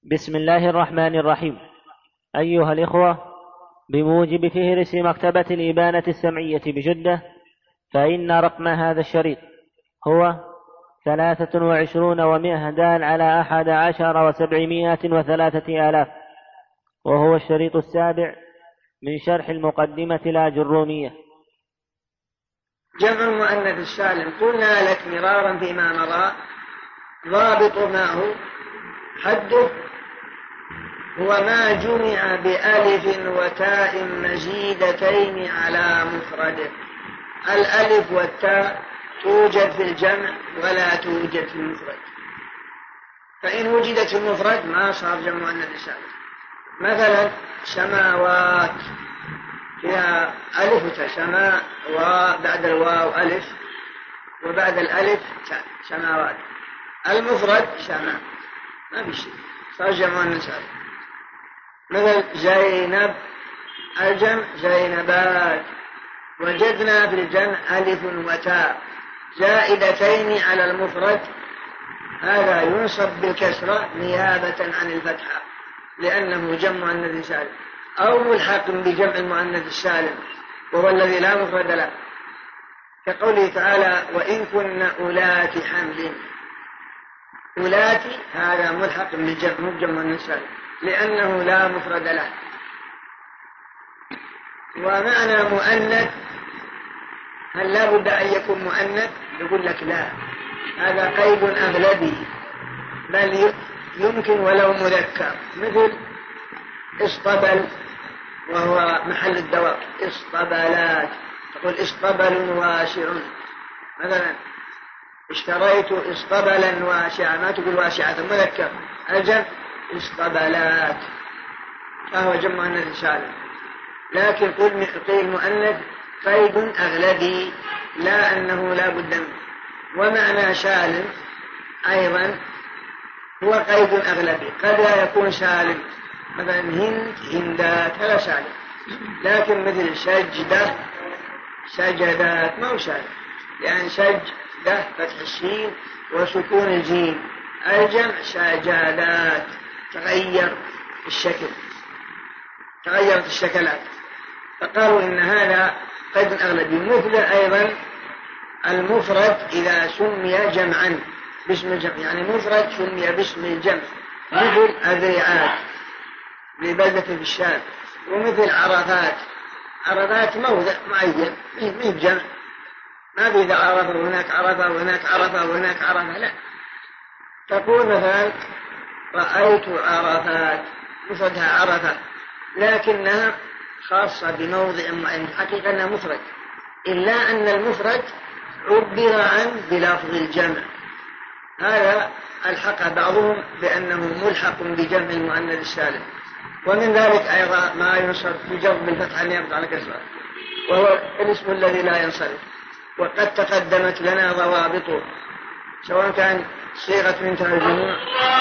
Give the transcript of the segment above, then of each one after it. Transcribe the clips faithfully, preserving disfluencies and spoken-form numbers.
بسم الله الرحمن الرحيم. أيها الإخوة، بموجب فهرس مكتبة الإبانة السمعية بجدة، فإن رقم هذا الشريط هو ثلاثة وعشرون ومائة دال على أحد عشر وسبعمائة وثلاثة آلاف، وهو الشريط السابع من شرح المقدمة الآجرومية. جمع المؤنث السالم قلنا لك مرارا فيما مضى ضابط ما هو حده هو ما جمع بألف وتاء مزيدتين على مفرده. الألف والتاء توجد في الجمع ولا توجد في المفرد، فإن وجدت في المفرد ما صار جمع مؤنث سالم. مثلا سماوات فيها ألف وتاء، سماء وبعد الواو ألف وبعد الألف تاء، سماوات. المفرد سماء ما في شيء، صار جمع مؤنث سالم. مثل زينب الجمع زينبات، وجدنا في الجمع ألف وتاء زائدتين على المفرد، هذا ينصب بالكسرة نيابة عن الفتحة لأنه جمع مؤنث سالم، أو ملحق بجمع المؤنث السالم وهو الذي لا مفرد له، كقوله تعالى وإن كن أولات حمل. أولات هذا ملحق بجمع المؤنث السالم لأنه لا مفرد له. ومعنى مؤنث هل لا بد أن يكون مؤنث؟ يقول لك لا، هذا قيد أغلبي، بل يمكن ولو مذكر، مثل اصطبل وهو محل الدواب، اصطبلات، تقول اصطبل واسع. مثلا اشتريت اصطبلا واسعا، ما تقول واسعة مذكر، الجمع اصطبلات، فهو جمع مؤنث سالم. لكن قيل مؤنث قيد أغلبي لا أنه لا بد منه. ومعنى سالم أيضا هو قيد أغلبي، قد لا يكون سالم، مثلا هند هندات هذا سالم، لكن مثل سجدة سجدات ما هو سالم، يعني سجدة فتح السين وسكون الجيم، الجمع سجادات، تغير الشكل، تغيرت الشكلات، فقالوا إن هذا قيد أغلبي. مثل أيضا المفرد إذا سمي جمعا باسم الجمع، يعني مفرد سمي باسم الجمع، مثل الذريعات لبلدة في الشام، ومثل عرفات. عرفات موضع معين مين جمع، ما في إذا عرفة وهناك عرفة وهناك عرفة وهناك عرفة، لا، تقول مثلا رأيت عرفات، مفردها عرفة، لكنها خاصة بموضع معين، حقيقة أنها مفرد، إلا أن المفرد عبر عن بلفظ الجمع. هذا الحق بعضهم بأنه ملحق بجمع المؤنث السالم. ومن ذلك أيضا ما ينصب بجر بالفتحة نيابة على كسرة، وهو الاسم الذي لا ينصرف، وقد تقدمت لنا ضوابطه، سواء كان صيغة من الجموع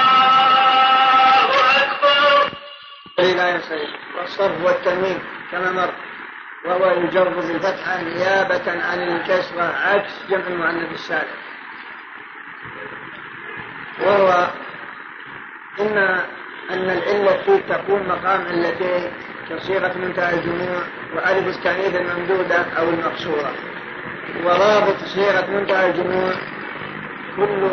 لا ينصرف، والصرف والتنوين كما مر، وهو يجر بالفتحة نيابة عن الكسرة عكس جمع المؤنث السالم. وهو إن أن العلة فيه تكون مقام علتين كصيغة منتهى الجموع وألف التأنيث الممدودة أو المقصورة. وضابط صيغة منتهى الجموع كل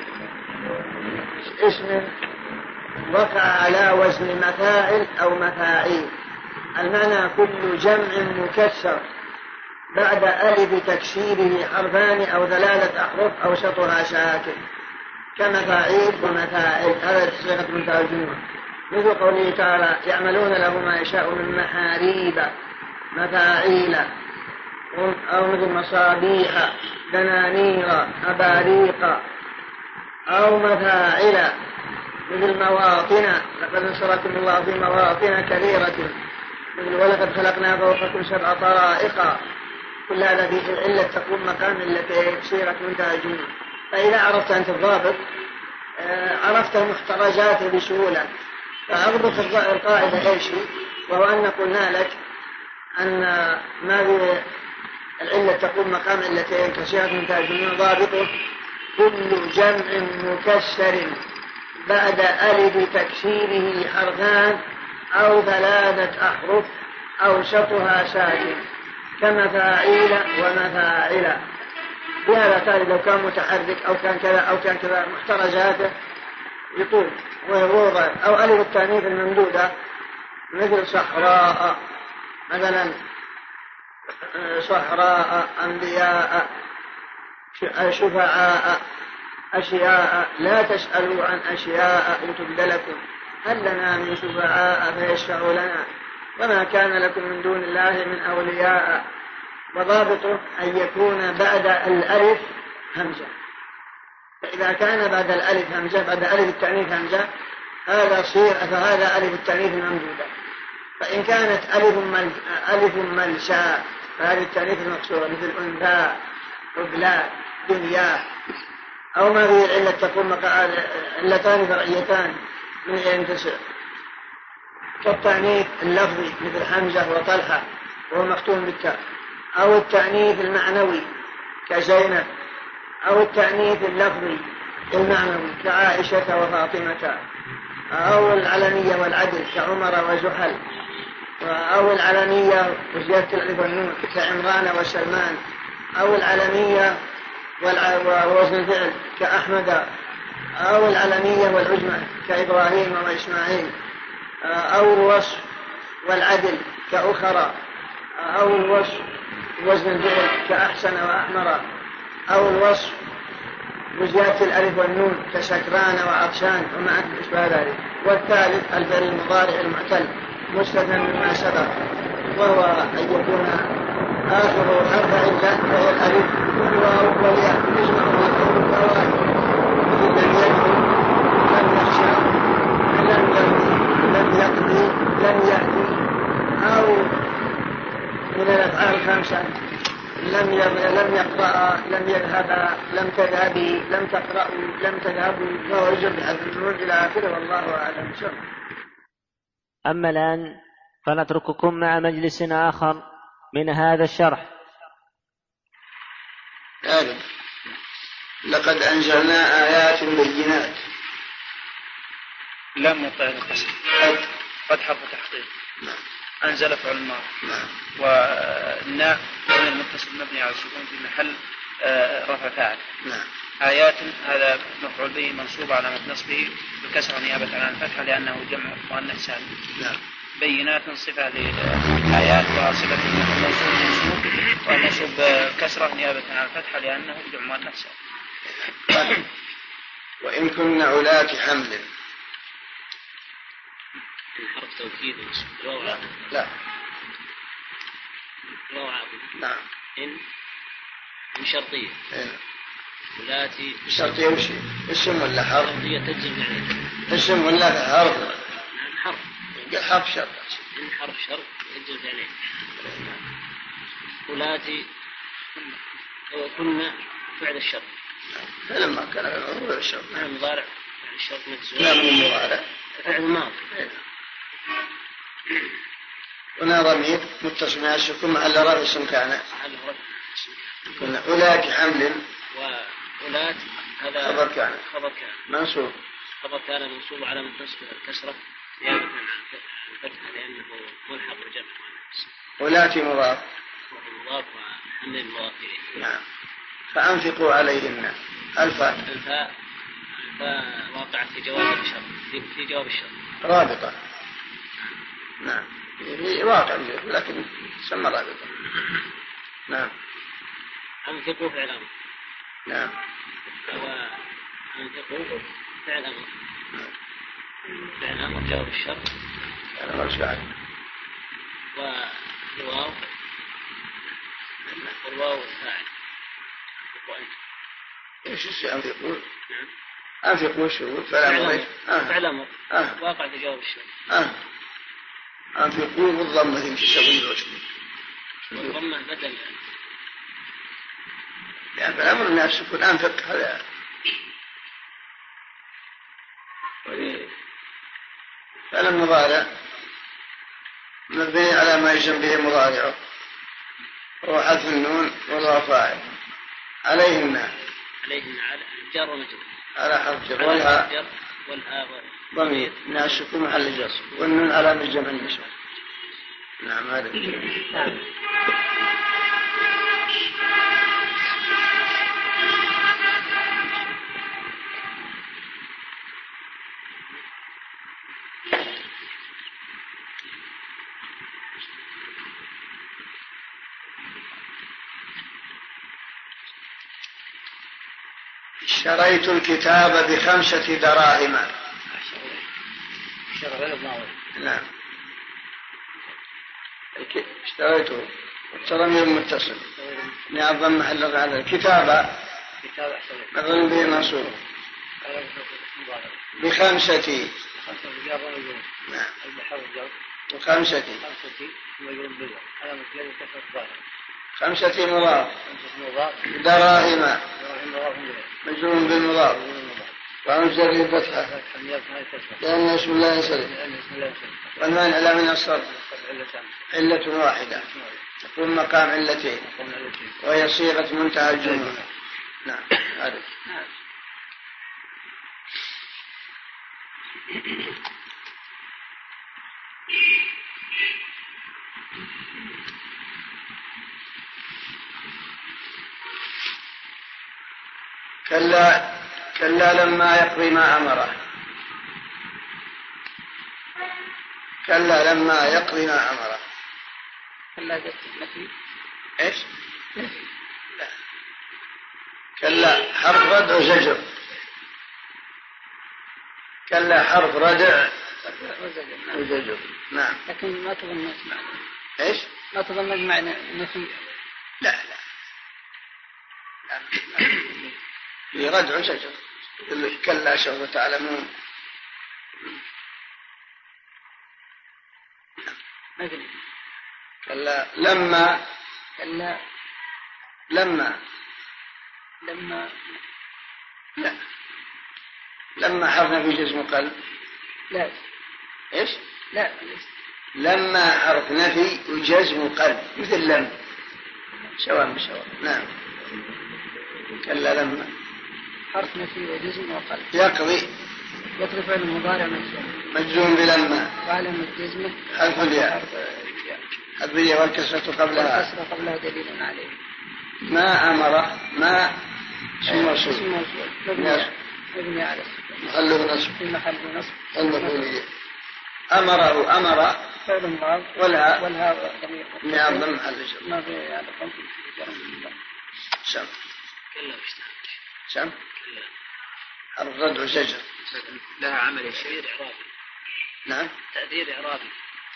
اسم وقع على وزن مفاعل أو مفاعيل، المعنى كل جمع مكسر بعد ألف تكسيره حرفان أو ثلاثة أحرف أو شطرها ساكن، كمفاعيل ومفاعل. هذا صيغة منتهى الجموع. مثل قوله تعالى يعملون له ما يشاء من محاريب مفاعيل، أو مثل مصابيح دنانير أباريق، أو مفاعل مثل مواطن لقد نصركم الله في مواطن كثيرة، مثل ولقد خلقنا فوقكم سبع طرائق. كل هذا في العلة تكون مقام التي صيغة منتهى الجموع. فإذا عرفت أنت الضابط عرفت المحترزات بسهولة. فأضبط القاعدة إيش، وهو أن قلنا لك أن ما في العلة تكون مقام التي كصيغة منتهى الجموع ضابطه كل جمع مكسر بعد ألف تكسيره حرفان أو ثلاثة أحرف أوسطها ساكن كمفاعيل ومفاعل. بهذا تالي لو كان متحرك أو كان كذا أو كان كذا محترزاته يطول ويوضع. أو ألف التانيث الممدودة مثل صحراء مثلا، صحراء، أنبياء، شفعاء، أشياء. لا تسألوا عن أشياء إن تبد لكم، هل لنا من شفعاء فيشفعوا لنا وما كان لكم من دون الله من أولياء. وضابطه أن يكون بعد الألف همزة. فإذا كان بعد الألف همزة، بعد ألف التأنيث همزة، هذا صير فهذا ألف التأنيث الممدودة. فإن كانت ألف مل... ألف ملساء فهذه التأنيث المقصورة مثل أنثى، قبلات، دنيا. أو ما فيه العلة تقوم علتان فرعيتان من ينتسع كالتأنيث اللفظي مثل حمزة وطلحة وهو مختوم بالتاء. أو التأنيث المعنوي كزينب. أو التأنيث اللفظي المعنوي كعائشة وفاطمة. أو العلمية والعدل كعمر وزحل. أو العلمية وزيادة الألف والنون كعمران وسلمان. أو العلمية ووزن الفعل كأحمد. أو العلمية والعجمة كإبراهيم وإسماعيل. أو الوصف والعدل كأخرى. أو الوصف وزن الفعل كأحسن وأحمر. أو الوصف وزيادة الألف والنون كسكران وعطشان وما أشبه ذلك. والثالث الفعل المضارع المعتل مستثنى مما سبق، وهو أن يكون آخر حرف علة وهي الألف والواو والياء يجمع الحروف الفوائد مثل لم يدخل، لم يخشى، لم يرمي، لم يقضي، لم يأتي. أو من الأفعال الخمسة لم لم يقرأ، لم يذهب، لم تذهبي، لم تقرأوا، لم تذهبوا، فهو يجب بحذف النون إلى آخره والله أعلم. أما الآن فنترككم مع مجلس آخر من هذا الشرح. آدم. لقد أنزلنا آيات بينات. لم يطلع القسم قد حرف تحقيق. نعم. أنزل فعل الماضي. نعم. والناء من المتصل مبني على السكون في محل رفع فاعل. نعم. آيات هذا مفعول به منصوب على نصبه بالكسر نيابة عن الفتحة لأنه جمع مؤنث سالم. نعم. بينات صفة للآيات وصفة للمنصوب، والمنصوب كسرة نيابة عن الفتحة لأنه جمع مؤنث سالم. وإن كن علاة حمل. حرف توكيد. لا. لا. نعم. إن إن شرطية. إيه. ولاتي شرطية وش اسم ولا حرف؟ شرطية تجزم يعني. اسم ولا حرف؟ نعم حرف. حرف شرط. إن حرف شرط تجزم يعني. ولاتي كنا فعل الشرط. فلما كان فعل الشرط. نعم مضارع فعل الشرط مجزوم. لا مو مضارع. فعل ماضي. هنا ضمير متصل مع السكون محل رفع اسم كان. كنا أولئك حمل. وأولئك هذا خبر كان. خبر كان. منصوب. خبر كان منصوب على منتصب الكسرة نيابة عن الفتحة لأنه ملحق بجمع. أولئك مضاف. مضاف وحمل مضاف إليه. نعم. فأنفقوا عليهن. الفاء. الفاء الفاء واقع في جواب الشرط في جواب الشرط. رابطة. نعم. هي واقع لكن تسمى رابطة. نعم. أنفقوا فعل أمر. نعم. وأنفقوا فعل أمر. فعل أمر جواب الشرط. أنا مرش بعد. والواو والواو الفاعل. إيش الشيء أنفقوا؟ نعم. أنفقوا شو؟ فعل أمر. فعل أمر. آه. واقع في جواب الشرط. آه. أنفقوا بالضمة يمشي سوي وشو؟ والضمة بدل. يعني الأمر الناس يكون أنفق هذا. فعل المضارع مبني على ما يجمع به مضارعه هو حذف النون والواو فاعل. عليهن. عليهن على جر ومجرور. على حرف جر والها والهاء ضمير من السكون محل جر والنون علامة الجمع النسوة. نعم هذا نعم. اشتريت الكتاب بخمسة دراهم. نعم اشتريته التضمير متصل يعظم محل على الكتابة مفعول به منصوب بخمسة. نعم وخمسة خمسة مضاف دراهم مجرور بالمضاف وعنزر الفتحة لأن اسم الله يسري والمانع لا من الصرف علة واحدة تكون مقام علتين وهي صيغة منتهى الجملة. نعم هذا كلا كلا لما يقضي ما أمره. كلا لما يقضي ما أمره. كلا نفي. إيش؟ لا. كلا حرف ردع وزجر. كلا حرف ردع وزجر. نعم. لكن ما تضمن معنى. إيش؟ ما تضمن معنى نفي. لا لا. في ردع وزجر. كلا سوف تعلمون. كلا لما كلا لما لما لا لما حرف في جزم قلب. لا ايش؟ لا لما حرف نفي وجزم قلب مثل لم سواء بسواء. نعم كلا لما حرف نفي وجزم وقلب. يقضي يقضي فعل مضارع مجزوم بلما وعلامة جزمه حرف الياء حرف الياء والكسرة قبلها والكسرة قبلها دليل عليه. ما أمر ما اسم موصول مبني على السكون محل نصب في محل نصب المفعولية. أمره أمر فعل ماض والها والها ضمير نعم محل جر ما في على قنص شم كلا شم حرف رد وزجر لها عمل شيء إعرابي. نعم تأثير إعرابي.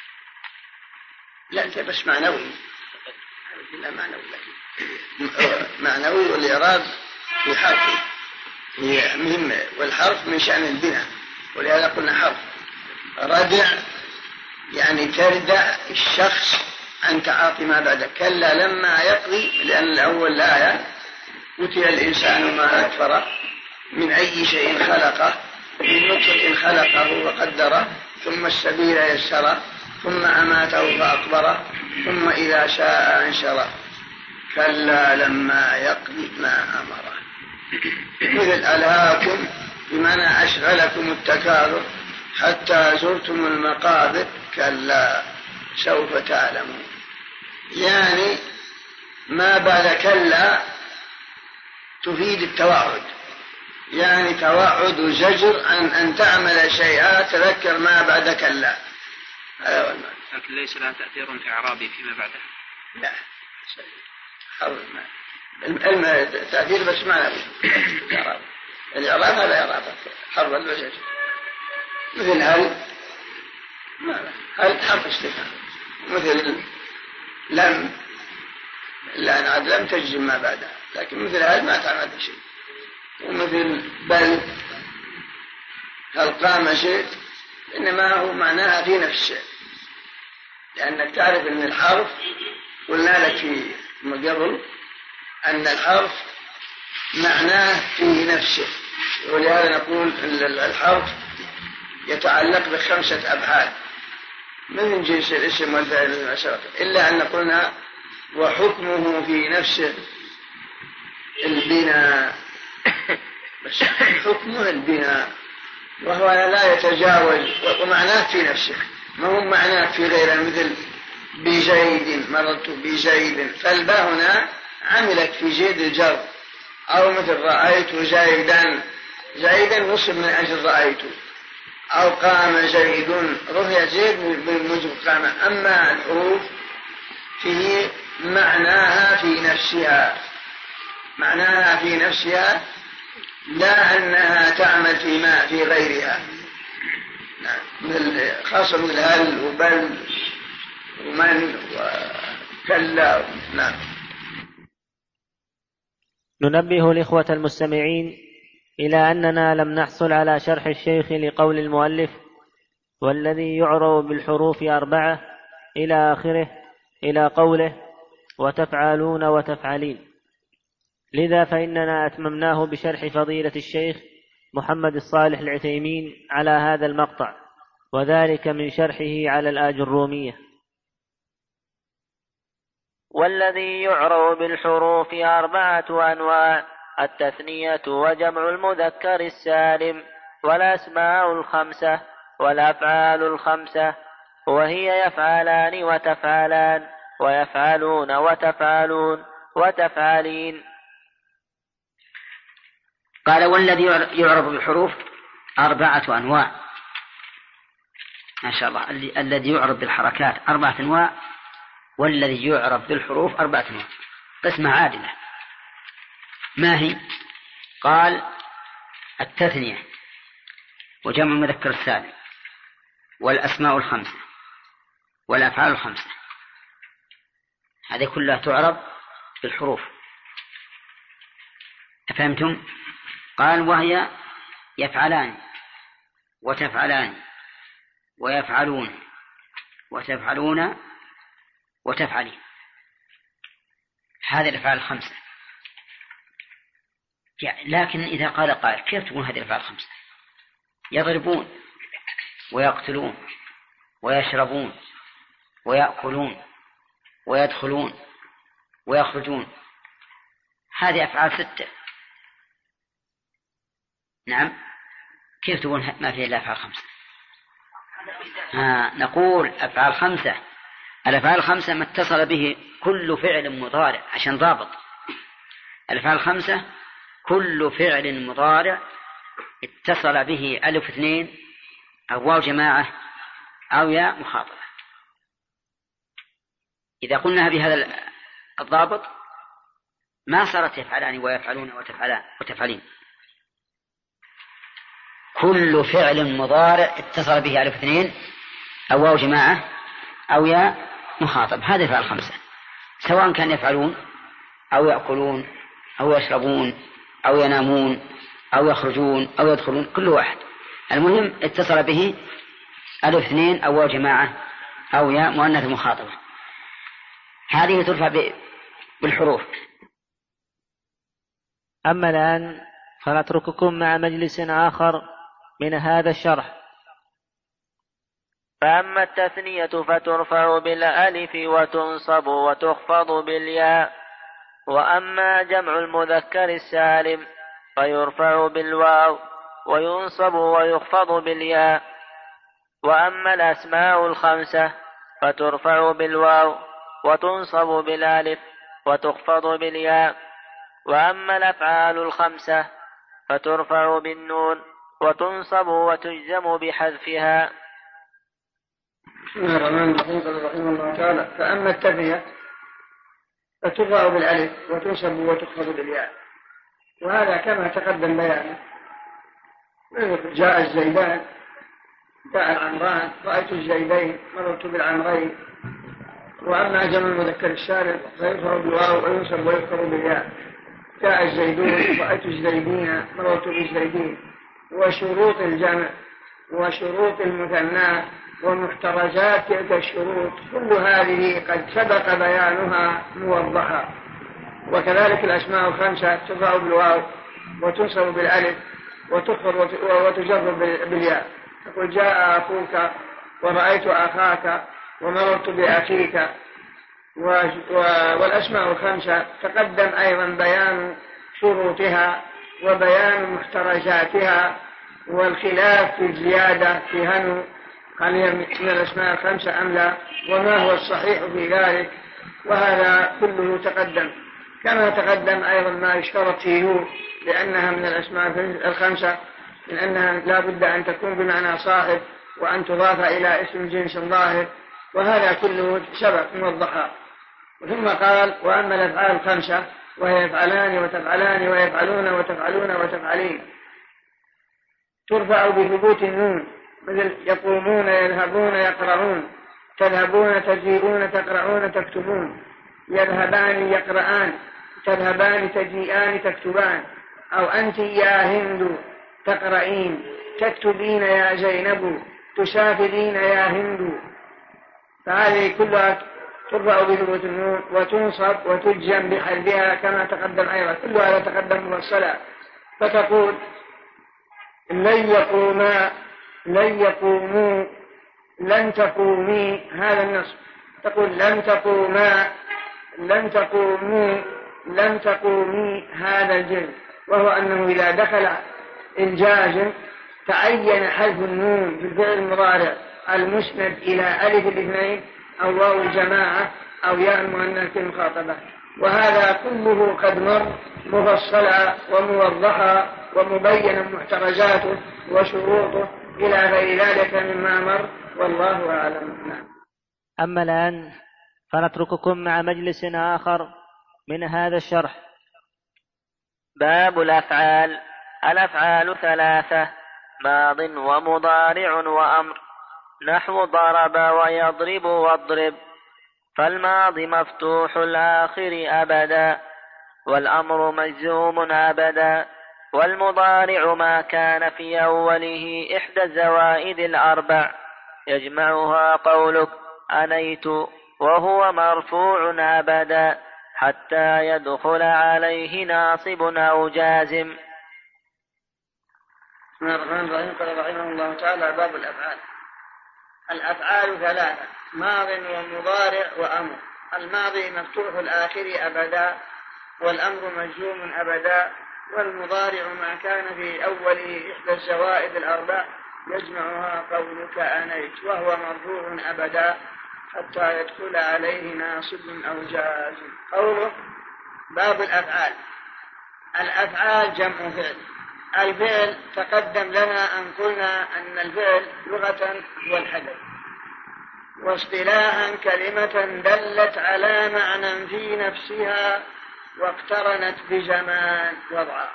لا أنت بس معنوي. لا معنوي لكن معنوي والإعراب في حرف هي مهمة والحرف من شأن البناء ولهذا قلنا حرف. ردع يعني تردع الشخص عن تعاطي ما بعد. كلا لما يقضي لأن الأول الآية أتي الإنسان ما أكفر من أي شيء خلقه من نطفة خلقه وقدره ثم السبيل يسره ثم أماته فأقبره ثم إذا شاء أنشره. كلا لما يقضي ما أمره مثل ألهاكم بمعنى أشغلكم التكاثر حتى زرتم المقابر كلا سوف تعلمون. يعني ما بعد كلا تفيد التوعد يعني توعد وزجر عن أن تعمل شيئا تذكر ما بعد كلا. هذا هو المعنى. لكن ليس لها تأثير إعرابي فيما بعده. لا التأثير بس معنوي. الإعراب هذا إعراب حرف الوزج مثل هل هل حرف استفهام مثل لم لا نعد لم تجزم ما بعدها لكن مثل هل ما تعمل شيء. ومثل بل هل قام شيء إنما هو معناها في نفسه لأنك تعرف أن الحرف قلنا لك في قبل أن الحرف معناه في نفسه ولهذا نقول الحرف يتعلق بخمسة أبعاد من جنس الاسم والفعل والمسبق إلا أن قلنا وحكمه في نفسه البناء بس حكمه البناء وهو لا يتجاوز، ومعناه في نفسه ما هو معناه في غيره، مثل بجيد، مررت بجيد، فالباء هنا عملت في جيد الجر، أو مثل رأيت جيدا، جيدا نصب من أجل رأيت، أو قام جيد رفع جيد بموجب قام. أما الحروف فيه معناها في نفسها، معناها في نفسها لا أنها تعمل فيما في غيرها، مثل خاصة مثل هل وبل ومن وكلا. نعم. ننبه الإخوة المستمعين إلى أننا لم نحصل على شرح الشيخ لقول المؤلف والذي يعرب بالحروف أربعة إلى آخره، إلى قوله وتفعلون وتفعلين، لذا فإننا أتممناه بشرح فضيلة الشيخ محمد الصالح العثيمين على هذا المقطع، وذلك من شرحه على الآجرومية. والذي يعرب بالحروف أربعة أنواع: التثنية وجمع المذكر السالم، والأسماء الخمسة، والأفعال الخمسة، وهي يفعلان وتفعلان، ويفعلون وتفعلون وتفعلين. قال والذي يعرب بالحروف أربعة أنواع. ما شاء الله، الذي يعرب بالحركات أربعة أنواع، والذي يعرب بالحروف أربعة أنواع، قسمة عادلة. ما هي؟ قال التثنية وجمع المذكر السالم، والأسماء الخمسة، والأفعال الخمسة، هذه كلها تعرب بالحروف. أفهمتم؟ قال وهي يفعلان وتفعلان ويفعلون وتفعلون وتفعلين، هذه الأفعال الخمسة. لكن إذا قال قائل كيف تكون هذه الأفعال الخمسة؟ يضربون ويقتلون ويشربون ويأكلون ويدخلون ويخرجون، هذه أفعال ستة. نعم، كيف تكون ما فيها إلا أفعال خمسة؟ آه نقول أفعال خمسة، الأفعال الخمسة ما اتصل به كل فعل مضارع، عشان ضابط. الأفعال الخمسة كل فعل مضارع اتصل به ألف اثنين أو واو جماعة أو ياء مخاطبة. إذا قلنا بهذا الضابط ما صارت يفعلان ويفعلون وتفعلان وتفعلين. كل فعل مضارع اتصل به ألف اثنين أو واو جماعة أو ياء مخاطب، هذه الأفعال الخمسة، سواء كان يفعلون أو يأكلون أو يشربون أو ينامون أو يخرجون أو يدخلون، كل واحد المهم اتصل به ألف اثنين أو واو جماعة أو ياء مؤنث مخاطبة، هذه ترفع بالحروف. أما الآن فنترككم مع مجلس آخر من هذا الشرح. فأما التثنية فترفع بالألف وتنصب وتخفض بالياء، وأما جمع المذكر السالم فيرفع بالواو وينصب ويخفض بالياء، وأما الأسماء الخمسة فترفع بالواو وتنصب بالألف وتخفض بالياء، وأما الأفعال الخمسة فترفع بالنون وتنصب وتجزم بحذفها. بسم الله الرحمن الرحيم. قال رحمه الله تعالى: فأما التثنية فترفع بالألف وتنصب وتخفض بالياء، وهذا كما تقدم بيانه. جاء الزيدان، جاء العمران، رأيت الزيدين، مررت بالعمرين. وأما جمع المذكر السالم فيرفع بالواو وينصب ويخفض بالياء. جاء الزيدون، رأيت الزيدين، مررت بالزيدين. وشروط الجمع وشروط المثنى ومحترزات تلك الشروط كل هذه قد سبق بيانها موضحا. وكذلك الأسماء الخمسة ترفع بالواو وتنصب بالألف وتخفض وتجر بالياء. تقول جاء أخوك ورأيت أخاك ومررت بأخيك. والأسماء الخمسة تقدم أيضا بيان شروطها وبيان محترزاتها والخلاف في الزيادة في هل هل هي من الأسماء الخمسة أم لا، وما هو الصحيح في ذلك، وهذا كله تقدم. كما تقدم أيضا ما يشترط فيه لأنها من الأسماء الخمسة من أنها لا بد أن تكون بمعنى صاحب وأن تضاف إلى اسم جنس ظاهر، وهذا كله سبق موضحا. ثم قال وأما الأفعال الخمسة وهي يفعلان وتفعلان ويفعلون وتفعلون وتفعلين ترفع بثبوت النون، مثل يقومون يذهبون يقرؤون، تذهبون تجيئون تقرؤون تكتبون، يذهبان يقرآن، تذهبان تجيئان تكتبان، أو أنت يا هند تقرئين، تكتبين يا زينب، تسافرين يا هند. فهذه كلها ترفع بثبوت النون وتنصب وتجزم بحذفها كما تقدم أيضا، كل هذا تقدم مفصلا. فتقول لن يقوما لن يقوموا لن تقومي، هذا النصب. تقول لن تقوما لن تقوموا لن تقومي، هذا الجزم، وهو أنه إذا دخل الجازم تعين حذف النون في الفعل المضارع المسند إلى ألف الاثنين أو واو الجماعة أو ياء المؤنث المخاطبة، وهذا كله قد مر مفصلا وموضحا ومبينا محترزاته وشروطه إلى غير ذلك مما مر، والله أعلم. أما الآن فنترككم مع مجلس آخر من هذا الشرح. باب الأفعال. الأفعال ثلاثة: ماض ومضارع وأمر، نحو ضرب ويضرب واضرب. فالماضي مفتوح الآخر أبدا، والأمر مجزوم أبدا، والمضارع ما كان في أوله إحدى الزوائد الأربع يجمعها قولك أنيت، وهو مرفوع أبدا حتى يدخل عليه ناصب أو جازم. بسم الله الرحمن الرحيم. قال رحمه الله تعالى: باب الأفعال. الأفعال ثلاثة: ماض ومضارع وأمر. الماضي مفتوح الآخر أبدا، والأمر مجزوم أبدا، والمضارع ما كان في أوله إحدى الزوائد الأربع يجمعها قولك أنيت، وهو مرفوع أبدا حتى يدخل عليه ناصب أو جازم. قوله باب الأفعال. الأفعال جمع فعل. الفعل تقدم لنا أن قلنا أن الفعل لغة هو الحدث، واصطلاحا كلمة دلت على معنى في نفسها واقترنت بزمان وضعا.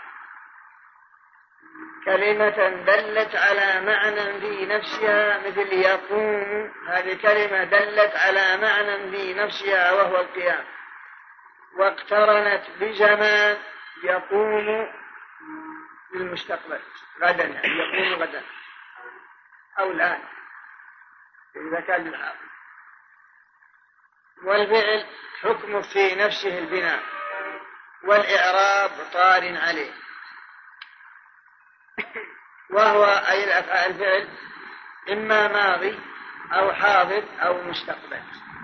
كلمة دلت على معنى في نفسها مثل يقوم، هذه كلمة دلت على معنى في نفسها وهو القيام. واقترنت بزمان، يقوم بالمستقبل غدا، يعني يقوم غدا أو الآن إذا كان الحاضر. والفعل حكم في نفسه البناء، والإعراب طار عليه، وهو أي الأفعال الفعل إما ماضي أو حاضر أو مستقبل.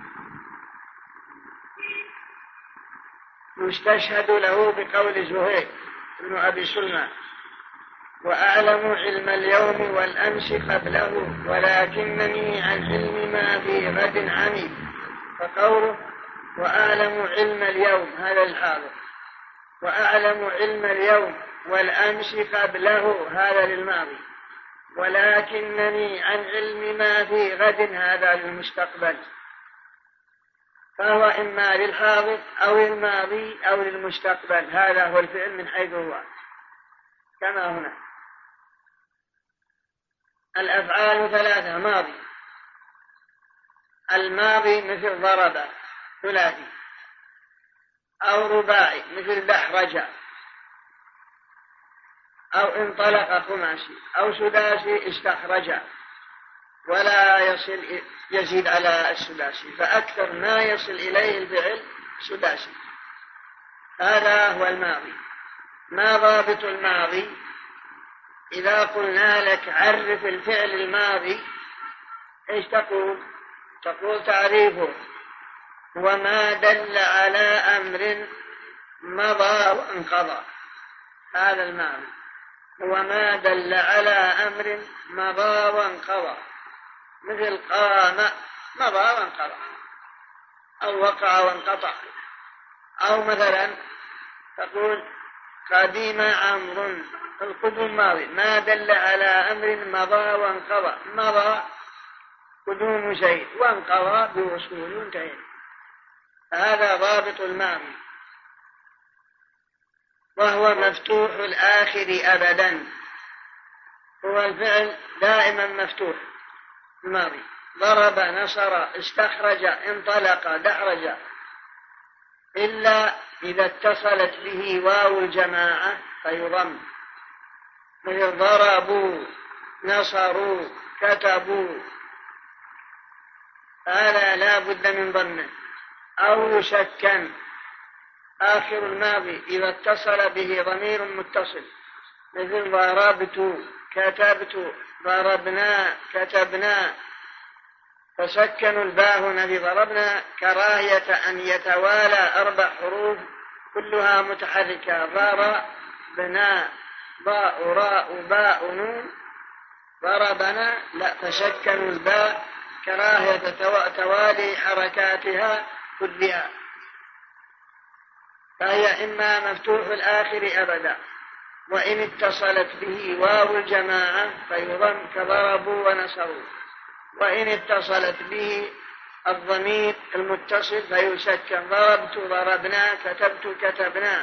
يستشهد له بقول زهير بن أبي سلمى: وأعلم علم اليوم والأمس قبله، ولكنني عن علم ما في غد عمي. فقوله وأعلم علم اليوم هذا الحاضر، وأعلم علم اليوم والأمس قبله هذا للماضي، ولكنني عن علم ما في غد هذا للمستقبل. فهو إما للحاضر أو للماضي أو للمستقبل، هذا هو الفعل من حيث هو كما هنا. الأفعال ثلاثة: ماضي. الماضي مثل ضرب ثلاثي، أو رباعي مثل دحرج، أو انطلق خماسي، أو سداسي استخرج، ولا يصل يزيد على السداسي، فأكثر ما يصل إليه الفعل سداسي. هذا هو الماضي. ما ضابط الماضي؟ إذا قلنا لك عرف الفعل الماضي إيش تقول؟ تقول تعريفه هو ما دل على أمر مضى وانقضى، هذا الماضي. هو ما دل على أمر مضى وانقضى، مثل قام مضى وانقضى، أو وقع وانقطع. أو مثلا تقول قديم عمرو، القدوم ماضي، ما دل على أمر مضى وانقضى، مضى قدوم شيء وانقضى بوصول انتهى، هذا ضابط الماضي، وهو مفتوح الآخر أبدا. هو الفعل دائما مفتوح الماضي، ضرب نصر استخرج انطلق دحرج، إلا إذا اتصلت به واو الجماعة فيضم، مثل ضربوا نصروا كتبوا، هذا لا بد من ضمه. أو يسكن آخر الماضي إذا اتصل به ضمير متصل، مثل ضربت كتبت ضربنا كتبنا، فسكنوا الباء هنا في ضربنا كراهية أن يتوالى أربع حروف كلها متحركة، ضربنا باء راء باء نون ضربنا، لا، فسكنوا الباء كراهية توالي حركاتها كلها، فهي إما مفتوح الآخر أبدا، وإن اتصلت به واو الجماعة فيضم كضربوا ونصروا، وإن اتصلت به الضمير المتصل فيسكن ضربت ضربنا كتبت كتبنا.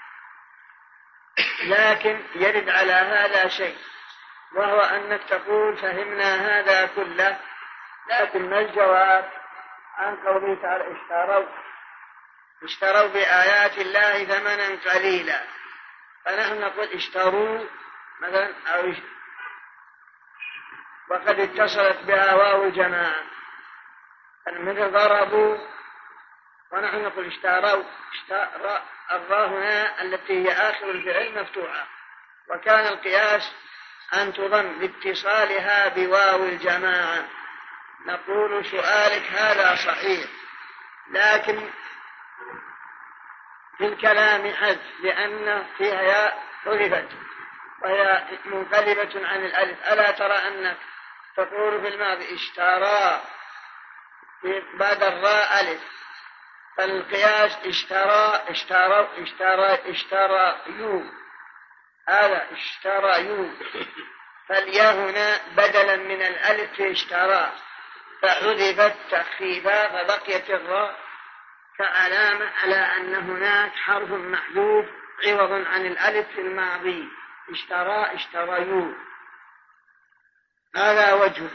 لكن يرد على هذا شيء، وهو أنك تقول فهمنا هذا كله، لكن ما الجواب عن قوله تعالى اشتروا اشتروا بآيات الله ثمنا قليلا، فنحن نقول اشتروا مثلا، أو وقد اتصلت بها واو الجماعة، مثل ضربوا، ونحن نقول اشتروا، اشترى الراء هنا التي هي آخر الفعل مفتوحة، وكان القياس أن تضم لاتصالها بواو الجماعة. نقول سؤالك هذا صحيح، لكن في الكلام حذف، لأن فيها ياء حذفت وهي منقلبة عن الألف. ألا ترى أنك تقول في الماضي اشترى بعد الراء ألف، فالقياس اشترى اشترى اشترى اشترى يو، هذا اشترى يو، فالياء هنا بدلا من الألف اشترى، فحذفت تخفيفا فبقيت الراء كعلامة على أن هناك حرف محذوف عوض عن الألف في الماضي، اشترى اشتريوا، هذا وجه.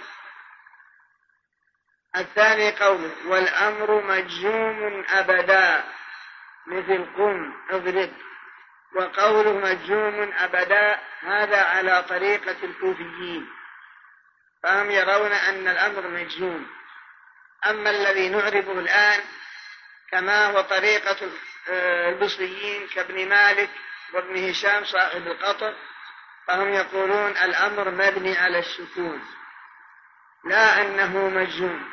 الثاني قوله والأمر مجزوم أبدا، مثل قم اضرب، وقوله مجزوم أبدا هذا على طريقة الكوفيين، فهم يرون أن الأمر مجزوم. أما الذي نعربه الآن كما هو طريقة البصريين كابن مالك وابن هشام صاحب القطر، فهم يقولون الأمر مبني على السكون لا أنه مجزوم،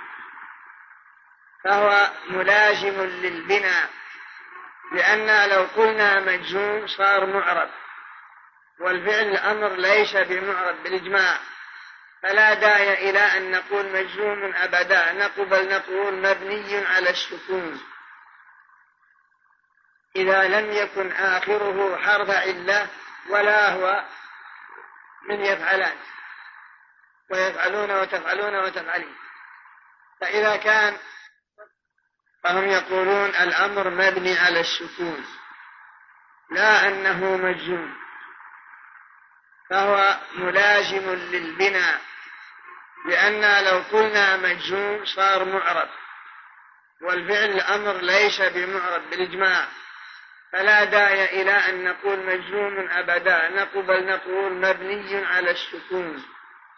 فهو ملازم للبناء، لأن لو قلنا مجزوم صار معرب، والفعل الأمر ليس بمعرب بالإجماع، فلا داعي إلى أن نقول مجزوم أبدا، نقبل نقول مبني على السكون إذا لم يكن آخره حرف علة ولا هو من يفعلان ويفعلون وتفعلون وتفعلين. فإذا كان فهم يقولون الأمر مبني على السكون لا أنه مجزوم، فهو ملازم للبناء، لأن لو قلنا مجزوم صار معرب، والفعل الأمر ليس بمعرب بالإجماع، فلا داعي إلى أن نقول مجزوم أبدا، نقبل نقول مبني على السكون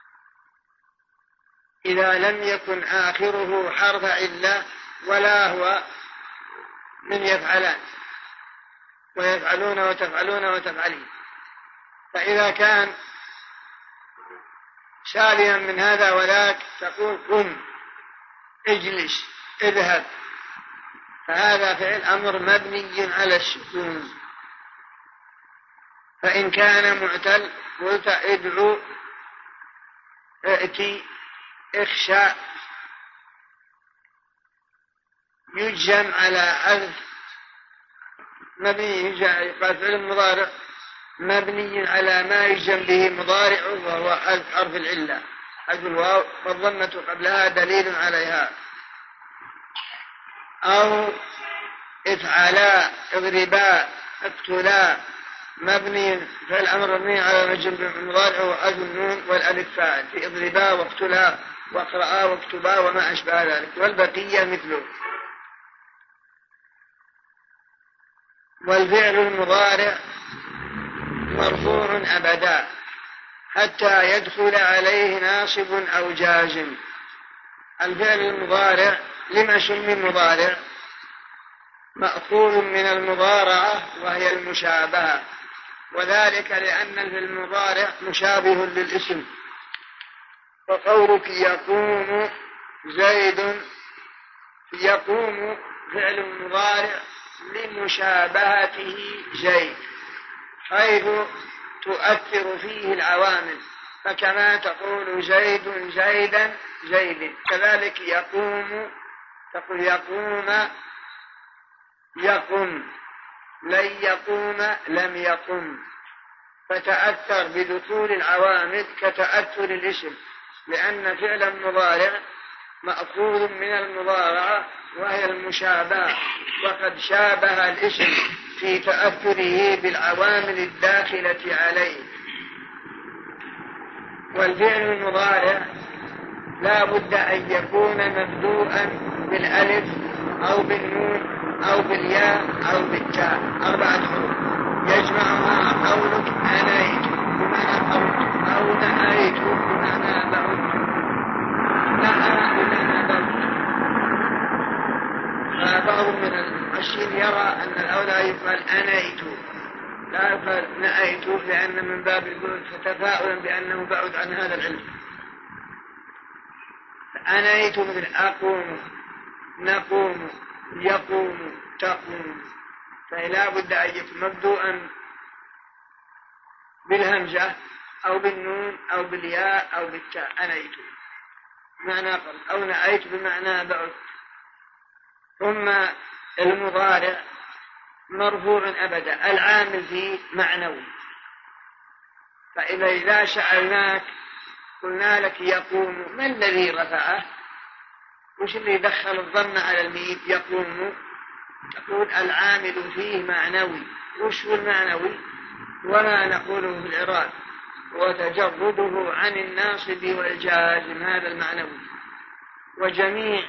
إذا لم يكن آخره حرف علة ولا هو من يفعلان ويفعلون وتفعلون وتفعلين. فإذا كان سالما من هذا وذاك تقول قم اجلس اذهب، فهذا فعل أمر مبني على السكون. فإن كان معتل قلت ادعو، ائتي، اخشى. يجزم على حذف مبني، قال فعل مضارع مبني على ما يجزم به مضارع وهو حذف حرف العلة، حذف الواو والضمة قبلها دليل عليها. أو افعلا، اضربا، اقتلا، مبني فعل أمر مبني على مجزم بالمضارع وحذف النون والألف فاعل في اضربا واقتلا واقرأا واكتبا وما أشبه ذلك، والبقية مثله. والفعل المضارع مرفوع أبدا حتى يدخل عليه ناصب أو جازم. الفعل المضارع لما سمي مضارع؟ مأخوذ من المضارعة وهي المشابهة، وذلك لأن المضارع مشابه للاسم. وقولك يقوم زيد، يقوم فعل مضارع لمشابهته زيد، حيث تؤثر فيه العوامل، فكما تقول زيد زيدا زيد، كذلك يقوم تقول يقوم يقم، لن يقوم لم يقم، فتأثر بدخول العوامل كتأثر الاسم، لأن فعل المضارع مأخوذ من المضارعة وهي المشابهة، وقد شابه الاسم في تأثره بالعوامل الداخلة عليه. والفعل المضارع لا بد أن يكون مبدوءا بالألف أو بالنون أو بالياء أو بالتاء، أربعة حروف يجمعها قولك أنيت بمعنى قولت، أو نهيت بمعنى بعدت، نهى بمعنى بعدت. فبعض من المؤشرين يرى أن الأولى يقال أنيت لا يقال نأيت، لأن من باب البعد فتفاؤلا بأنه بعد عن هذا العلم. أنيت مثل أقوم، نقوم، يقوم، تقوم، فلا بد أن يكون مبدوءا بالهمزة أو بالنون أو بالياء أو بالتاء. أنيت بمعنى قرب، أو نأيت بمعنى بعد. ثم المضارع مرفوع أبدا، العامل فيه معنوي. فإذا إذا سألناك قلنا لك يقوم، ما الذي رفعه؟ وش اللي دخل الضم على الميم؟ يقوم. تقول العامل فيه معنوي. وش هو المعنوي؟ وما نقوله في الإعراب وتجرده عن الناصب والجازم، هذا المعنوي. وجميع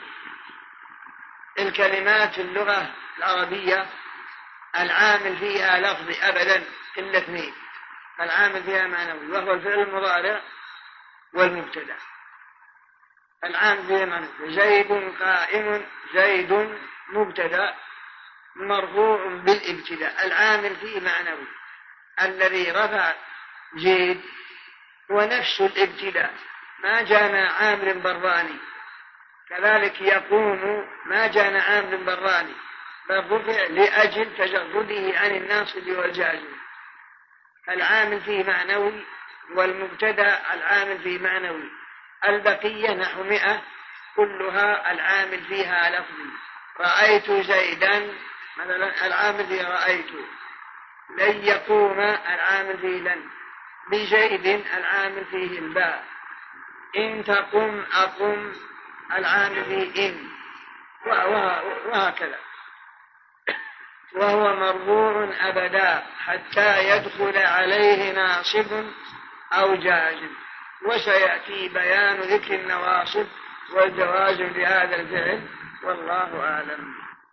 الكلمات في اللغة العربية العامل فيها لفظ أبدا إلا اثنين، العامل فيها معنوي، وهو الفعل المضارع والمبتدأ. العامل فيها معنوي. زيد قائم، زيد مبتدأ مرفوع بالابتداء، العامل فيه معنوي. الذي رفع زيد هو نفس الابتداء، ما جانا عامل براني. كذلك يقوم ما جانا عامل براني، بل رفع لأجل تجرده عن الناصب والجازم. العامل فيه معنوي، والمبتدأ العامل فيه معنوي. البقية نحو مئة كلها العامل فيها لفظي. رأيت زيدا مثلا العامل فيه رأيت. لن يقوم العامل فيه لن. بزيد العامل فيه الباء. إن تقم أقم العامل فيه إن، وهكذا. وهو مرفوع أبدا حتى يدخل عليه ناصب أو جازم، وسيأتي بيان ذكر النواصب والجوازم بهذا الفعل، والله أعلم.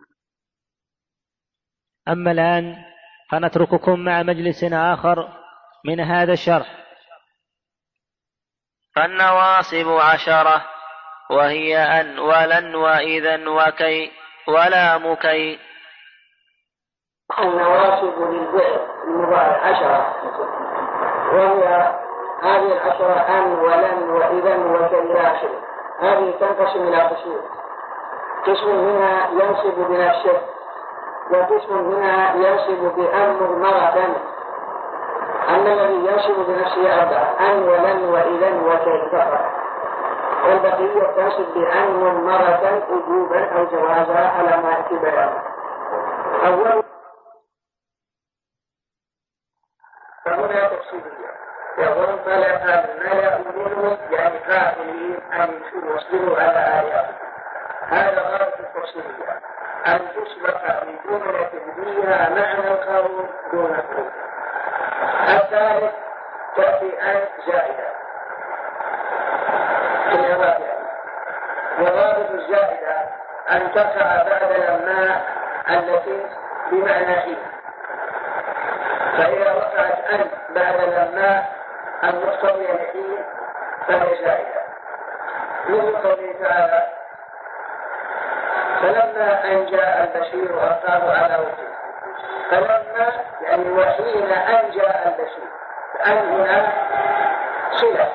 أما الآن فنترككم مع مجلس آخر من هذا الشرح. فالنواصب عشرة، وهي أن ولن وإذا وكي ولام كي. النواصب للفعل المضارع عشرة، وهي هذه العشرة أن ولن وإذا وكي إلى آخره. هذه تنقسم إلى قسمين، قسم منها ينصب بنفسه، وقسم منها ينصب بأن مضمرة، أن الذي ينصب بنفسه أربعة: أن ولن وإذا وكيف فقط، والبقية تنصب بأن مرة وجوبا أو جوازا على ما يأتي بيانه. أولا فهنا تفصيلية، يقول ما لا يفعل ما لا يؤمنون يعني قائلين أن يصبروا على آيات. هذا غاية التفصيلية، أن تسبق بجملة فيها معنى القول دون قول. الثالث تأتي أن زائدة في الإضافة، وغالب الزائدة أن تقع بعد لما التي بمعنى حين، فإذا وقعت أن بعد لما المقتضية لحين فهي زائدة. مثل قوله تعالى: فلما أن جاء البشير ألقاه على وجهه. فلما يعني وحين أن جاء البشير، أن هنا صلة.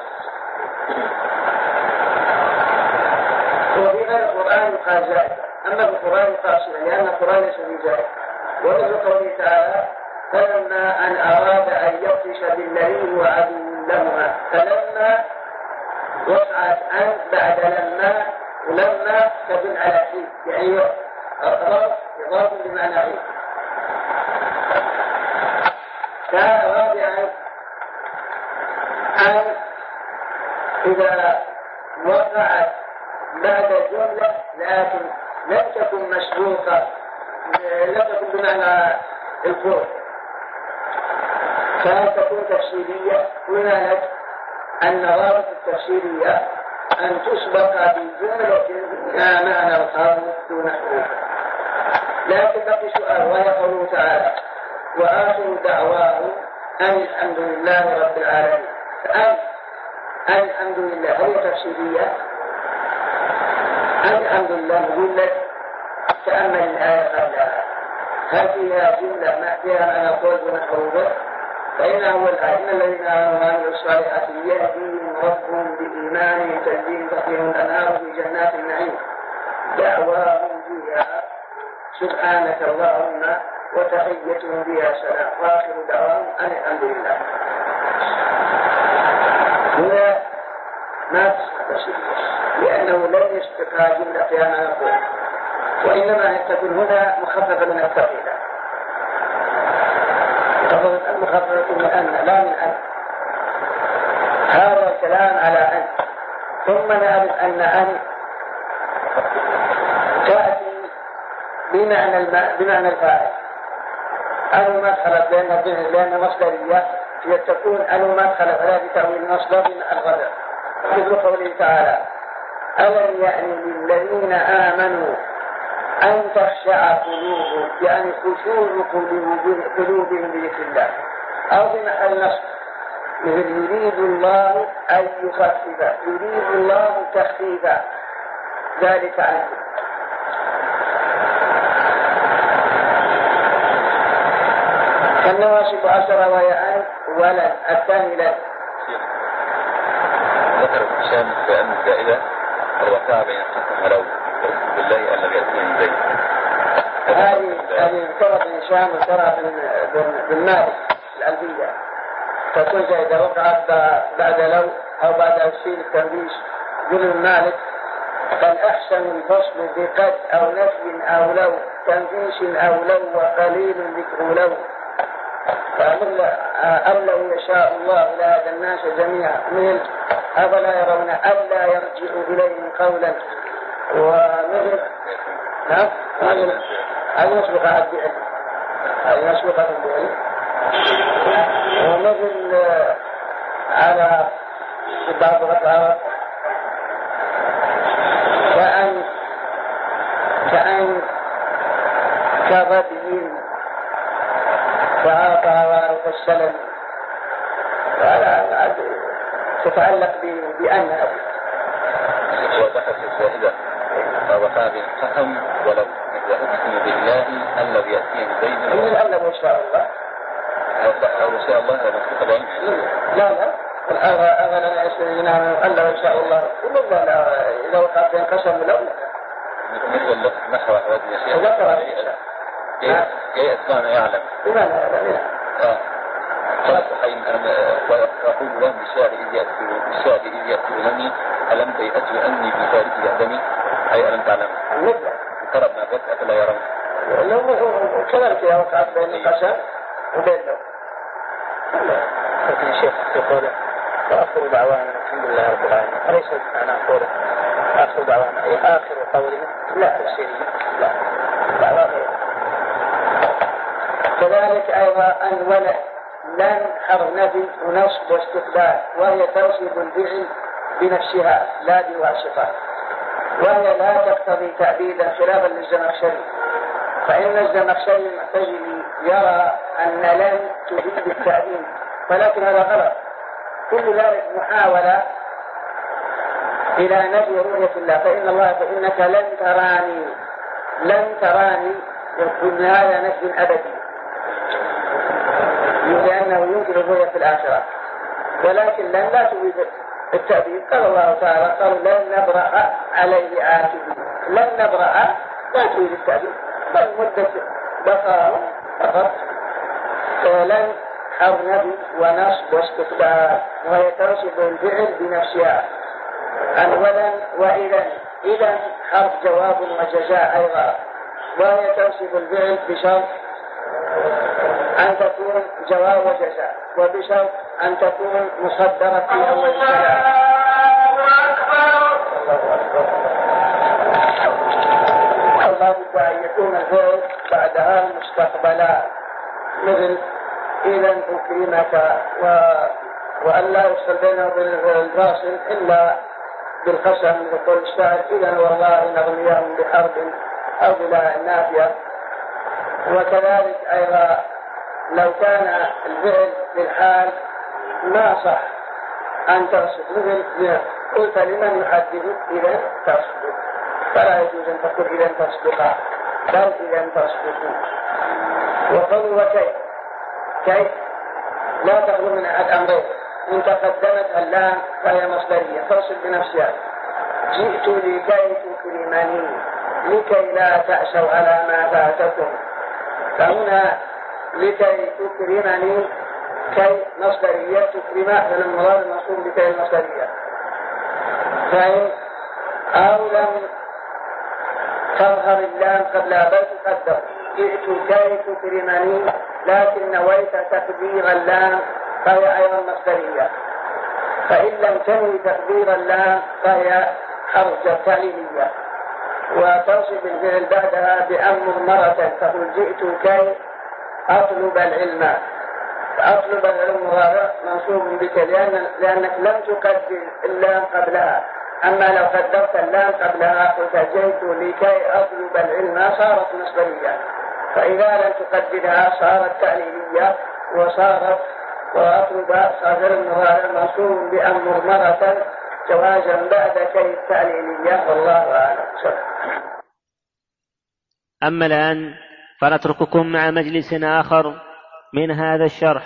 وفي غير القرآن يقال زائد، أما في القرآن يقال صلة، لأن القرآن ليس بزائد. ومثل قوله تعالى: فلما أن أراد أن يبطش بالذي هو عدو لهما. فلما وقعت أن بعد لما، ولما تدل على حين، يعني أضاف إضافة بمعنى حين. رابعا أن إذا وقعت بعد جملة لكن لم تكن مسبوقة، لم تكن بمعنى القول، كانت تكون تفسيرية. هنا لك النظارة التفسيرية أن تسبق بجملة لا معنى القول دون حروف. لكن بقي سؤال، وهي قوله تعالى: وآخر دعواه أن الحمد لله رب العالمين. أن أن الحمد لله هي تفسيرية. أن الحمد لله نقول لك تأمل الآية قبلها، هل فيها جملة ما فيها معنى القول دون حروف؟ فإن أول آية: إن الذين آمنوا وعملوا الصالحات يهديهم ربهم بإيمانهم تجري تحتهم الأنهار في جنات النعيم دعواهم فيها سبحانك اللهم وتحيتهم فيها سلام وآخر دعواهم أن الحمد لله. هنا ما تصح لأنه لن يستقى جملة فيها معنى القول، وإنما تكون هنا مخففة من الثقيلة، مخففة من أن لا من أن. هذا الكلام على أن. ثم نعرف أن أن تأتي بمعنى الماء بمعنى الفاعل. أن مدخلت لأن لأن مصدرية هي تكون أن مدخلت على بتأويل مصدر الغدر، مثل قوله تعالى: ألم يعني للذين آمنوا أن تخشع قلوبهم، يعني خشوع قلوبهم بذكر الله، أو بمحل نصب مثل يريد الله أن يخفف، يريد الله تخفيف ذلك عنه. فالنواسب عشرة وهي أن ولن الثاني لن. ذكر الشام بأن الزائدة الوفاء بين الحكم ولو بالله الذي يأتيهم زيد. هذه هذه انكرت من هشام وانكرت بالمالك الألفية، تكون إذا وقعت بعد لو أو بعد أسيل التنبيش يقول المالك: فالأحسن الفصل بقد أو نفي أو لو تنبيش أو لو وقليل ذكر لو. أم لو يشاء الله لهدى الناس جميعا مثل أفلا يرون ألا يرجع إليهم قولا. ومثل نعم مثل أن يسبق الدعاء أن يسبق الدعاء. ومثل على بعض الأعراض كأن كأن كغدي فعاطى وعرف السلم، تتعلق بأن وضحت الزائدة وفاء بالفهم ولو مثل أقسم بالله الذي يأتيه زيد من الألم إن شاء الله أو إن شاء الله مسكت بعين. لا لا أغلى يسرنا ألا إن شاء الله إلا إذا وقعت ينقسم له مثل نحو أحوال الشيء ذكر جاي أسمعنا يعلم لا لا لا حين ويقول له بالشعر إذ يأتي بالشعر إذ يأتي مني ألم تيأتي أني في فارس يهدمي أي ألم تعلم ترى ابن عباس أفلا يرون لو كذلك يا وقعت بين القسم وبين له. لكن الشيخ يقول وآخر دعوانا الحمد لله رب العالمين أليس أنا أقول آخر دعوانا أي آخر قولهم لا تفسيرية لا دعوانا. كذلك أيضا أن ولا لن حرف نفي ونصب واستقبال وهي توصيب الفعل بنفسها لا بواسطة، وهي لا تقتضي تأبيدا خلافا للزمخشري، فإن الزمخشري المعتزلي يرى أن لن تفيد التأبيد، ولكن هذا غلط. كل ذلك محاولة إلى نفي رؤية الله، فإن الله فإنك لن تراني لن تراني يكون هذا نفي أبدي لأنه يمكن الرؤية في الآخرة، ولكن لن لا تفيد التأبيد. قال الله تعالى قال لن نبرأ عليه عاكفين، لن نبرأ لا تفيد التأبيد بل مدة بقاء فقط. لن حرف نفي ونصب واستقبال وهي تنصب الفعل بنفسها. أولا وإذا إذا حرف جواب وجزاء أيضا، وهي تنصب الفعل بشرط أن تكون جواب وجزاء، وبشرط أن تكون مصدرة في أول الكلام. الله بد أن يكون الفعل بعدها مستقبلا، مثل إذا أكرمك، و... وأن لا يفصل بينه وبين الفاصل إلا بالقسم يقول الشاعر إذا والله نغنيهم بحرب أو بلا نافية. وكذلك أيضا لو كان الفعل للحال ما صح أن تصف، مثل قلت لمن يحدث إذا تصدق، فلا يجوز أن تقول إذا تصدق بل إذا تصدق. وقل وكيف كيف لا تخلو من أحد أمرين، إن تقدمت اللام فهي مصدرية تصل بنفسها، جئت لكي تكرمني لكي لا تأسوا على ما فاتكم، فهنا لكي تكرمني كي مصدرية تكرم من المراد المصدر لكي المصدرية. فإن أو لم تظهر اللام قبل بل تقدر جئت كي تكرمني لكن نويت تقدير اللام فهي أيضا مصدرية. فإن لم تنوي تقدير اللام فهي حرف تعليلية، وتنصب الفعل بعدها بأمر مرة، تقول جئت كي أطلب العلم، أطلب العلم هذا منصوب بك لأن لأنك لم تقدر اللام قبلها. أما لو قدرت اللام قبلها قلت جئت لكي أطلب العلم صارت مصدرية، فإذا لم تقدرها صارت تعليلية وصارت وأطلب صادر المضارع منصوب بأمر مرة جوازا بعد كي التعليلية، والله أعلم. أما الآن فنترككم مع مجلس آخر من هذا الشرح.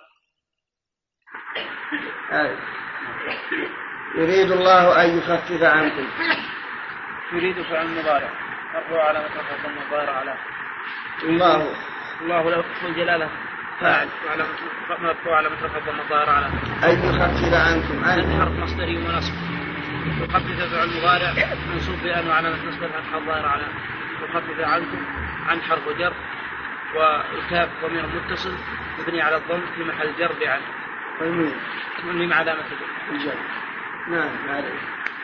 يريد الله أن يخفف عنكم. يريد فعل مضارع مرفوع على مترفع المضارع على الله الله له اسم الجلالة فاعل وعلى مرفوع على مترفع المضارع على أن يخفف عنكم. أن حرف مصدري ونصب. يخفف فعل مضارع منصوب بأن وعلى مترفع الفتحة الظاهرة على يخفف عنكم عن حرف جر، والكاف ضمير متصل مبني على الضم في محل جر بعن والميم علامة الجر. نعم عليك.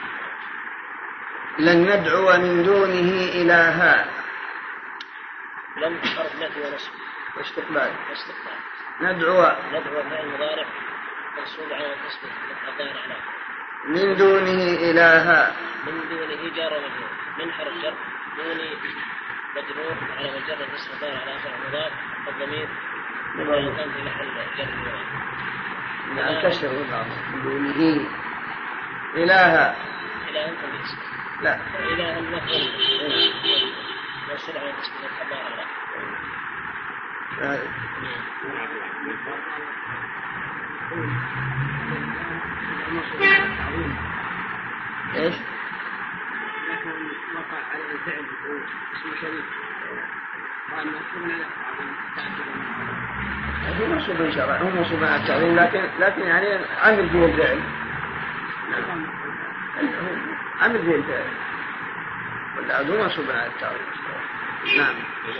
لن ندعو من دونه إلها. لن حرف نفي ونصب واستقبال. واستقبال. ندعو ندعو فعل مضارع منصوب على التصديق الظاهر على من دونه إلها. من دونه جار ومجرور. من حرف جر دوني مجرور على مجرد اسم الظاهر على آخر مضاف الضمير كان في محل جر. نعم كسر من دونه إلها. إلها أنت باسم. لا. إلها المفعول منصوب على اسم الظاهر على ايش؟ لكن وقع عليه الفعل اسم شريك وأن يكون له تعجب هو منصوب شرعا هو منصوب على التعظيم لكن لكن يعني عمل فيه الفعل. نعم. عمل فيه الفعل ولا هو منصوب على التعظيم. نعم.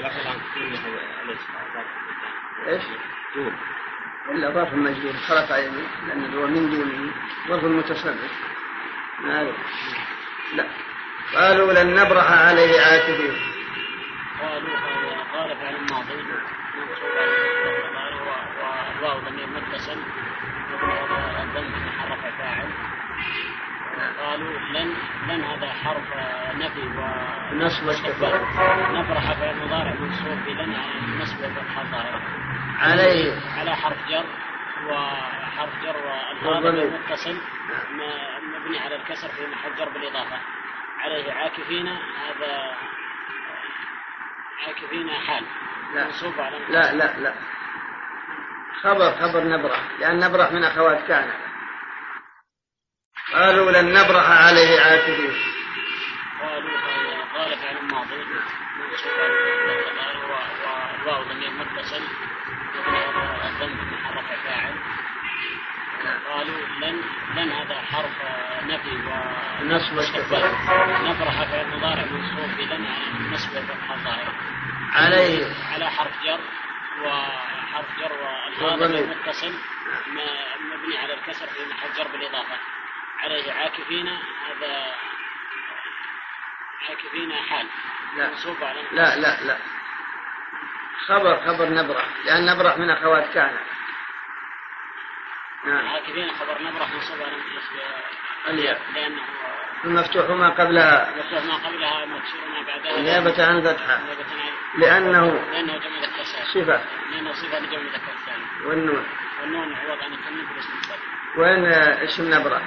ايش؟ إلا ظرف المجرور خلق عينه لأنه هو من دونه ظرف المتصرف. نعم. لا قالوا لن نبرح عليه عاكفين. قالوا قال فعل الماضي منصوب على والواو ضمير متصل الضم حرف فاعل. قالوا لن لن هذا حرف نفي ونصب واستقبال. نبرح فعل مضارع منصوب بلن نصب والفتحة الظاهرة عليه على حرف جر وحرف جر والواو متصل مبني على الكسر في محل جر بالإضافة عليه عاكفين. هذا عاكفين حال لا منصوب على لا لا لا خبر خبر نبرح لأن نبرح من أخوات كان. قالوا لن نبرح عليه عاكفين. قالوا قال فعل الماضي منصوب على والواو ضمير متصل الضم حرف فاعل. قالوا لن لن هذا حرف نفي ونصب واستقبال. نبرح فعل مضارع منصوب بلن نصب والفتحة الظاهرة عليه على حرف جر وحرف جر والواو متصل مبني على الكسر في محل جر بالإضافة عليه عاكفين. هذا عاكفين حال لا منصوب على لا لا لا خبر خبر نبرح لأن نبرح من أخوات كان. نعم. عاكفين خبر نبرح منصوب على الياء لأنه المفتوح ما قبلها المفتوح ما قبلها مكسور ما بعدها نيابة عن فتحة لأنه لأنه جمع ذكر سالم صفة لأنه صفة لجمع ذكر سالم. والنون والنون عوض عن التنوين في الاسم الثالث. وين اسم نبرح؟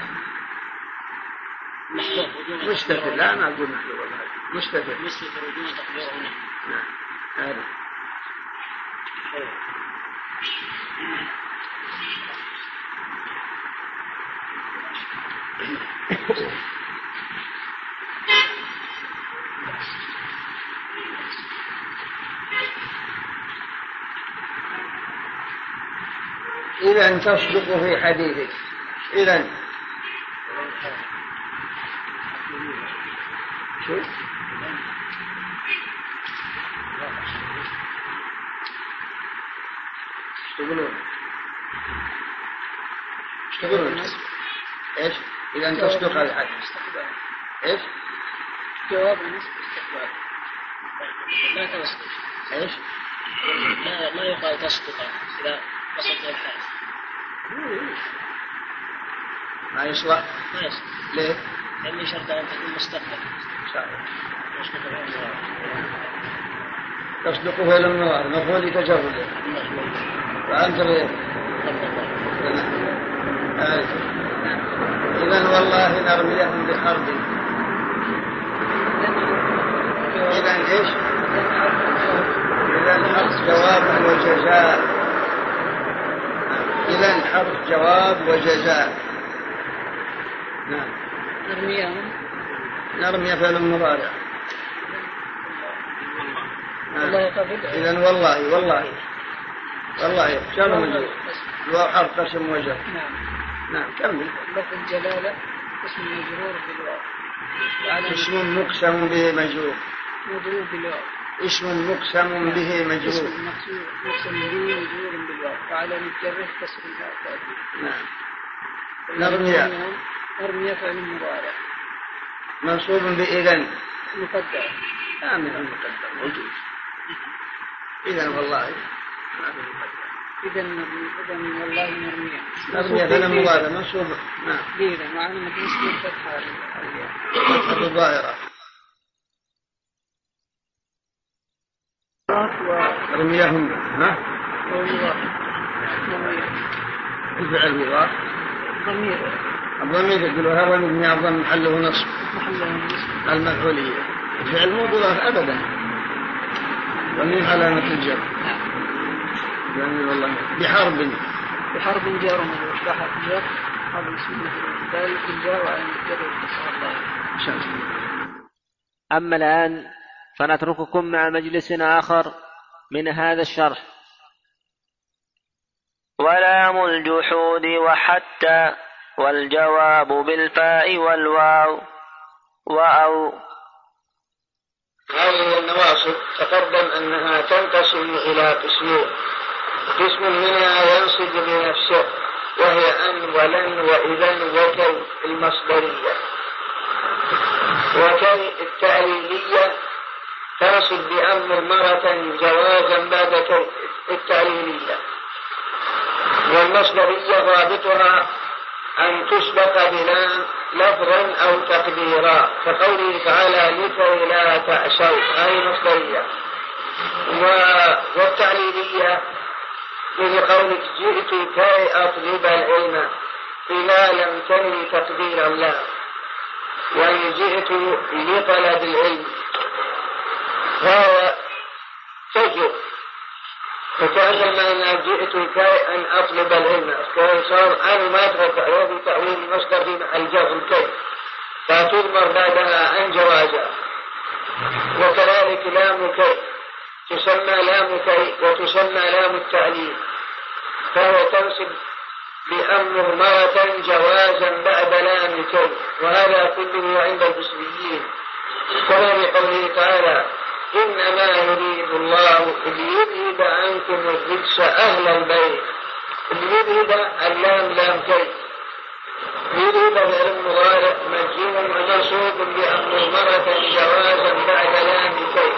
محذوف وجوبا مستتر. لا ما أقول محذوف والله مستتر مستتر وجوبا تقديره هنا. نعم هذا إذا تصدق في حديثك. إذا شو تقولون تقولون إيش إذا تصدق هذا الحديث إيش جواب نصب استقبال لا تصدق إيش لا ما يقال تصدق إذا وصلت الحال ما يصلح. ما يصلح. ليه؟ لأن شرط أن تكون مستقبل. صحيح. تصدقه إلى النوار مفعول لتجاوزه وأنت غير. إذن والله نرميهم بحرب. إذن إيش؟ إذن حرف جواب وجزاء. إذن حرف جواب وجزاء. نعم. نرميهم. نرمي فعل مضارع. إذن والله والله والله جار مجرور وحرف قسم وجر. نعم. نعم كمل. لفظ الجلالة اسم مجرور بالواو. اسم مقسم به مجرور. مجرور بالواو. اسم مقسم به مجرور. اسم مقسم به مجرور بالواو. وعلى مجره كسر الواو. نعم. نرمي. نرمي فعل مضارع. منصوب بإذن. مقدر. آمن المقدر موجود. إذن والله. إذن إذن والله نرمي. نرمي فعل مضارع منصوب. نعم. بإذن وعلى نسبة الفتحة. فتحة الظاهرة. رميهم ها؟ الفعل مضاف. ضمير. الضمير تقول هذا مبني على الضم محله نصب. محله نصب. المفعولية. الفعل مو مضاف أبدا. ضمير علامة الجر. يعني والله بحرب. بحرب جار ومجرور. بحرب جار. هذا اسم مجرور. ذلك الجار وعلى الجر والكسر. أما الآن فنترككم مع مجلس آخر من هذا الشرح. ولام الجحود وحتى والجواب بالفاء والواو وأو. هذه النواصب تقدم أنها تنقسم إلى قسمين. قسم منها ينصب بنفسه وهي أن ولن وإذن وكي المصدرية، وكي التعليلية تنصب بأمر مرة جوازا بعد كي التعليلية، والمصدرية رابطها أن تسبق بلام لفظا أو تقديرا، كقوله تعالى لكي لا تأسوا، هذه مصدرية. والتعليلية من قولك جئت كي أطلب العلم إذا لم تنوي تقدير الله، يعني جئت لطلب العلم، وهو تجر فتعلم أن جئت كي أن أطلب العلم، صار أنا ما أترك عليه تأويل مصدر في محل جر كي، فتضمر بعدها أن جوازا. وكذلك لام كي تسمى لام كي وتسمى لام التعليل، فهو تنصب بأمر مرة جوازا بعد لام كي، وهذا كله عند البصريين، كما بقوله تعالى إنما يريد الله ليذهب عنكم الرجس أهل البيت. ليذهب اللام لام كي، يذهب غير المضارع مجزوم ومنصوب بأمر مرة جوازا بعد لام كي،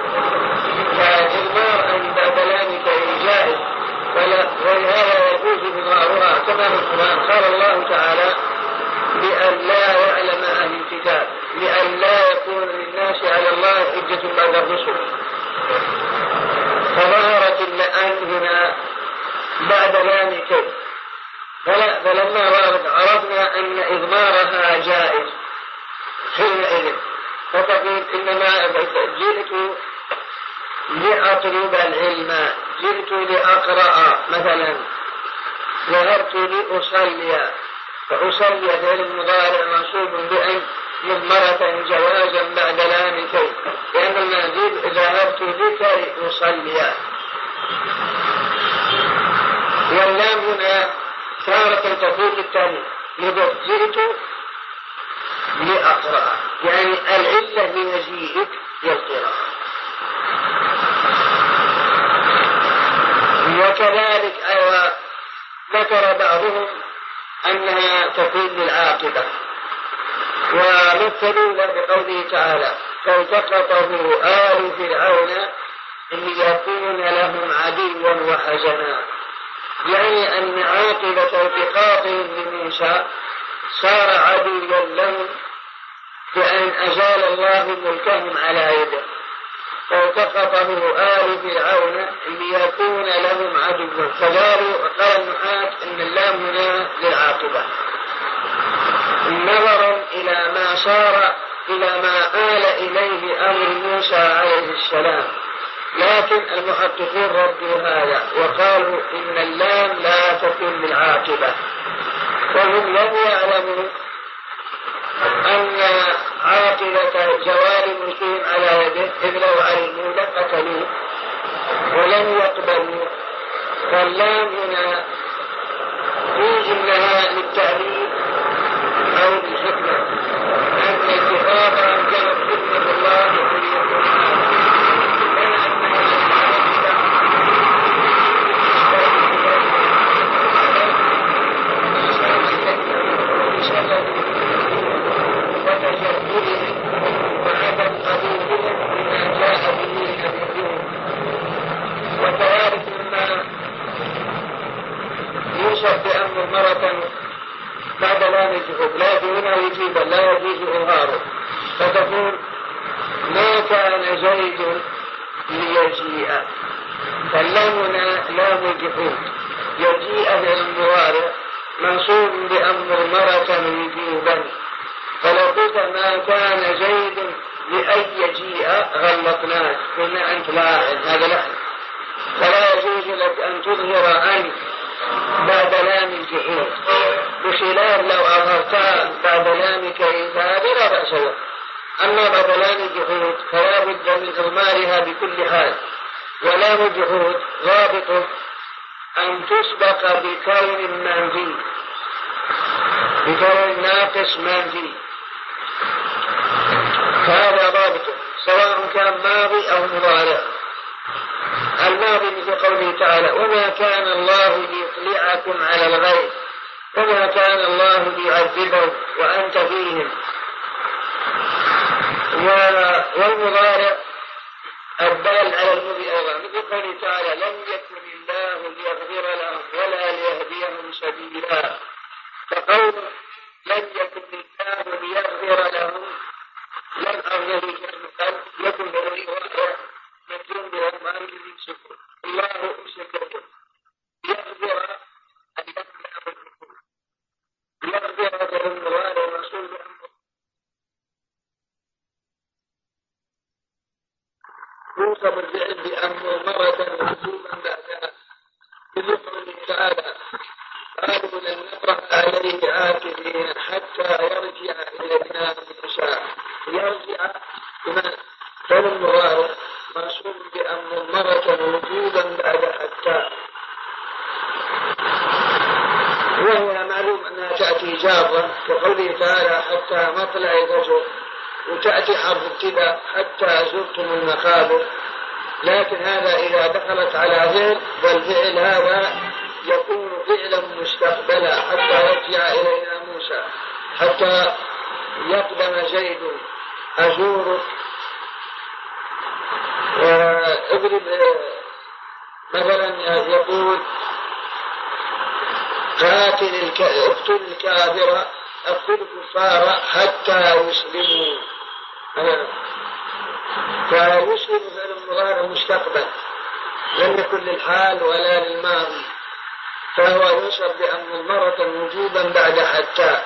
فإضمار أن بعد لام كي جائز، ولهذا يجوز إضمارها كما في القرآن. قال الله تعالى لأن لا يعلم أهل الكتاب، لأن لا يكون للناس على الله حجة بعد الرسل، فظهرت الآن هنا بعد لام كي، فلما عرفنا أن إضمارها جائز حينئذ فتقول إنما جئت لأطلب العلم، جئت لأقرأ مثلا، ذهبت لأصلي، فأصلي فعل المضارع منصوب بأن مضمرة جوازا بعد لام كي، لأن المنزيل ذهبت لكي أصلي. واللام هنا تارة تقول للتاني جئت لأقرأ، يعني العلة لمجيئك للقراءة. وكذلك أيضا ذكر بعضهم أنها تكون للعاقبة، ومثلوا بقوله تعالى فالتقطه آل فرعون ليكون لهم عدوا وحزنا، يعني أن عاقبة التقاطهم لموسى صار عدوا لهم بأن أزال الله ملكهم على يده، فالتقطه آل فرعون ليكون لهم عدوا. فقالوا قال النحاة إن اللام هنا للعاقبة نظرا إلى ما صار إلى ما آل إليه أمر موسى عليه السلام، لكن المحققون ردوا هذا وقالوا إن اللام لا تكون للعاقبة، وهم لم يعلموا أن عاقبة زوال ملكهم على يده إذ لو علموا لقتلوه ولم يقبلوا. واللام هنا يوجد لها للتعليل أو بالحكمة، أن الخطاب كانت حكمة الله وعدم قبولهم بما جاء به نبيهم. وكذلك لما يوصف بأمر مرة بعد لام الجحود، لكن هنا يجيب لا يجوز إظهاره، فتقول ما كان زيد ليجيء، فاللامنا لام الجحود يجيء للمضارع منصوب بأمر مرة وجوبا، فلو قلت ما كان زيد لأن يجيء غلطناك قلنا أنت لاعن، هذا لعن، فلا يجوز لك أن تظهر أنت بعد لام الجحود، بخلاف لو أظهرتها بعد لام كي فهذا لا بأس به. أما بعد لام الجحود فلا بد من إضمارها بكل حال، ولام الجحود ضابطه أن تسبق بكون منفي، بكون ناقص منفي، هذا ضابطه سواء كان ماضي أو مضارع. الماضي مثل قوله تعالى وما كان الله ليطلعكم على الغيب وما كان الله ليعذبهم وأنت فيهم. والمضارع الدال على المضي أيضا مثل قوله تعالى لم يكن الله ليغفر لهم ولا ليهديهم سبيلا. فقول لم يكن الله ليغفر لهم لم أغفر كان يكن بغير واحد مجرم بهم أن يمسكوا الله أمسكوا يغفر أن يغفر يغفر لهم الله ورسول يوصف الفعل بأمر مرة وجوبا بعدها بذكر تعالى قالوا لن نبرح عليه عاكفين حتى يرجع إلينا موسى. يرجع بما فعل المضارع منصوب بأمر مرة وجوبا بعد حتى، وهي معلوم أنها تأتي جارة كقوله تعالى حتى مطلع الفجر، وتأتي حرف ابتداء حتى زرتم المقابر. لكن هذا إذا دخلت على فعل والفعل هذا يكون فعلا مستقبلا حتى يرجع إلينا موسى، حتى يقدم زيد أزورك. واضرب مثلا يقول قاتل اقتل الكافر اقتل الكفار حتى يسلموا. فيسلم فعل المضارع مستقبل لم يكن للحال ولا للماضي، فهو ينصب بأمر مرة وجوبا بعد حتى.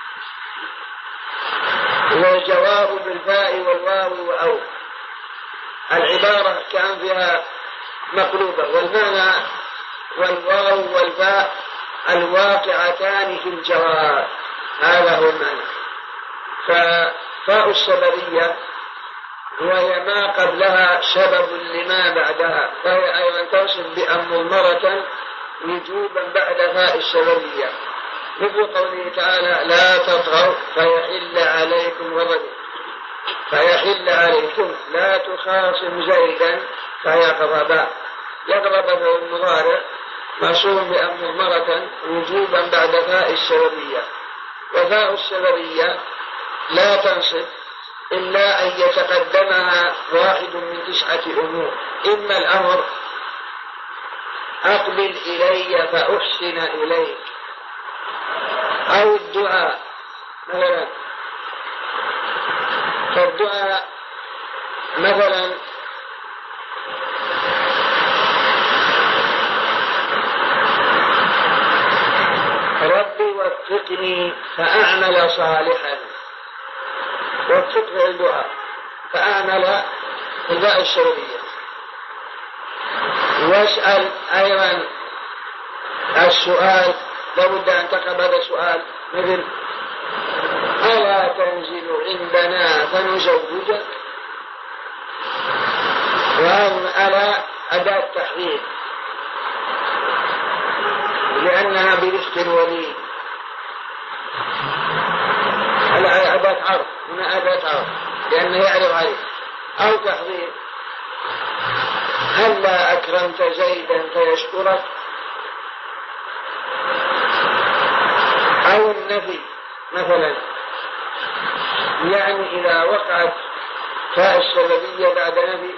والجواب بالفاء والواو وأو. العبارة كان فيها مقلوبة والمعنى والواو والفاء الواقعتان في الجواب، هذا هو المعنى. ففاء السببية وهي ما قبلها سبب لما بعدها، فهي أيضا تنصب بأمر مرة وجوبا بعد فاء السببية، مثل قوله تعالى لا تطغوا فيحل عليكم غضبي، فيحل عليكم لا تخاصم زيدا فيغضب. يغضب في المضارع منصوب بأمر مرة وجوبا بعد فاء السببية. وفاء السببية لا تنصب إلا أن يتقدمها واحد من تسعة أمور: إما الأمر أقبل إلي فأحسن إليك، أو الدعاء مثلا. فالدعاء مثلا ربي وفقني فأعمل صالحا، وفقه الدعاء فأعمل الدعاء الشرعية. واسأل أيضا السؤال لابد أن تقبل سؤال مثل ألا تنزل عندنا فنزوجك، وألا أداة تحريم لأنها برفق الولي، ألا أداة عرض، هنا أداة عرض لأنه يعرض عليه. أو تحريم هلا أكرمت زيدا فيشكرك. أو النفي مثلا، يعني إذا وقعت فاء السببية بعد نفي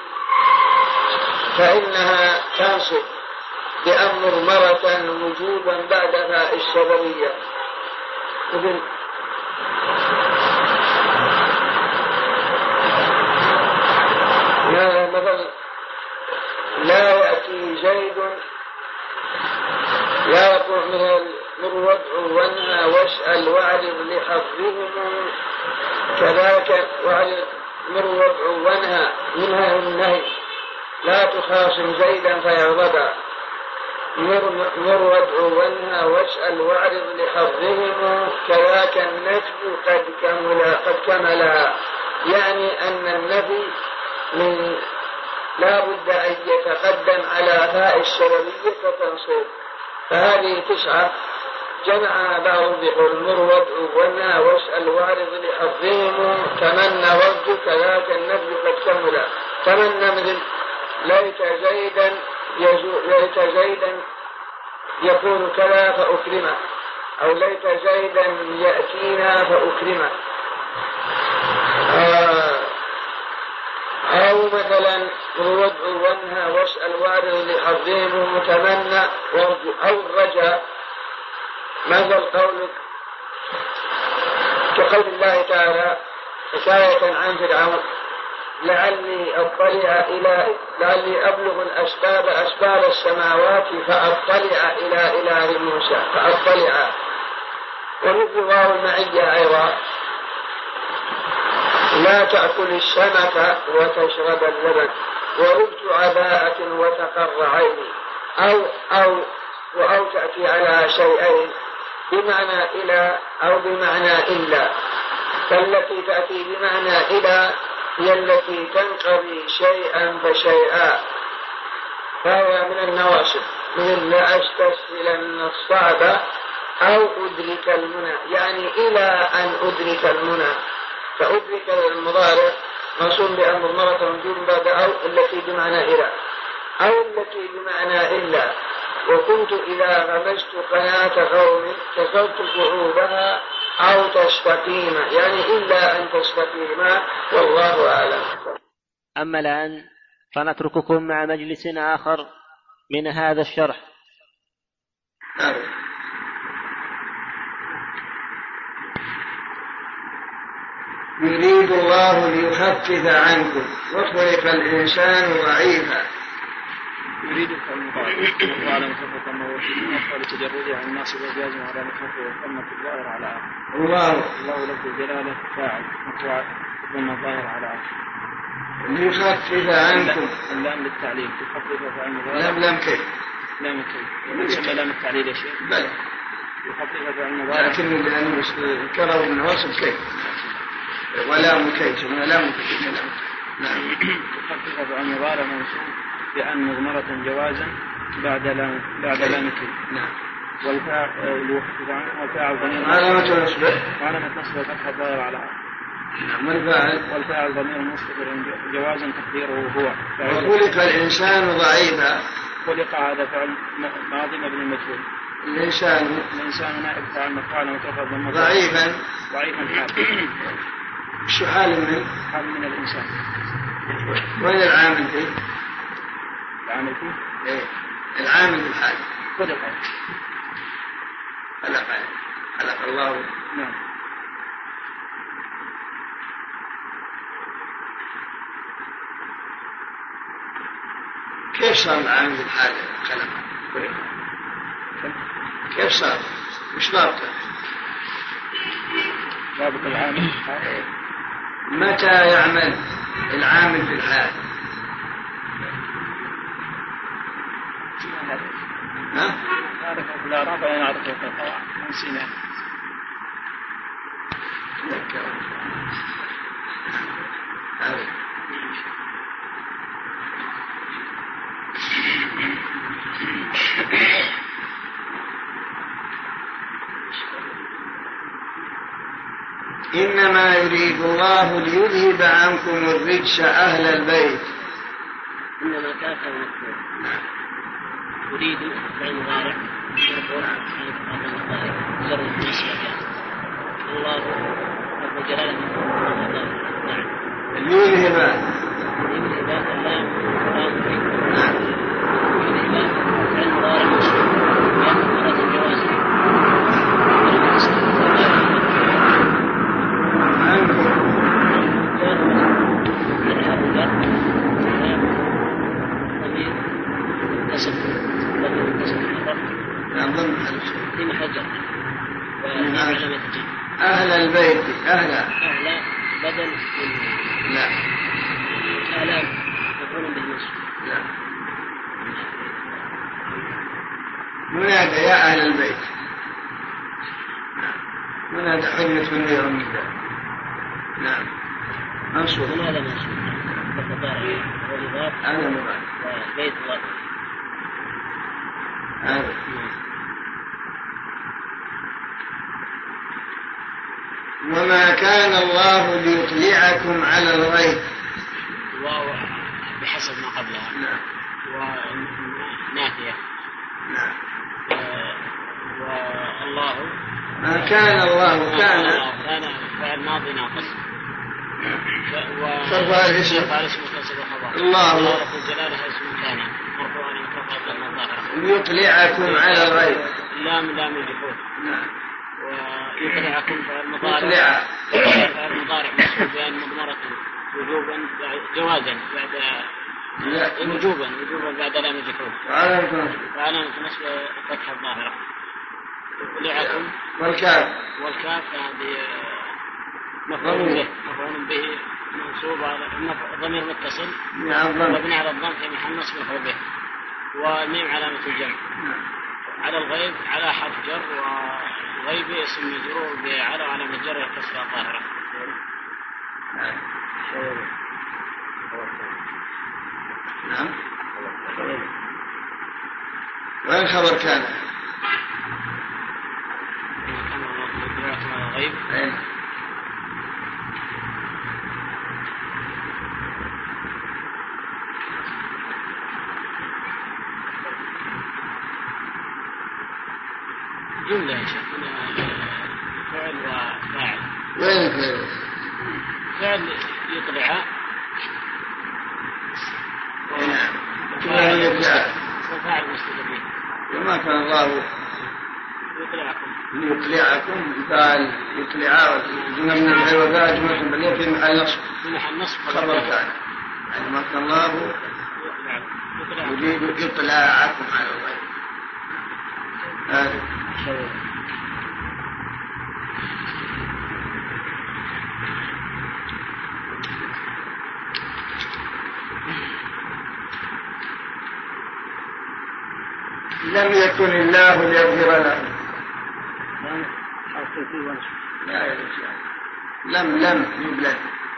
فإنها تنصب بأمر مرة وجوبا بعد فاء السببية. مثل مثلا لا يأتي زيد، لا يقول من وضع وانهى واسأل واعرض لحظهم، كذلك واعرض مر وضع وانهى منها النهي لا تخاصم زيدا فيغضب، مر وضع وانهى واسأل واعرض لحظهم، كذاك النفي قد كمل قد كملها، يعني أن النفي من لا بد أن يتقدم على فاء السببية تنصب، فهذه تسعة جمع بعض المرود والنا واسأل وارض لأظيم تمنى وجه كذاك النبي قد كمل. تمنى مثل ليت زيدا ليت زيدا يقول كذا فأكرمه، أو ليت زيدا يأتينا فأكرمه. آه أو مثلا الودع وانهى واسأل وارض لأظيم متمنى، أو الرجاء مثل قولك كقول الله تعالى حكاية عن فرعون لعلي أطلع إلى لعلي أبلغ الأسباب أسباب السماوات فأطلع إلى إله موسى فأطلع. ومثل واو المعية أيضا لا تأكل السمك وتشرب اللبن وربت عباءة وتقر عيني، أو أو أو تأتي على شيئين بمعنى إلى أو بمعنى إلا. فالتي تأتي بمعنى إلى هي التي تنقضي شيئا فشيئا، فهو من النواصب من لا أستسهلن الصعب أو أدرك المنى، يعني إلى أن أدرك المنى. فأدرك المضارع منصوب بأمر مرة وجود بعد أو التي بمعنى إلى، أو التي بمعنى إلا. وكنت إذا غمست قناة قوم كسرت قعوبها أو تستقيم، يعني إلا أن تستقيم، والله أعلم. أما الآن فنترككم مع مجلس آخر من هذا الشرح. يريد الله ليخفف عنكم وخلق الإنسان ضعيفا. يريد المضارع وعلى مخفف النور وقال تجرده عن الناس وجازم على مخفف وقمة الظاهر على آخر. الله الله لك جلاله فاعل مطوع وقمة الظاهر على آخر. ليخفف عنكم. اللام للتعليل يخفف عن المضارع. لام لام كيف؟ لام كيف يسمى لام التعليل يا شيخ؟ بلى يخفف عن المضارع، لكن لأنه كرر النواصب كيف ولا مكيف ولا مكيف. نعم. يخفف عن المضارع منصوب بأن مضمرة جوازا بعد لام بعد لام كي. نعم. والفاعل يخفف عنه والفاعل ضمير علامة نصب علامة نصب الفتحة الظاهر على. نعم. والفاعل والفاعل ضمير مستتر جوازا تقديره هو. وخلق الإنسان ضعيفا. خلق هذا فعل ماضي مبني المجهول. الإنسان الإنسان نائب فاعل مفعول مترفع ضمير ضعيفا. ضعيفا حال. شو حال من؟ حال من الإنسان. وين العامل فيه؟ العامل فيه؟ إيه العامل في الحال. خلق. خلق خلق الله. نعم. كيف صار العامل في الحال خلق؟ كيف صار؟ مش ضابطه. ضابط العامل. متى يعمل العامل في الحال؟ ها؟ نعرف لا رابع نعرف القواعد نسينا. إنما يريد الله ليذهب عنكم الرجس أهل البيت. إنما كافة ونكون يريد فعل مضارع مرفوع عن كافة المضارع جر النسبة الله رب جلاله نعم. ليذهب يذهب اللام لام نعم. يذهب فعل مضارع مسلم يأخذ مرة الجواز أهل البيت أهل أهل بدل من لا آلام مفعول بالنصب لا منادى يا أهل البيت منادى حجة من غير النداء. نعم منصوب. هذا منصوب بالمضارع والإضافة أهل المضارع وبيت الله وما كان الله ليطلعكم على الغيب بحسب ما قبلها. نعم. ونافية. نعم. والله ما كان الله كان كان فعل ماضي ناقص. صرفها الاسم الله رب الجلال اسم كان مرفوعا مترفعا ظاهرا. يطلعكم على الغيب. لام لام الجحود. نعم. ويطلعكم فعل مضارع. فعل مضارع مسؤول بأن مضمرة وجوبا جوازا بعد وجوبا وجوبا بعد لام الجحود. وعلامة نصب فتحة الظاهرة. يطلعكم. والكاف. والكاف هذه مفعول به مفعول به منصوب على ضمير متصل مبني على الضم في محل نصب مفعول به. والميم علامة الجمع. على الغيب على حرف جر والغيب اسم مجرور بعلى علامة جر الكسرة الظاهرة. نعم. وين خبر كان؟ كان الله على الغيب. جملة يا شيخ فعل وفاعل. وين الفعل؟ فعل يطلع. نعم. فعل يطلع. وفاعل مستقبل. وما كان الله يطلعكم. يطلعكم فعل يطلع جملة من الفعل وفاعل جملة بنية في محل نصب. في محل نصب خبر كان. يعني ما كان الله يريد يطلعكم على الغيب. هذا. لم يكن الله ليغفر لهم. لا يا رجال. لم لم يبلد.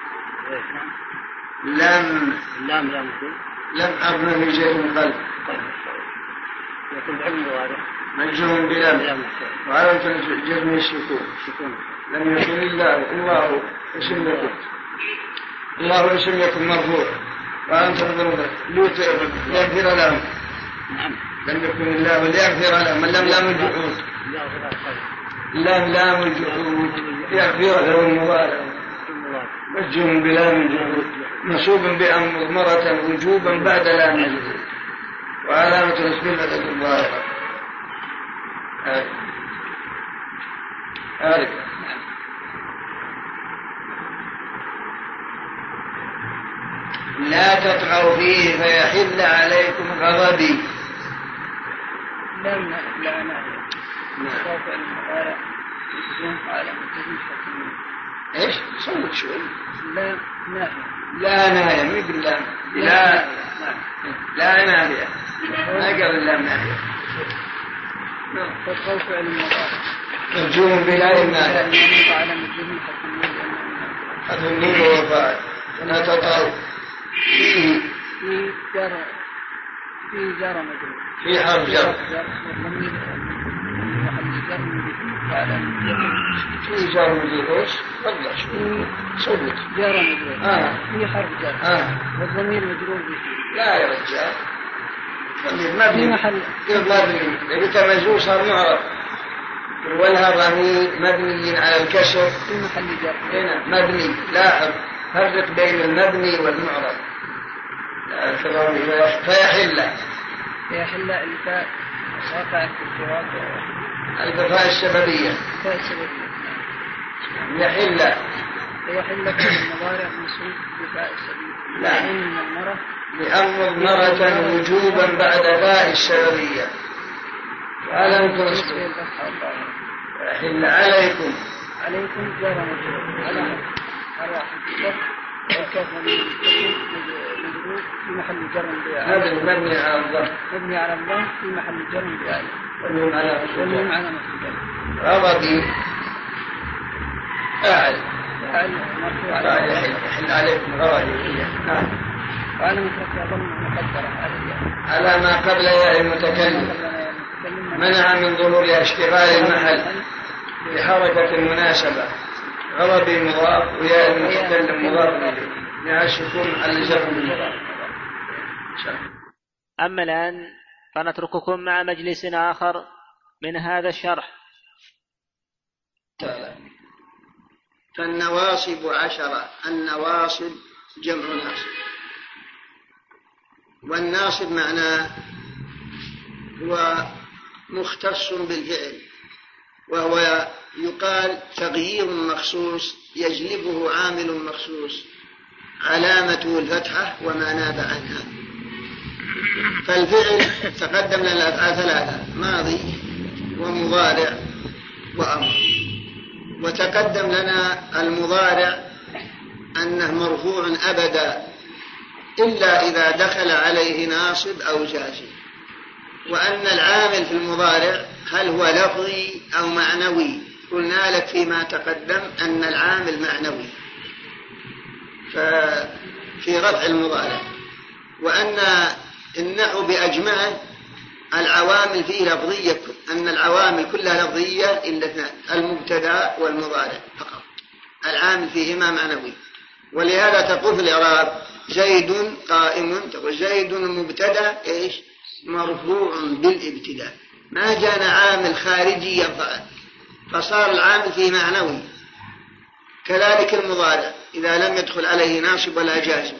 لم لم لم لم أبنى في شيء من قلب. يكون بعلم الوارث. مجزوم بلم وعلامة جزم السكون. لم يكن الله الله اسم يكن الله اسم يكن مرفوع وعلامة ليغفر لهم. لم يكن الله ليغفر لهم. لم لام الجحود. لم لام الجحود يغفر لهم مبارك مجزوم بلام الجحود منصوب بأن مضمرة وجوبا بعد لام الجحود وعلامة نصبه الظاهرة. هذه هذه لا تطغوا فيه فيحل عليكم غضبي. لم لا نهي رافع المضارع يكون على متجد حكيم. ايش صوت شوي. لا نهي. لا نهي مو بالله. لا لا نهي ما قال لا نهي. تطغوا فعل المضارع مجزوم بلا النهي على متجد حكيم. هذا النور وفاء. لا تطغوا فيه في جر في جر مجرور في حرف جر في جر مجرور ايش؟ والله شو صوت جر مجرور اه في حرف جر اه والضمير مجرور به. لا يا رجال ضمير مبني محل مبني قلت مجرور صار معرب والها ضمير مبني على الكسر في محل جر. هنا مبني. لاحظ فرق بين المبني والمعرب. فيحل فيحل الفاء واقع في الجواب الفاء السببية. الفاء السببية. يحل فيحل في المضارع منصوب بفاء السببية. لا لأن المرة لأمر مرة وجوبا بعد فاء السببية وعلم تنصب. يحل عليكم عليكم جار مجرور على أرواح الكتاب والكاف مجرور في محل جر بآية. هذا مبني على الضم مبني على الضم في محل جر بآية. والميم على والميم على مسجد. غضبي فاعل فاعل مرفوع فاعل يحل عليكم غضبي. نعم. وعلى مترك ضم مقدرة على على ما قبل ياء المتكلم منع من ظهور اشتغال المحل بحركة المناسبة غضب مضاف ويا المتكلم مضاف إليه مع السكون على الجر المضاف. أما الآن فنترككم مع مجلس آخر من هذا الشرح. فالنواصب عشرة. النواصب جمع ناصب، والناصب معناه هو مختص بالفعل، وهو يقال تغيير مخصوص يجلبه عامل مخصوص علامته الفتحة وما ناب عنها. فالفعل تقدم لنا الأفعال ثلاثة: ماضي ومضارع وأمر. وتقدم لنا المضارع أنه مرفوع أبدا إلا إذا دخل عليه ناصب أو جازم، وأن العامل في المضارع هل هو لفظي أو معنوي. قلنا لك فيما تقدم أن العامل معنوي في رفع المضارع، وأن النحو بأجمعه العوامل فيه لفظية، أن العوامل كلها لفظية إلا اثنان: المبتدأ والمضارع فقط، العامل فيهما معنوي. ولهذا تقول في الإعراب زيد قائم، تقول زيد مبتدأ إيش؟ مرفوع بالابتداء، ما جاء عامل خارجي يرفعه، فصار العامل فيه معنوي. كذلك المضارع إذا لم يدخل عليه ناصب ولا جازم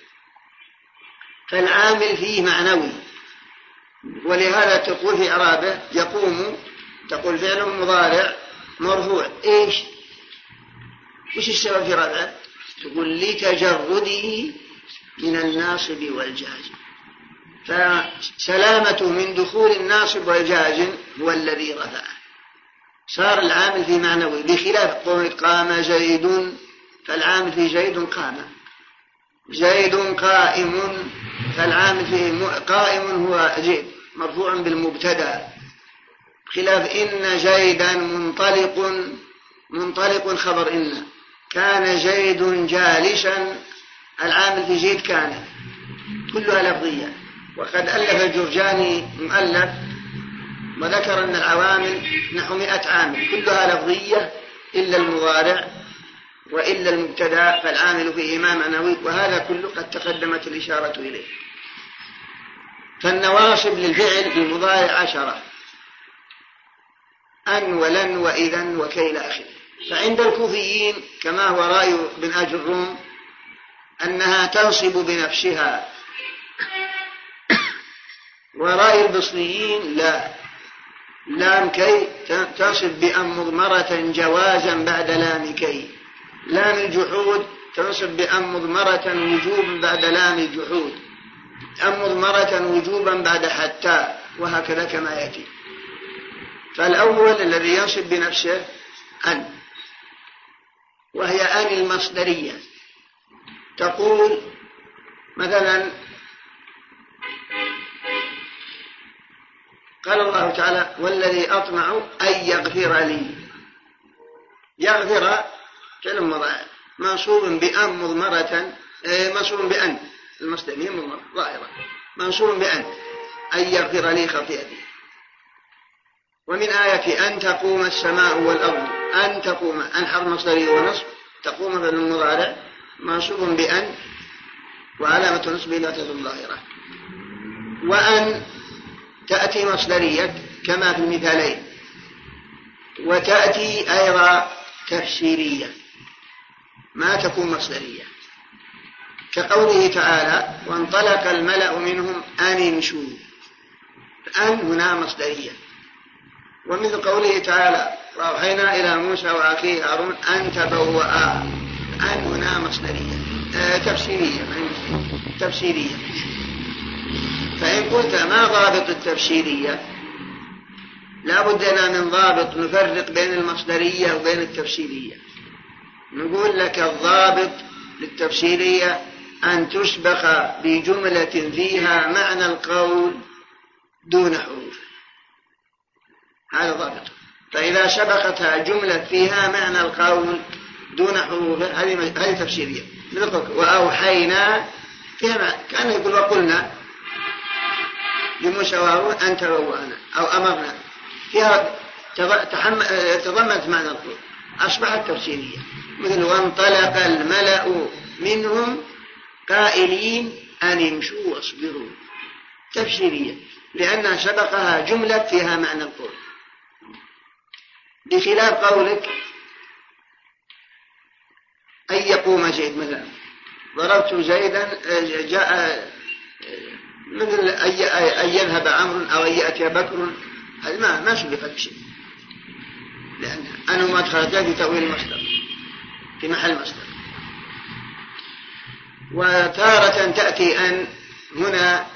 فالعامل فيه معنوي. ولهذا تقول في إعرابه يقوم، تقول فعل مضارع مرفوع إيش؟ وش السبب في رفعه؟ تقول لتجرده من الناصب والجازم، فسلامته من دخول الناصب والجازم هو الذي رفعه، صار العامل في معنوي. بخلاف قول قام زيد، فالعامل في زيد قام، زيد قائم، فالعامل في قائم هو زيد مرفوع بالمبتدا. بخلاف إن زيدا منطلق، منطلق خبر إن، كان زيد جالسا، العامل في زيد كان، كلها لفظية. وقد ألف الجرجاني مؤلف وذكر أن العوامل نحو مئة عامل كلها لفظية إلا المضارع وإلا المبتدا، فالعامل فيه ما معنوي، وهذا كله قد تقدمت الإشارة إليه. فالنواصب للفعل بالمضارع عشرة: أن ولن وإذن وكي إلى آخره. فعند الكوفيين كما هو رأي بن آج الروم أنها تنصب بنفسها، ورأي البصريين لا، لام كي تنصب بأن مضمرة جوازا بعد لام كي، لام الجحود تنصب بأن مضمرة وجوبا بعد لام الجحود، أن مضمرة وجوبا بعد حتى، وهكذا كما يأتي. فالأول الذي ينصب بنفسه أن، وهي أن المصدرية. تقول مثلا قال الله تعالى والذي أطمع أن يغفر لي، يغفر فعل مضارع منصوب بأن مضمرة، منصوب بأن المصدرية مضمرة ظاهرة، منصوب بأن أن يغفر لي خطيئتي. ومن آية أن تقوم السماء والأرض، أن تقوم، أن حرف مصدري ونصب، تقوم فعل المضارع منصوب بأن وعلامة نصبه لا تدل ظاهرة. وأن تأتي مصدرية كما في المثالين، وتأتي أيضا تفسيرية ما تكون مصدرية، كقوله تعالى وانطلق الملأ منهم أن امشوا، أن هنا مصدرية. ومثل قوله تعالى وأوحينا إلى موسى وأخيه هارون أن تبوأ، أن هنا مصدرية آه تفسيرية تفسيرية. فإن قلت ما ضابط التفسيرية، لا بد لنا من ضابط نفرق بين المصدرية وبين التفسيرية. نقول لك الضابط للتفسيرية أن تسبق بجملة فيها معنى القول دون حروف، هذا ضابط. فإذا سبقتها جملة فيها معنى القول دون حروف هذه تفسيرية. وأوحينا فيها كان يقول وقلنا، لموسى وهارون أن تبوأنا أو أمرنا فيها تضمنت معنى الطول أصبحت تفسيرية، مثل وانطلق الملأ منهم قائلين أن امشوا واصبروا، تفسيرية لأنها سبقها جملة فيها معنى الطول، بخلاف قولك أن يقوم زيد مثلا ضربت زيدا جاء، مثل أن يذهب عمرو أو أن يأتي بكر، هذا ما ما سبقت بشيء، لأن أنا ما أدخلت في تأويل المصدر في محل مصدر. وتارة تأتي أن هنا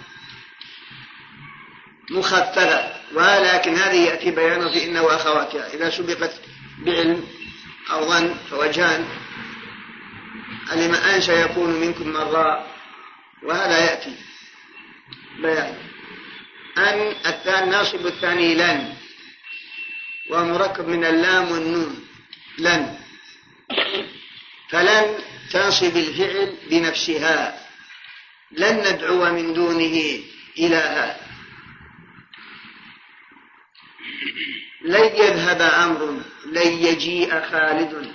مخففة، ولكن هذه يأتي بيانه في إنه وأخواتها إذا سبقت بعلم أو ظن فوجهان، علم أن سيكون منكم مرة، وهذا يأتي بيان. أن الثاني ناصب الثاني لن، ومركب من اللام والنون لن، فلن تنصب الفعل بنفسها، لن ندعو من دونه إلها، لن يذهب عمرو، لن يجيء خالد.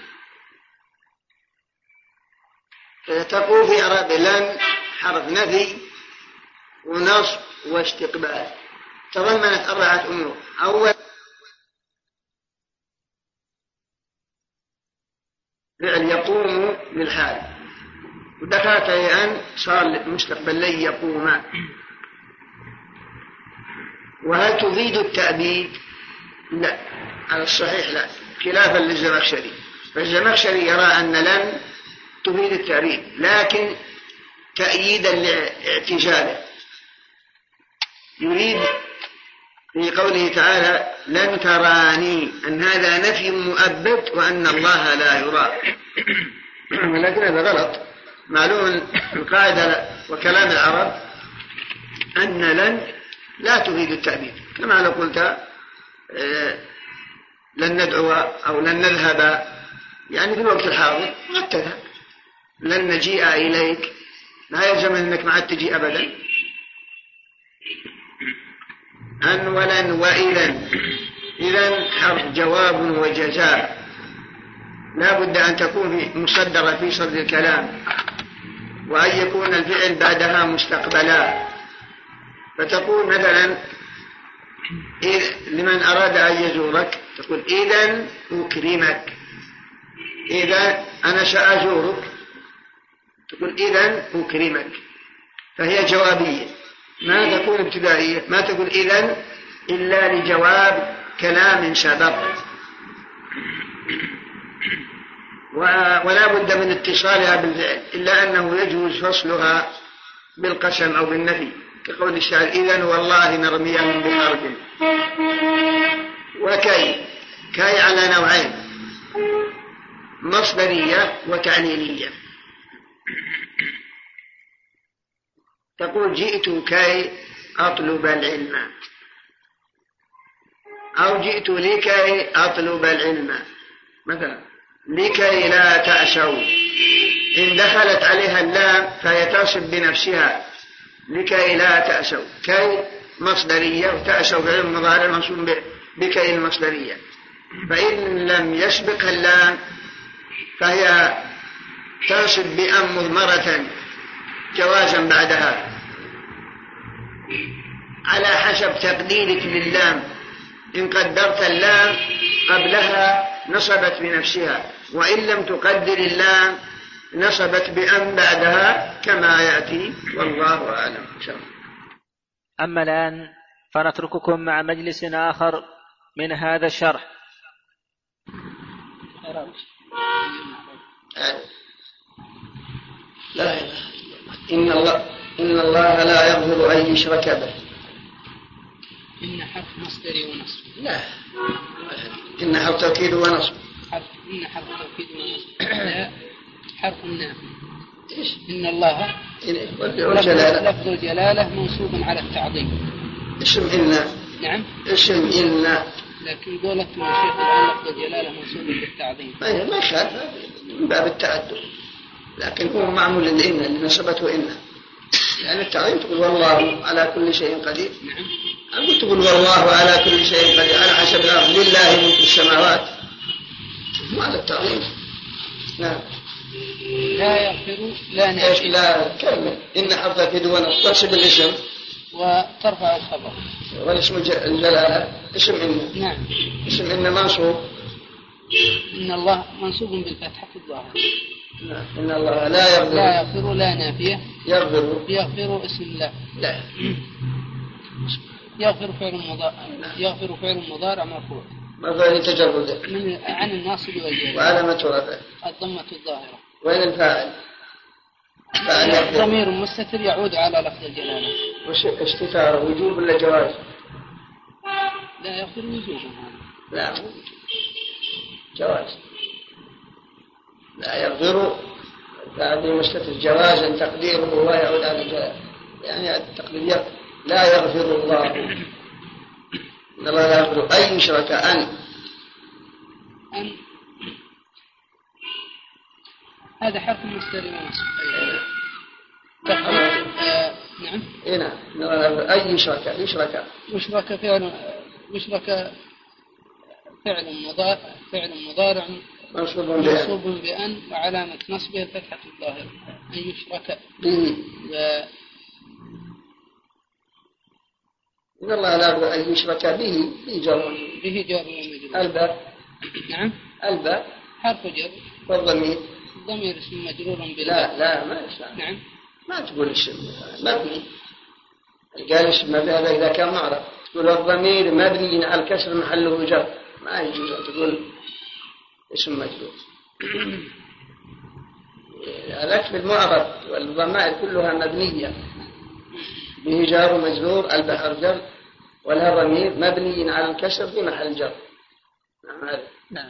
تقول في إعراب لن حرف نفي ونصب واستقبال، تضمنت أربعة أمور. أول فعل يقوم للحال، ودخلت أن صار مستقبل لن يقوم. وهل تفيد التأبيد؟ لا، على الصحيح لا، خلافا للزمخشري، فالزمخشري يرى أن لن تفيد التأبيد لكن تأييدا لاعتزاله، يريد في قوله تعالى لن تراني أن هذا نفي مؤبد وأن الله لا يرى، ولكن هذا غلط. معلوم القاعدة وكلام العرب أن لن لا تفيد التأبيد، كما لو قلت لن ندعو أو لن نذهب، يعني في الوقت الحاضر قد تذهب، لن نجيء إليك لا يلزم أنك ما تجي أبدا. أن ولن وإذن، إذن حرف جواب وجزاء، لا بد أن تكون مصدرة في صدر الكلام، وأن يكون الفعل بعدها مستقبلا. فتقول مثلا لمن أراد أن يزورك تقول إذن أكرمك، إذا أنا سأزورك تقول إذن أكرمك، فهي جوابية ما تكون ابتدائية، ما تقول إذن إلا لجواب كلام سبق، ولا بد من اتصالها بالفعل، إلا أنه يجوز فصلها بالقسم أو بالنفي، كقول الشاعر إذن والله نرميهم بحرب. وكي، كي على نوعين، مصدرية وتعليلية. تقول جئت كي أطلب العلم، أو جئت لكي أطلب العلم مثلا، لكي لا تأسوا، إن دخلت عليها اللام فهي تصب بنفسها، لكي لا تأسوا، كي مصدرية وتأسوا بعلم مضارع منصوب بكي المصدرية، فإن لم يسبق اللام فهي تصب بأن مضمرة جوازا بعدها على حسب تقديرك للام، إن قدرت اللام قبلها نصبت بنفسها، وإن لم تقدر اللام نصبت بأن بعدها كما يأتي، والله أعلم. أما الآن فنترككم مع مجلس آخر من هذا الشرح. لا إله إن الله إن الله لا يغفر أن يشرك به. إن حرف مصدري ونصب. لا، إن حرف توكيد ونصب. حرف إن حرف توكيد ونصب. لا، حرف النافي. إيش؟ إن الله والجلالة. لفظ الجلالة منصوب على التعظيم. اسم إن. نعم. اسم إن. لكن قولت الشيخ الآن لفظ الجلالة منصوب بالتعظيم. أي ما خالف من باب التعدد، لكن هو معمول لإن اللي نصبته إن. يعني التعظيم تقول والله على كل شيء قدير. نعم. أقول تقول والله على كل شيء قدير على حسب الأرض لله ملك السماوات ما على التعظيم. نعم. لا يغفر لا نافية. لا كمل إن حرف في دون تنصب الاسم وترفع الخبر والاسم الجلالة اسم إن. نعم. اسم إن منصوب. إن الله منصوب بالفتحة في الظاهر. نعم. إن الله لا يغفر لا يغفر لا نافية. يغفر يغفر اسم الله. لا يغفر فعل مضارع. يغفر فعل مضارع مرفوع مرفوع تجرد من عن الناصب والجازم وعلامة رفعه الضمة الظاهرة. وين الفاعل؟ فاعل ضمير مستتر يعود على لفظ الجلالة. وش استتاره وجوب ولا جواز؟ لا يغفر وجوبا. لا جواز. لا يغفر فاعل مستتر جوازا تقديره هو يعود على الجلالة يعني التقدير لا يغفر الله. إن الله لا يغفر أي شرك أن أن هذا حرف مصدر منصوب. آه نعم. إيه نعم. إن الله لا يغفر أي شرك أي شرك مشرك فعل مشرك فعل مضارع فعل مضارع منصوب منصوب بأن وعلامة نصبه الفتحة الظاهرة أن يشرك به. إن الله لا يغفر أن يشرك به به جر به جر ومجرور. الباء. نعم. الباء حرف جر. والضمير. الضمير اسم مجرور بلا. لا لا ما يصح. نعم. ما تقول اسم مبني. قال اسم مبني هذا إذا كان معرف. تقول الضمير مبني على الكسر محله جر ما يجوز أن تقول اسم مجرور. لك بالمعرض والضمائر كلها مبنية به جار ومجرور البحر جر ولا ضمير مبني على الكسر في محل جر. نعم. نعم.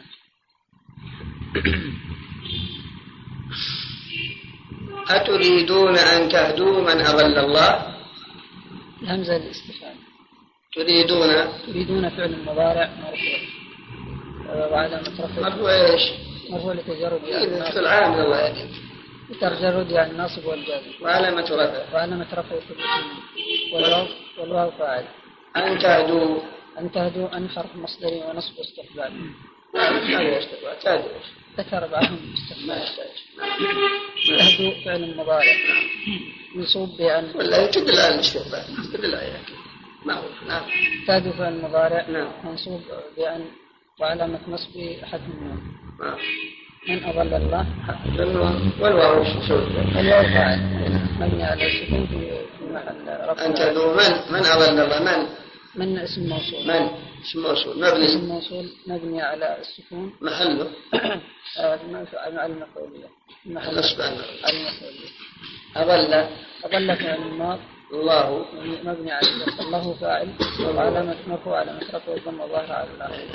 أتريدون أن تهدوا من أضل الله؟ همزة الاستفهام. تريدون تريدون فعل مضارع مرفوع وعلى مترفع مرفوع ايش؟ مرفوع لتجرد في العام الله يهديك تجرد يعني الناصب والجازم وعلامة رفعه وعلامة رفعه والواو والواو فاعل. أن تهدوا أن تهدوا أن حرف مصدري ونصب استقبال. هذا استقبال تهدوا ذكر بعضهم استقبال. تهدوا فعل مضارع منصوب بأن ولا تدل على الاستقبال تدل على ما هو. نعم. تهدوا فعل مضارع نعم. منصوب بأن وعلامة نصبه حذف النون. نعم. من أضل الله والواو والواو فاعل مبني على السكون في محل رفع. أنت ذو من من أضل الله من من اسم موصول من اسم موصول مبني اسم موصول مبني على السكون محله على المفعولية محل نصب على المفعولية. أضل أضل فعل الماض الله مبني على الله فاعل وعلامة مرفوع علامة رفعه الضمة الظاهرة على الآخر.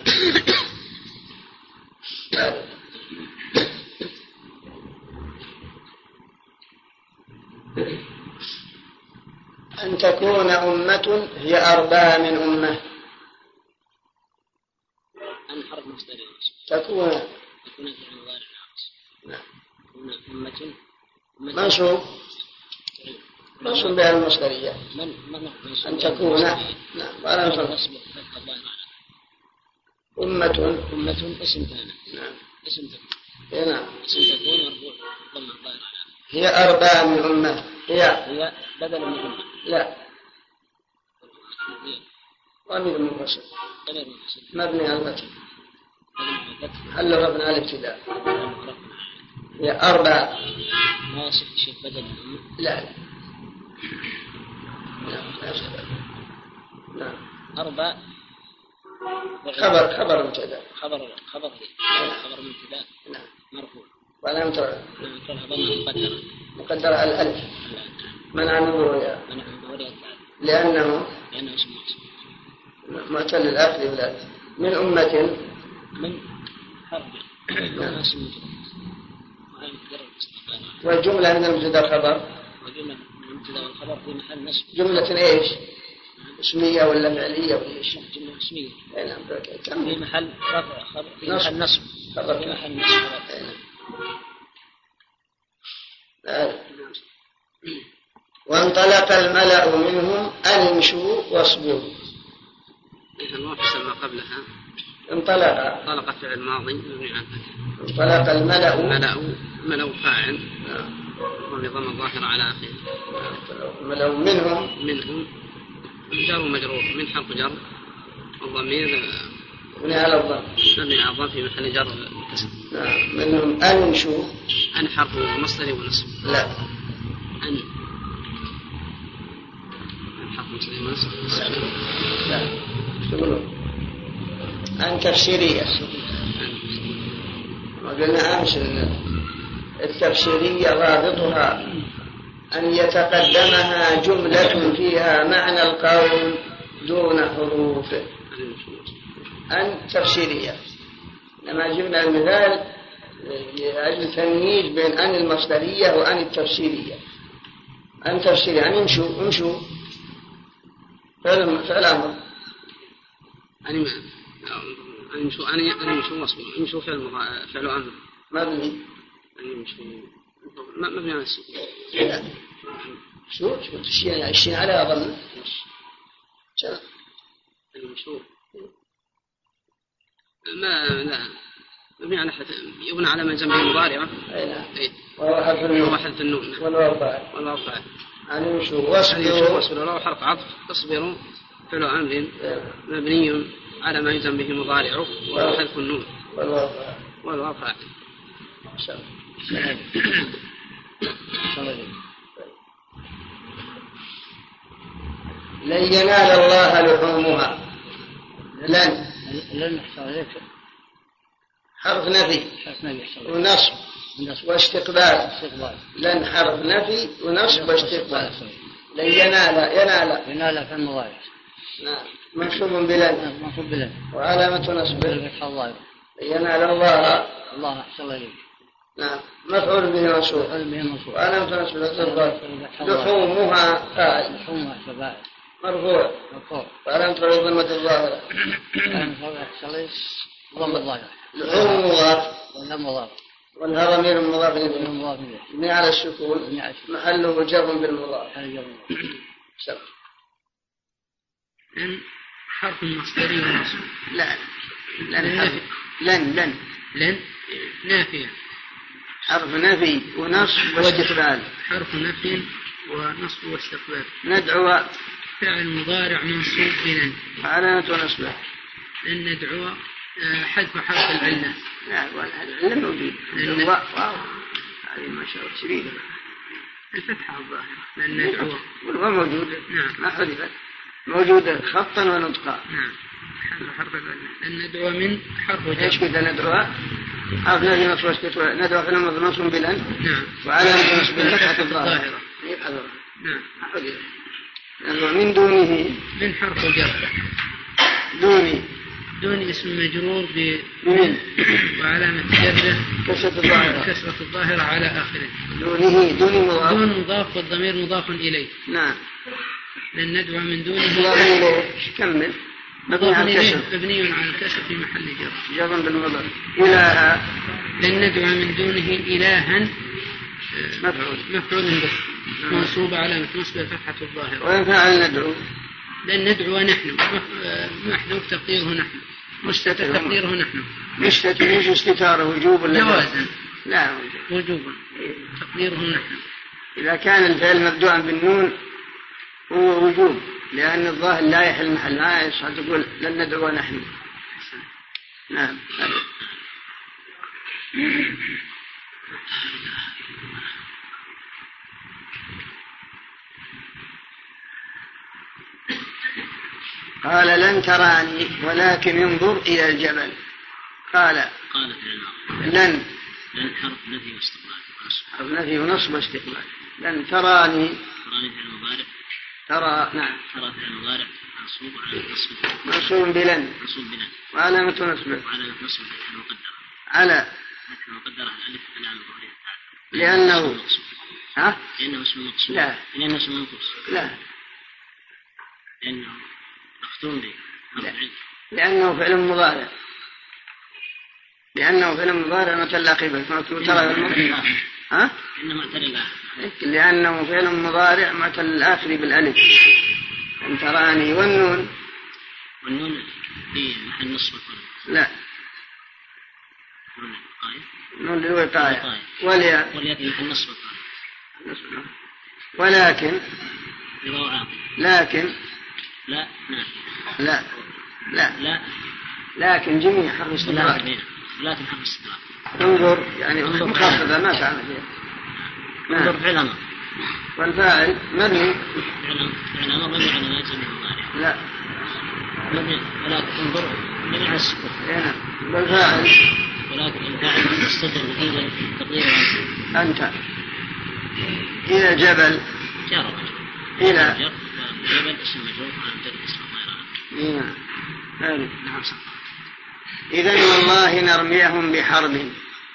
أن تكون أمة هي أربع من أمة. أن حرف مصدر تكون تكون في المضارع نعم. أمة منصوب منصوب بها المصدرية من من أن تكون نعم ولا نصب أمة أمة اسم ثاني نعم اسم تكون نعم اسم تكون مرفوع ضمن الظاهر هي أربع من أمة هي هي بدل من أمة لا ضمير منفصل مبني على الفتح هل ربنا على الابتداء هي أربع ما يصح شيء بدل من أمة لا لا نعم أربع خبر خبر مبتدأ خبر خبر خبر مبتدأ نعم مرفوع ولا ترى مقدرة مقدرة على الألف منع من ظهورها منع من ظهورها لأنه لأنه اسم موصول معتل الآخر والآخر من أمة من حرف نعم. اسم مبتدأ والجملة من المبتدأ خبر وجملة من المبتدأ والخبر في محل نصب جملة إيش اسمية ولا فعلية ولا إيش جملة اسمية نعم في محل رفع خبر في محل نصب خبر في محل نصب خبر نعم. انطلق الملأ منهم أن امشوا واصبروا. المفصل ما قبلها انطلق انطلق فعل الماضي مبني على الفتح. انطلق الملأ الملأ الملأ فاعل ونظام الظاهر على آخره. الملأ منهم منهم جار ومجرور من حرف جر والضمير مبني على الضم مبني على الضم في محل جر متصل. نعم. منهم أن امشوا أن حرف مصدري ونصب. لا أن أن حرف مصدري ونصب. لا تقولون أن تفسيرية وقلنا أمس التفسيرية رابطها أن يتقدمها جملة فيها معنى القول دون حروف. أن تفسيرية لما جبنا المثال لأجل التمييز بين أن المصدرية وأن التفسيرية. أن تفسيرية أن يمشوا امشوا فعل فعل أمر أن يمشوا أن يمشوا يمشوا فعل فعل أمر مبني أن يمشوا مبني على السكون. لا شو شو الشيء الشيء على ضم أن يمشوا ما لا مبني على حذف يبنى على ما جنبه مضارعة. أي نعم. وهو حذف النون. وهو حذف النون. والواو فاعل. والواو فاعل. أن يمشوا واصبروا. واصبروا لو حرف عطف تصبروا فعل أمر مبني على ما يجنبه مضارعه وهو حذف النون. والواو فاعل. والواو فاعل. لن ينال الله لحومها. لن لن حرف نفي ونصب واستقبال. لن حرف نفي ونصب واستقبال. لن ينال ينال ينال في المضارع. نعم منصوب بلن. منصوب بلن وعلامة نصبه الفتح الظاهر. ينال الله الله أحسن إليك. نعم مفعول به منصوب. مفعول به منصوب. وعلامة نصبه الظاهر. لحومها فاعل. لحومها فاعل. مرفوع. مرفوع. وعلامة الضمة الظاهرة. علامة الظاهرة ضم الظاهرة. لحومها ضم الظاهرة. والها ضمير مضاف إليه مضاف إليه مبني على السكون محله جر بالمضاف. لن حرف مصدري ونصب. لا لن لن لن لن نافية حرف نفي ونصب واستقبال. حرف نفي ونصب واستقبال. ندعو فعل مضارع منصوب بلن. علامة نصبه. لن ندعو حذف حرف العلة. لا العلة موجود. واو هذه ما شاء الله شديدة. الفتحة الظاهرة. لن ندعو والواو موجود. نعم ما حذفت موجودة خطا ونطقا. نعم حذف حرف العلة. لن ندعو من حرف جر. ايش كده ندعو؟ حرف نفي نصب واستقبال. ندعو في نمط نصب بلن. نعم وعلامة نصب الفتحة الظاهرة. نعم ندعو من دونه من حرف جر. دوني دون اسم مجرور بمن وعلامة جره كسرة الظاهرة. كسرة الظاهرة على آخره. دونه دون مضاف. دون مضاف والضمير مضاف إليه. نعم. لن ندعو من دونه مضاف إليه. كمل. مضاف إليه مبني على الكسر في محل جر. جر بالمضاف. إلها. لن ندعو من دونه إلها مفعول مفعول به منصوب علامة نصب الفتحة الظاهرة. وين فعل ندعو؟ لن ندعو نحن محذوف تقديره نحن. مستتر تقديره نحن. مستتر وش استتاره وجوب ولا جوازا؟ لا وجوبا تقديره نحن. إذا كان الفعل مبدوعا بالنون هو وجوب لأن الظاهر لا يحل محل ما يصح تقول لن ندعو نحن. نعم. قال لن تراني ولكن انظر إلى الجبل. قال قال لن لن حرف نفي واستقبال. حرف نفي ونصب واستقبال. لن تراني. تراني فعل مضارع. ترى نعم. ترى فعل مضارع منصوب على نصب. منصوب بلن. منصوب بلن. وعلامة نصبه. وعلامة نصب فتحة مقدرة. على. فتحة مقدرة الألف علامة ظهرها. لأنه ها؟ لأنه اسم مقصود. لا. لأنه اسم منقوص. لا. لأنه مختوم به. لا. لأنه فعل مضارع. لأنه فعل مضارع متلاقي به. ترى ها؟ إنه معتل الآخر لأنه فعل مضارع معتل الآخر بالألف. أن تراني. والنون والنون في محل نصب لا نون للوقاية. والياء والياء في محل نصب ولكن لكن لا لا لا لا لكن جميع حرف استدراك. لكن حرف استدراك. انظر يعني مخفضة ما تعمل فيها. انظر فعلا. والفاعل مبني فعلا فعلا مبني على ما يجزم المضارع. لا مبني ولكن انظر مبني على السكون. والفاعل ولكن الفاعل مستتر بإذن تقدير أنت. إلى جبل جار إلى جبل اسم مجرور عن جد اسم غيره. نعم. إذن والله نرميهم بحرب.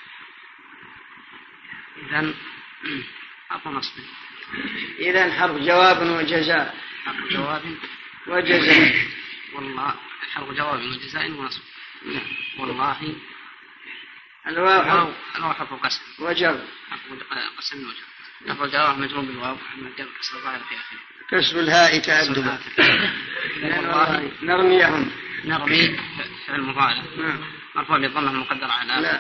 إذن حرف نصب. إذن حرف جواب وجزاء. حرف جواب وجزاء. والله حرف جواب وجزاء ونصب. والله الواو الواو حرف قسم وجر. قسم وجر. حرف الجواب مجرور بالواو محمد جر كسر الظاهر في آخره. كسر الهاء تأدبا. والله نرميهم. نرمي فعل مضارع مرفوع بالضمة المقدرة على لا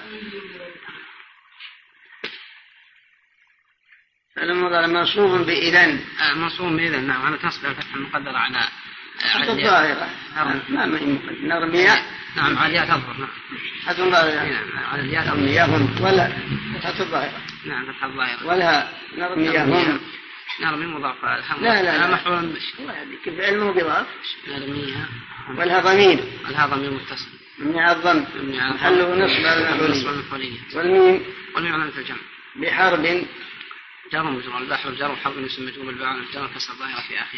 فعل مضارع منصوب بإذن. منصوب بإذن. نعم على تصل الفتح المقدرة على حتى الظاهرة. ما ما نرمي. نعم على الياء تظهر. نعم حتى الظاهرة. نعم على الياء نرميهم ولا حتى الظاهرة. نعم فتح الظاهرة. ولا نرميهم. نرمي مضاف. لا لا لا محول كيف علمه بضاف. نرميها. والها ضمير. والها ضمير متصل. مبني على الضم. محله نصب المفعولية. والميم والميم علامة الجمع. بحرب جار مجرور. البحر الجار والحرب اسم مجرور بالباء والجار كسر الظاهرة في آخره.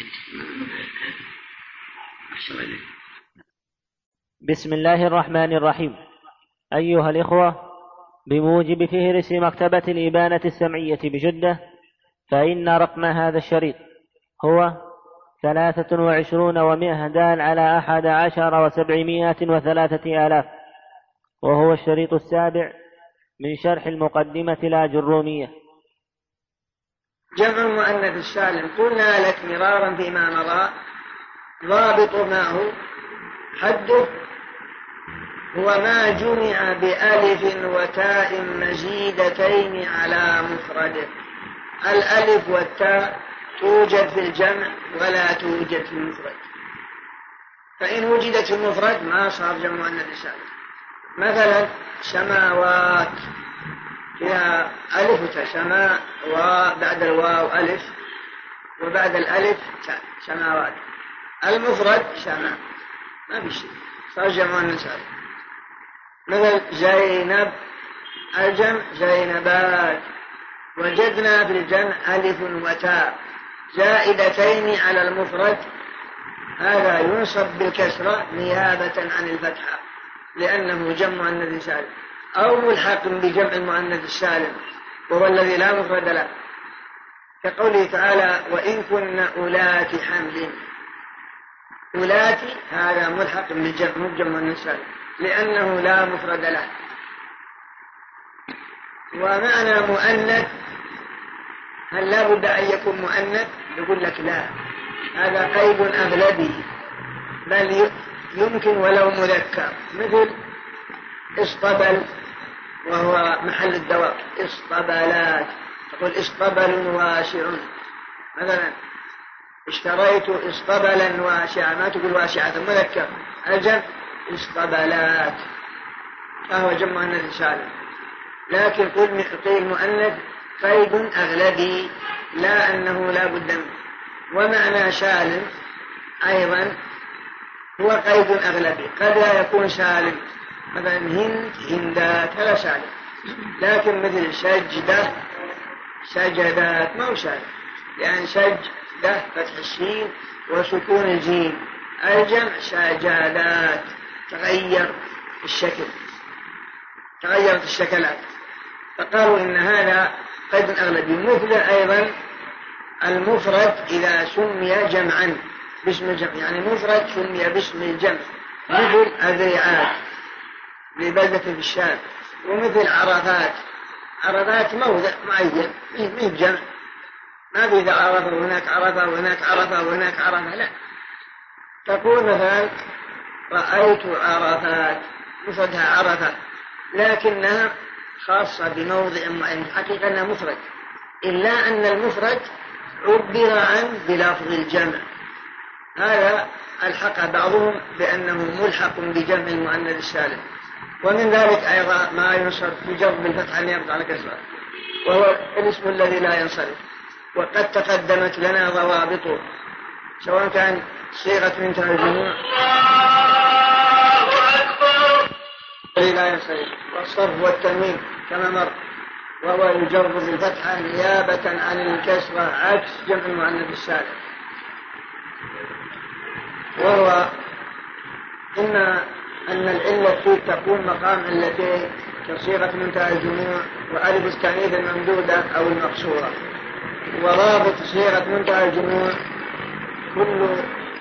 بسم الله الرحمن الرحيم. أيها الإخوة، بموجب فهرس مكتبة الإبانة السمعية بجدة، فإن رقم هذا الشريط هو ثلاثة وعشرون ومئة دال على أحد عشر وسبعمائة وثلاثة آلاف، وهو الشريط السابع من شرح المقدمة الآجرومية. جمع المؤنث السالم قلنا لك مرارا فيما مضى ضابط ما هو حده هو ما جمع بألف وتاء مزيدتين على مفرده. الألف والتاء توجد في الجمع ولا توجد في المفرد، فإن وجدت في المفرد ما صار جمع مؤنث سالم. مثلا سماوات فيها ألف وتاء، سماء وبعد الواو ألف وبعد الألف تاء، سماوات. المفرد سماء ما في شيء، صار جمع مؤنث سالم. مثل زينب الجمع زينبات، وجدنا في الجمع ألف وتاء زائدتين على المفرد، هذا ينصب بالكسرة نيابة عن الفتحة لأنه جمع مؤنث سالم، أو ملحق بجمع المؤنث السالم وهو الذي لا مفرد له، كقوله تعالى وإن كن أولات حمل. أولات هذا ملحق بجمع المؤنث السالم لأنه لا مفرد له. ومعنى مؤنث هل لا بد أن يكون مؤنث؟ يقول لك لا، هذا قيد أغلبي، بل يمكن ولو مذكر، مثل اصطبل وهو محل الدواب، اصطبلات، تقول اصطبل واسع. مثلا اشتريت اصطبلا واسعا، ما تقول واسعة مذكر، الجمع اصطبلات، فهو جمع مؤنث سالم. لكن قيل مؤنث قيد أغلبي لا أنه لا بد منه. ومعنى سالم أيضا هو قيد أغلبي، قد لا يكون سالم، مثلا هند هندات هذا سالم، لكن مثل سجدة سجدات ما هو سالم، يعني سجدة فتح السين وسكون الجيم، الجمع سجادات، تغير الشكل، تغيرت الشكلات، فقالوا إن هذا قيد أغلبي. مثل أيضا المفرد إذا سمي جمعا باسم الجمع، يعني مفرد سمي باسم الجمع، مثل الذريعات لبلدة في الشام، ومثل عرفات عرفات موضع معين مين جمع، ما في إذا عرفة وهناك عرفة وهناك عرفة وهناك عرفة، لا. تقول مثلا رأيت عرفات مفردها عرفة، لكنها خاصة بموضع معين، حقيقة أنها مفرد، إلا أن المفرد عبر عنه بلفظ الجمع. هذا الحق بعضهم بأنه ملحق بجمع المؤنث السالم. ومن ذلك أيضا ما ينصرف بجر بالفتح أن يرد على كسره، وهو الاسم الذي لا ينصرف، وقد تقدمت لنا ضوابطه سواء كان صيغة من الجموع لا ينصرف، والصرف والتنوين كما مر، وهو يجر بالفتحة نيابة عن الكسرة عكس جمع المؤنث السالم. وهو إن أن العلة فيه تكون مقام علتين كصيغة منتهى الجموع وألف التأنيث الممدودة أو المقصورة. وضابط صيغة منتهى الجموع كل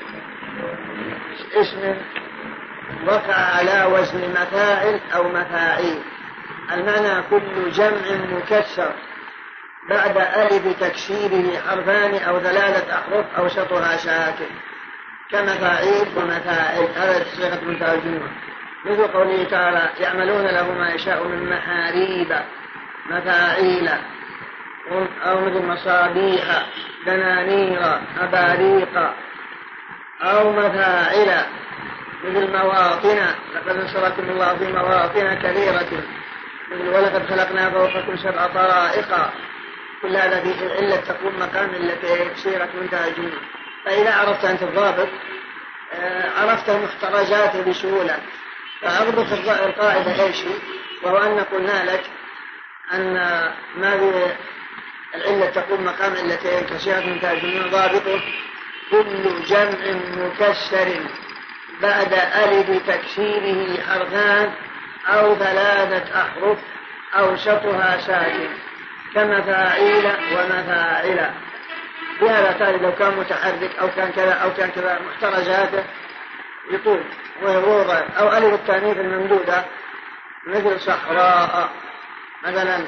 اسم وقع على وزن مفاعل أو مفاعيل، المعنى كل جمع مكسر بعد ألف تكسيره حرفان أو ثلاثة أحرف أو شطرها ساكن كمفاعيل ومفاعل. هذا صيغة منتهى الجموع، مثل قوله تعالى يعملون له ما يشاء من محاريب مفاعيل، أو مثل مصابيح دنانير أباريق، أو مفاعل مثل مواطن لقد نصركم الله في مواطن كثيرة، مثل ولقد خلقنا فوقكم سبع طرائق. كل هذا في العلة تكون مقام التي صيغة منتهى الجموع. فإذا عرفت أنت الضابط عرفت المحترجات بسهولة. فأضبط القاعدة إيش، وهو أن قلنا لك أن ما في العلة تكون مقام التي كصيغة منتهى الجموع ضابطه كل جمع مكسر بعد ألف تكسيره حرفان أو ثلاثة أحرف أو شطها ساكن كمفاعيل ومفاعل. بهذا تالي لو كان متحرك أو كان كذا أو كان كذا محترجاته يطول ويروض. أو ألف التأنيث الممدودة مثل صحراء مثلا،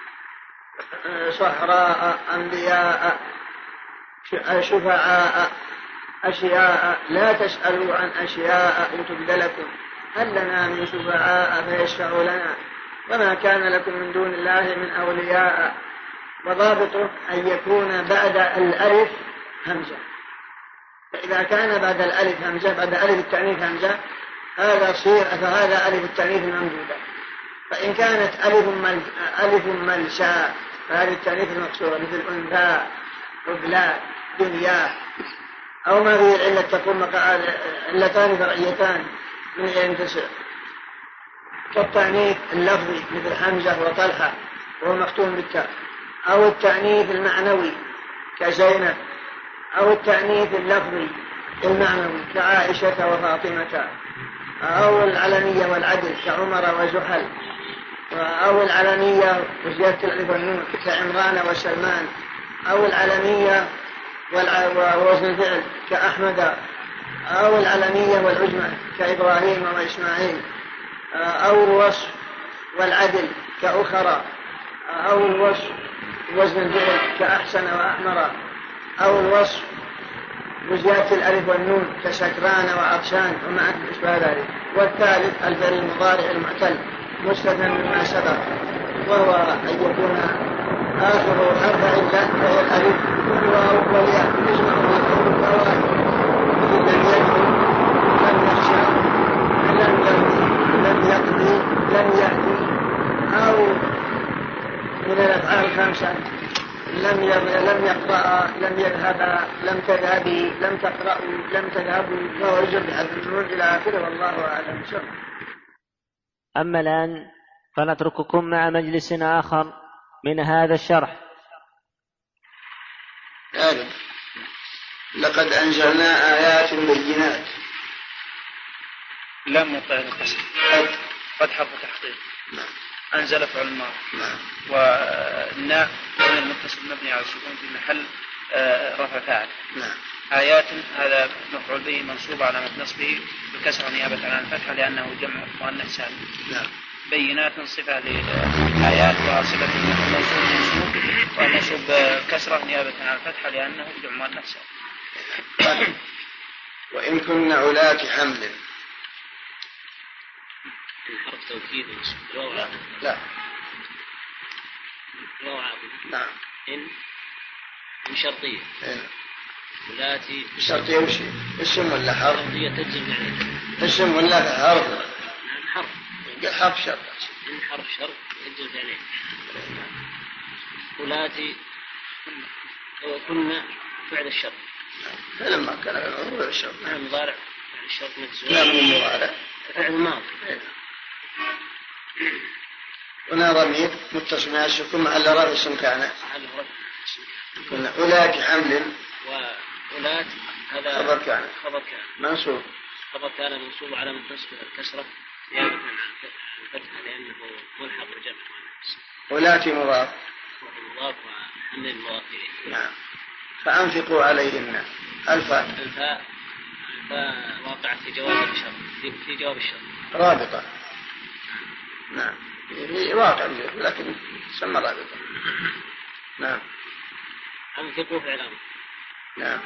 صحراء أنبياء شفعاء أشياء لا تسألوا عن أشياء إن تبد لكم هل لنا من شفعاء فيشفعوا لنا وما كان لكم من دون الله من أولياء. وضابطه أن يكون بعد الألف همزة، فإذا كان بعد الألف همزة بعد ألف التأنيث همزة هذا صير فهذا ألف التأنيث الممدودة. فإن كانت ألف مل ألف ملساء فهذه التأنيث المقصورة مثل أنثى وبلاد دنيا. أو ما به العلة تكون علتان فرعيتان من ينتسع كالتأنيث اللفظي مثل حمزة وطلحة وهو مختوم بالتاء، أو التأنيث المعنوي كزينب، أو التأنيث اللفظي المعنوي كعائشة وفاطمة، أو العلنية والعدل كعمر وزحل، أو العلنية وزيادة الألف والنون كعمران وسلمان، أو العلنية ووزن الفعل كأحمد، أو العلنية والعجمة كإبراهيم وإسماعيل، أو الوصف والعدل كأخرى، أو الوصف وزن الفعل كأحسن وأحمر، أو الوصف وزيادة الألف والنون كسكران وعطشان وما أشبه ذلك. والثالث الفعل المضارع المعتل مستثنى مما سبق، وهو أن يكون آخر حرف علة وهي الألف والواو والياء يجمع في الفوائد مثل لم يدعو لم يخشى لم يرضي لم يقضي لم يأتي. أو من الأفعال الخمسة لم لم يقرأ لم يذهب لم تذهبي لم تقرأوا لم تذهبوا فهو يجب بحذف النون إلى آخره والله أعلم. أما الآن فنترككم مع مجلس آخر من هذا الشرح. آدم لقد أنزلنا آيات بينات. لم موقع القسم قد حرف تحقيق. نعم. أنزل فعل الماضي. نعم. والناء ضمير المتصل مبني على السكون في محل رفع فاعل. نعم. آيات هذا مفعول به منصوب على نصبه بكسر نيابة عن الفتحة لأنه جمع مؤنث سالم. نعم. بينات صفة للآيات وصفة للمنصوب والمنصوب كسرة نيابة عن الفتحة لأنه جمع نفسه. وإن كن علاة حمل حرف توكيد لا لا نعم إن إن شرطية إن ولاتي شرطية وش اسم ولا حرف؟ شرطية تجزم يعني اسم ولا حرف؟ نعم حرف حرف شرط إن حرف شرط تجزم يعني ولاتي كنا فعل الشرط فلما كان فعل الشرط نعم مضارع فعل الشرط مجزوم لا من المضارع فعل ماضي هنا ضمير متصل مع السكون محل رفع اسم كان كنا أولات حمل وأولات هذا خبر كان خبر كان منصوب خبر كان منصوب على منتصب الكسرة نيابة عن الفتحة لأنه ملحق الجمع أولات مضاف مضاف وحمل مضاف إليه. نعم. فأنفقوا عليهن الفاء الفاء الفاء واقع في جواب الشرط في, في جواب الشرط رابطة نعم هي واقع لكن تسمى رابطة. نعم. أنفقوا فعل أمر. نعم.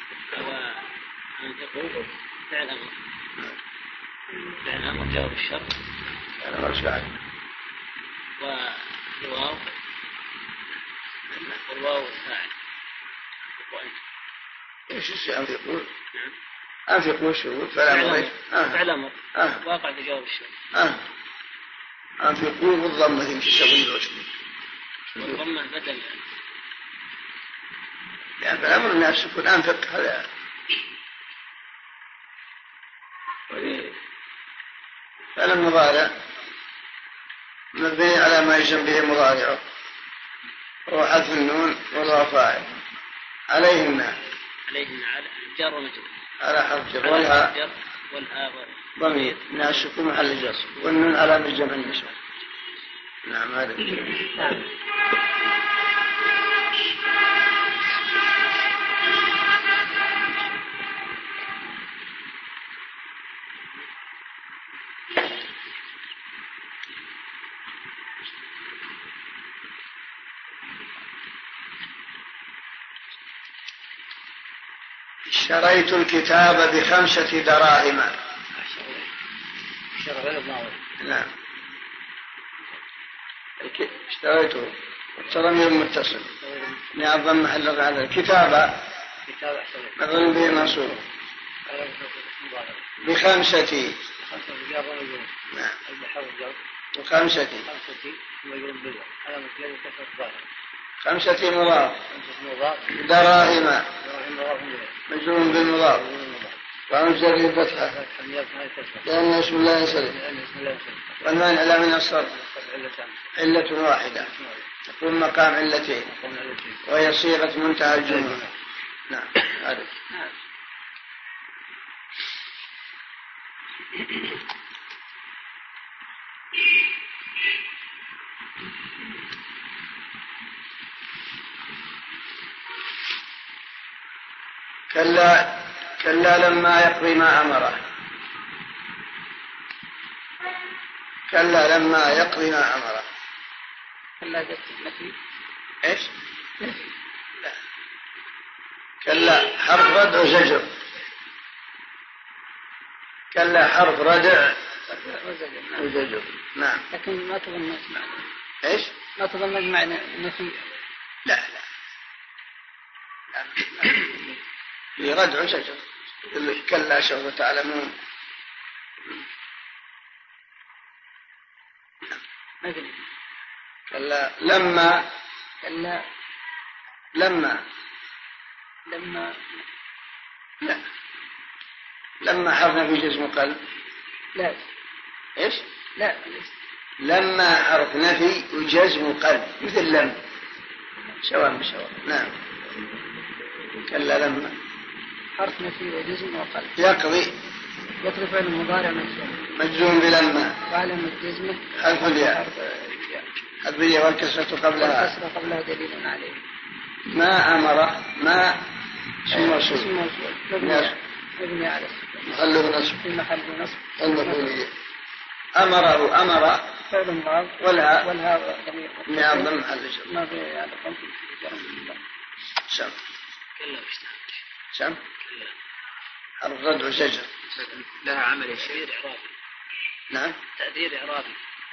وأنفقوا فعل أمر. فعل أمر جواب الشرط. فعل أمر شاعر. والواو والواو الفاعل. إيش الشيء أنفقوا؟ نعم. أنفقوا شو؟ فعل أمر. فعل أمر. آه. واقع في جواب الشرط. آه. أنفقوا بالضمة يمشي سوي وشو؟ والضمة بدل يعني الأمر الناس يكون أنفق هذا فعل المضارع مبني على ما يجمع به مضارعه هو حذف النون والواو فاعل عليهن عليهن على جر ومجرور على حرف جر والهاء والهاء ضمير الناس يكون محل جر والنون على مجمع النسوة. نعم هذا نعم. اشتريت الكتاب بخمسة دراهم. نعم. اشتريته التضمير متصل يعظم محل على الكتابة مفعول به منصوب بخمسة. نعم. وخمسة خمسة مضاف دراهم مجرور بالمضاف وأنزل الفتحة لأن اسم الله يسلم والمانع لا من الصرف علة واحدة تكون مقام علتين وهي صيغة منتهى الجملة. نعم. هذا كلا كلا لما يقضي ما أمره. كلا لما يقضي ما أمره. كلا جت نفي. إيش؟ لا. كلا حرف ردع وزجر. كلا حرف ردع وزجر. نعم. لكن ما تضمن معنى. إيش؟ ما تضمن معنى نفي. لا لا. في ردع وزجر. كلا سوف تعلمون. مثل كلا لما كلا لما لما لا لما حرفنا في جزم قلب. لا. ايش؟ لا. لما حرف نفي وجزم قلب مثل لم سواء بسواء. نعم. كلا لما حرف نفي وجزم وقلب. يقضي يقضي فعل المضارع مجزوم مجزوم بلما وعلامة جزمه حرف الياء حرف الياء والكسرة قبلها والكسرة قبلها دليل عليه. ما أمر ما اسم موصول اسم موصول. مبني على السكون محل نصب في محل نصب المفعولية. أمره أمر فعل ماض والها والها ضمير من ضمن محل جر. ما في هذا قمت شم كلا شم حرف رد وشجر لها عمل تأثير إعرابي. نعم تأثير إعرابي.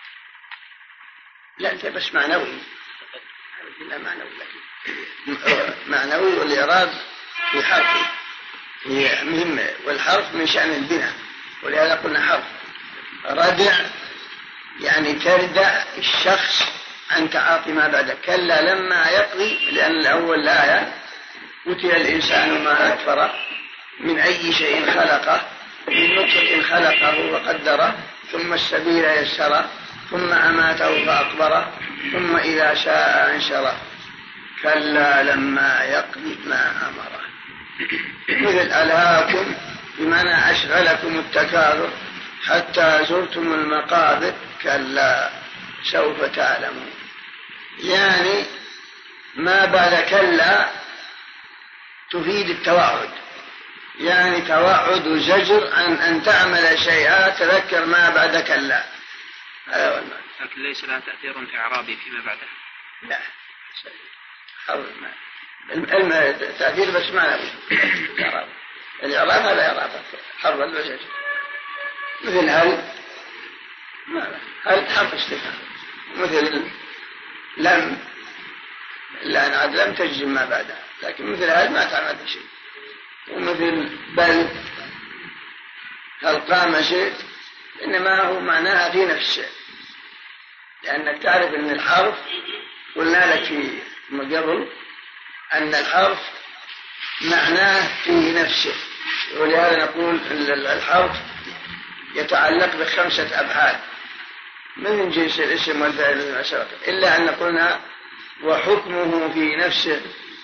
لا أنت بس معنوي. لا معنوي لكن معنوي والإعراب في حرف هي مهمة والحرف من شأن البناء ولهذا قلنا حرف. ردع يعني تردع الشخص عن تعاطي ما بعد كلا لما يقضي، لأن الأول الآية قتل الإنسان ما أكفره من أي شيء خلقه من نطفة خلقه وقدره ثم السبيل يسره ثم أماته فأقبره ثم إذا شاء أنشره كلا لما يقضي ما أمره. مثل ألهاكم بمعنى أشغلكم التكاثر حتى زرتم المقابر كلا سوف تعلمون. يعني ما بعد كلا تفيد التوعد، يعني توعد وزجر عن أن تعمل شيئا تذكر ما بعد كلا. هذا هو المعنى. لكن ليس لها تأثير إعرابي فيما بعده. لا التأثير بس معنوي. الإعراب هذا إعراب حرف الوزج. مثل هل هل حرف استفهام. مثل لم لا نعد لم تجزم ما بعدها، لكن مثل هل ما تعمل شيء. ومثل بل هل قام شيء إنما هو معناها في نفسه، لأنك تعرف أن الحرف قلنا لك في قبل أن الحرف معناه في نفسه، ولهذا نقول الحرف يتعلق بخمسة أبعاد من جنس الاسم والفعل والمسبق، إلا أن قلنا وحكمه في نفسه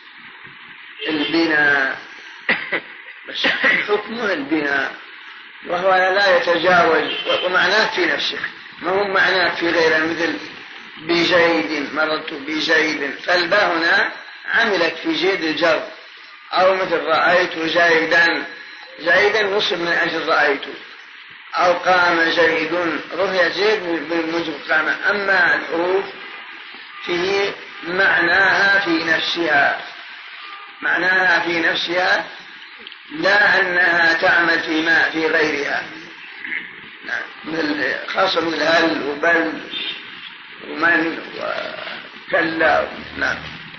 البناء، بس حكمه البناء وهو لا يتجاوز، ومعناه في نفسه ما هو معناه في غيره. مثل بزيد مررت بزيد، فالباء هنا عملت في زيد الجر. أو مثل رأيت زيدا، زيدا نصب من أجل رأيت. أو قام زيد رفع زيد بموجب قام. أما الحروف فيه معناها في نفسها، معناها في نفسها لا أنها تعمل فيما في غيرها. نعم. خاصة مثل هل وبل ومن وكلا. نعم.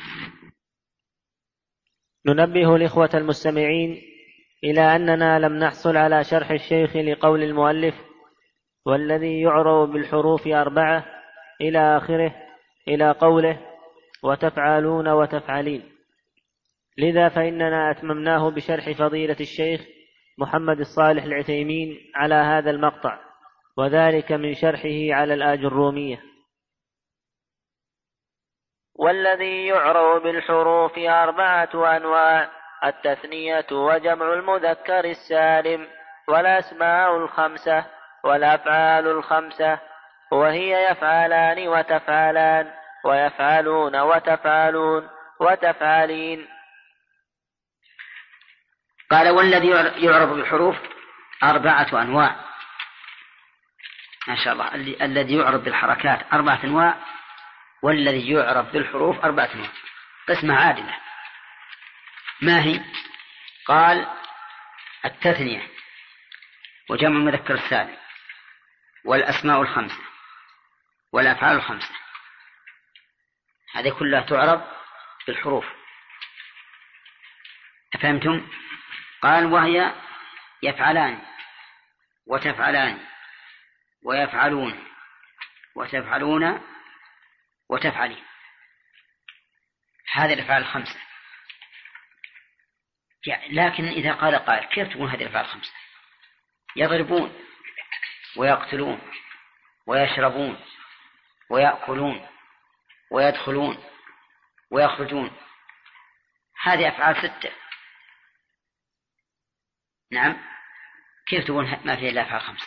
ننبه الإخوة المستمعين إلى أننا لم نحصل على شرح الشيخ لقول المؤلف والذي يعرب بالحروف أربعة إلى آخره إلى قوله وتفعلون وتفعلين، لذا فإننا أتممناه بشرح فضيلة الشيخ محمد الصالح العثيمين على هذا المقطع، وذلك من شرحه على الآجرومية. والذي يعرب بالحروف أربعة أنواع: التثنية وجمع المذكر السالم والأسماء الخمسة والأفعال الخمسة، وهي يفعلان وتفعلان ويفعلون وتفعلون وتفعلين. قال والذي يعرف بالحروف أربعة أنواع. ما شاء الله. الذي يعرف بالحركات أربعة أنواع، والذي يعرف بالحروف أربعة أنواع. قسمة عادلة. ما هي؟ قال التثنية وجمع المذكر السالم والأسماء الخمسة والأفعال الخمسة، هذه كلها تعرف بالحروف. أفهمتم؟ قال وهي يفعلان وتفعلان ويفعلون وتفعلون وتفعلين، هذه الأفعال الخمسة. لكن إذا قال قائل كيف تكون هذه الأفعال الخمسة؟ يضربون ويقتلون ويشربون ويأكلون ويدخلون ويخرجون، هذه أفعال ستة. نعم، كيف تقول ما فيها إلا أفعال خمسة؟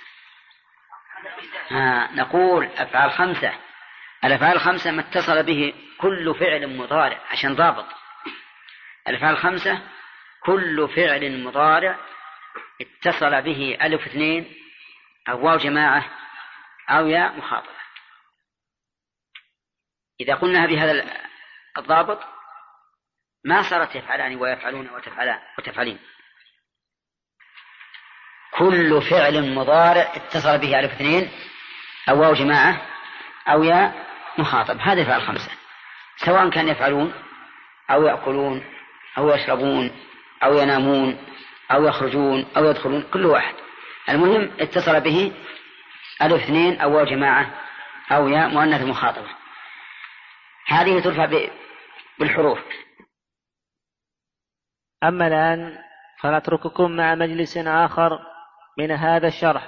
آه نقول أفعال خمسة. الأفعال الخمسة ما اتصل به كل فعل مضارع، عشان ضابط. الأفعال الخمسة كل فعل مضارع اتصل به ألف اثنين أو واو جماعة أو ياء مخاطبة. إذا قلنا بهذا الضابط ما صارت يفعلان ويفعلون وتفعلان وتفعلين. كل فعل مضارع اتصل به ألف اثنين أو واو جماعة أو ياء مخاطب، هذه الأفعال الخمسة، سواء كان يفعلون أو يأكلون أو يشربون أو ينامون أو يخرجون أو يدخلون، كل واحد المهم اتصل به ألف اثنين أو واو جماعة أو ياء مؤنث مخاطبة، هذه ترفع بالحروف. أما الآن فنترككم مع مجلس آخر من هذا الشرح.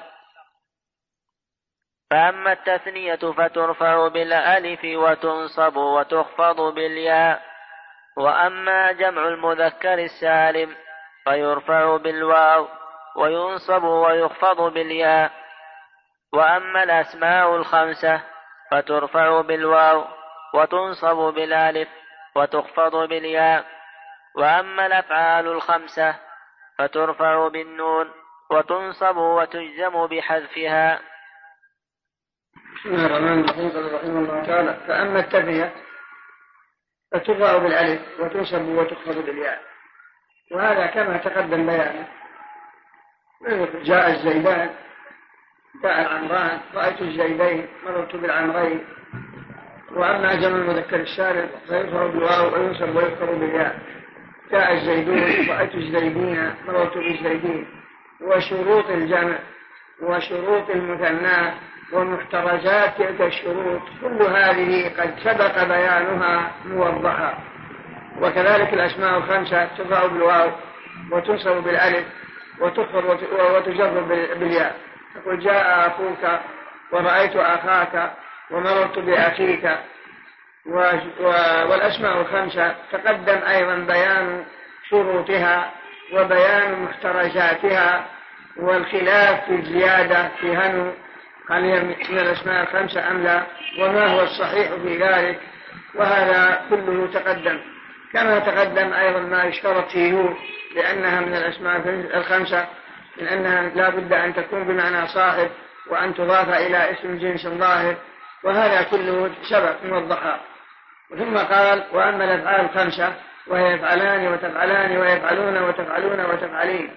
فأما التثنية فترفع بالألف وتنصب وتخفض بالياء، وأما جمع المذكر السالم فيرفع بالواو وينصب ويخفض بالياء، وأما الأسماء الخمسة فترفع بالواو وتنصب بالألف وتخفض بالياء، وأما الأفعال الخمسة فترفع بالنون وتنصب وتجزم بحذفها. بسم الله الرحمن الرحيم. قال رحمه الله تعالى: فأما التثنية فترفع بالألف وتنصب وتخفض بالياء، وهذا كما تقدم بيانه. جاء الزيدان، جاء العمران، رأيت الزيدين، مررت بالعمرين. وأما جمع المذكر السالم فيرفع بالواو وينصب ويخفض بالياء. جاء الزيدون، رأيت الزيدين، مررت بالزيدين. وشروط الجمع وشروط المثنى ومحترزات تلك الشروط كل هذه قد سبق بيانها موضحا. وكذلك الأسماء الخمسة ترفع بالواو وتنصب بالألف وتخفض وتجر بالياء. تقول: جاء أخوك، ورأيت أخاك، ومررت بأخيك. والأسماء الخمسة تقدم أيضا بيان شروطها وبيان محترزاتها، والخلاف في الزيادة في هنو هل هي من الأسماء الخمسة أم لا، وما هو الصحيح في ذلك، وهذا كله تقدم. كما تقدم أيضا ما يشترط فيه لأنها من الأسماء الخمسة، من أنها لا بد أن تكون بمعنى صاحب وأن تضاف إلى اسم جنس ظاهر، وهذا كله سبق موضحا. ثم قال: وأما الأفعال الخمسة وهي يفعلان وتفعلان ويفعلون وتفعلون وتفعلين،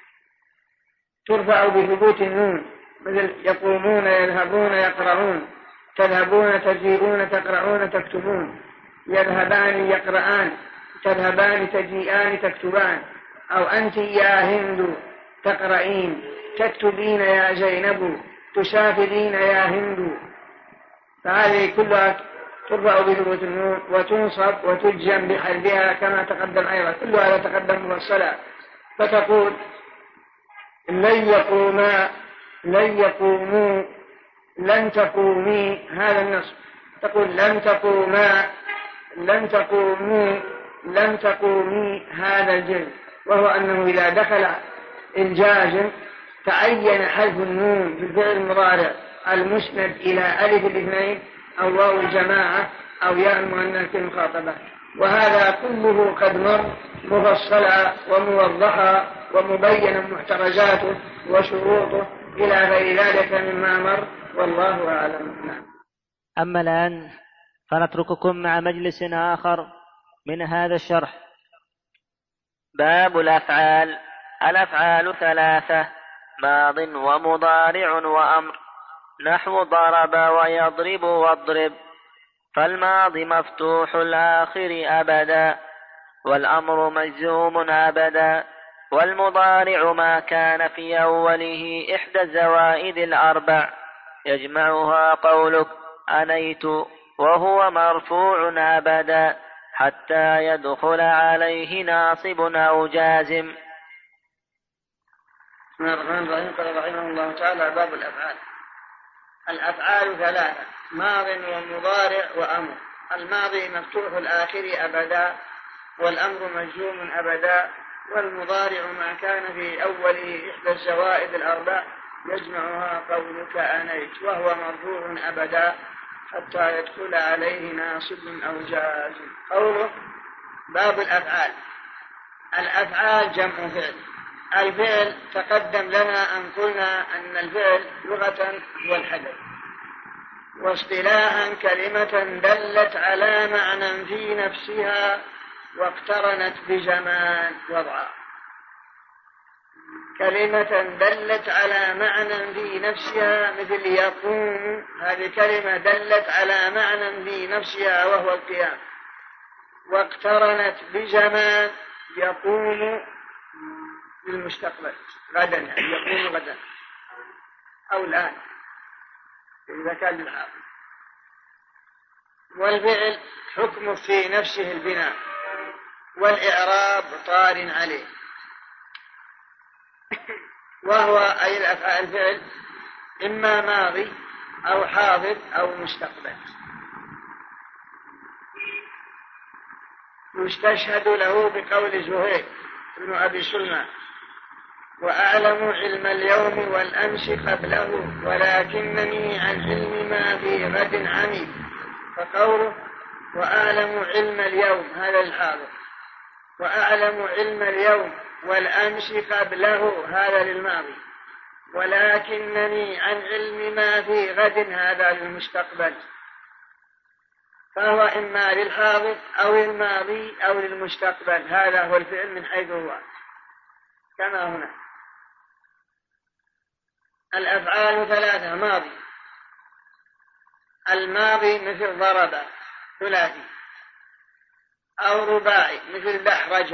ترفع بثبوت النون، مثل يقومون، يذهبون، يقرؤون، تذهبون، تجيئون، تقرؤون، تكتبون، يذهبان، يقرآن، تذهبان، تجيئان، تكتبان، أو أنت يا هند تقرئين، تكتبين يا زينب، تسافرين يا هند. فهذه كلها ترفع بثبوت النون وتنصب وتجزم بحذفها كما تقدم أيضا، كل هذا تقدم مفصلا. فتقول: لن يقوما، لن يقوموا، لن تقومي، هذا النصب. تقول: لن تقوما، لن تقوموا، لن تقومي، هذا الجزم، وهو أنه إذا دخل الجازم تعين حذف النون في الفعل المضارع المسند إلى ألف الاثنين أو واو الجماعة أو ياء المؤنث المخاطبة، وهذا كله قد مر مفصلا وموضحا ومبينا محترزاته وشروطه إلى غير ذلك مما مر، والله أعلم. أما الآن فنترككم مع مجلس آخر من هذا الشرح. باب الأفعال. الأفعال ثلاثة: ماض ومضارع وأمر، نحو ضرب ويضرب واضرب. فالماضي مفتوح الآخر أبدا، والأمر مجزوم أبدا، والمضارع ما كان في أوله إحدى الزوائد الأربع، يجمعها قولك أنيت، وهو مرفوع أبدا حتى يدخل عليه ناصب أو جازم. بسم الله الرحمن الرحيم. قال رحمه الله تعالى: باب الأفعال. الأفعال ثلاثة: ماض ومضارع وأمر. الماضي مفتوح الآخر أبدا، والأمر مجزوم أبدا، والمضارع ما كان في أوله إحدى الزوائد الأربع، يجمعها قولك أنيت، وهو مرفوع أبدا حتى يدخل عليه ناصب أو جازم. قوله: باب الأفعال. الأفعال جمع فعل. الفعل تقدم لنا أن قلنا أن الفعل لغة هو الحدث، واصطلاحا كلمة دلت على معنى في نفسها واقترنت بزمان وضعا. كلمة دلت على معنى في نفسها مثل يقوم، هذه كلمة دلت على معنى في نفسها وهو القيام، واقترنت بزمان يقوم للمستقبل غدا، يعني يقوم غدا أو الآن إذا كان للحاضر. والفعل حكم في نفسه البناء، والإعراب طار عليه، وهو أي الأفعال الفعل إما ماضي أو حاضر أو مستقبل. يستشهد له بقول زهير بن أبي سلمى: وأعلم علم اليوم والأمس قبله ولكنني عن علم ما في غد عمي. فقوله وأعلم علم اليوم هذا الحاضر، وأعلم علم اليوم والأمس قبله هذا للماضي، ولكنني عن علم ما في غد هذا للمستقبل. فهو إما للحاضر أو الماضي أو للمستقبل، هذا هو الفعل من حيث هو كما هنا. الأفعال ثلاثة: ماضي، الماضي مثل ضرب ثلاثي، أو رباعي مثل دحرج،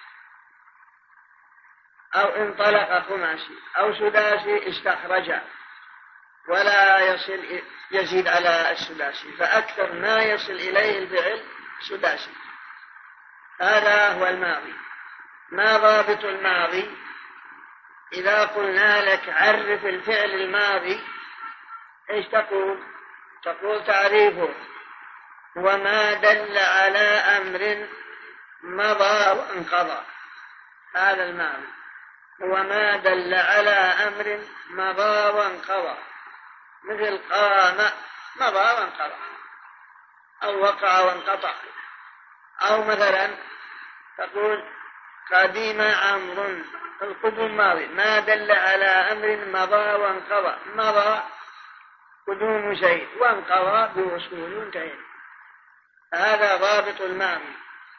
أو انطلق خماسي، أو سداسي استخرج، ولا يصل يزيد على السداسي، فأكثر ما يصل إليه الفعل سداسي. هذا هو الماضي. ما ضابط الماضي؟ إذا قلنا لك عرف الفعل الماضي إيش تقول؟ تقول تعريفه هو ما دل على أمر مضى وانقضى. هذا الماضي هو ما دل على أمر مضى وانقضى، مثل قام مضى وانقضى، أو وقع وانقطع. أو مثلا تقول قديم عمرو، القدوم ماضي ما دل على أمر مضى وانقضى، مضى قدوم شيء وانقضى بوصول انتهى. هذا ضابط الماضي،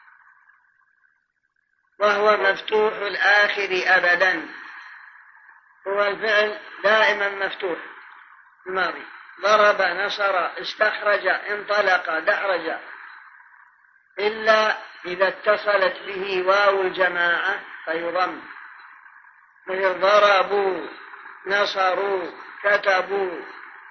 وهو مفتوح الآخر أبدا. هو الفعل دائما مفتوح الماضي، ضرب نصر استخرج انطلق دحرج، إلا إذا اتصلت به واو الجماعة فيضم، مثل ضربوا نصروا كتبوا،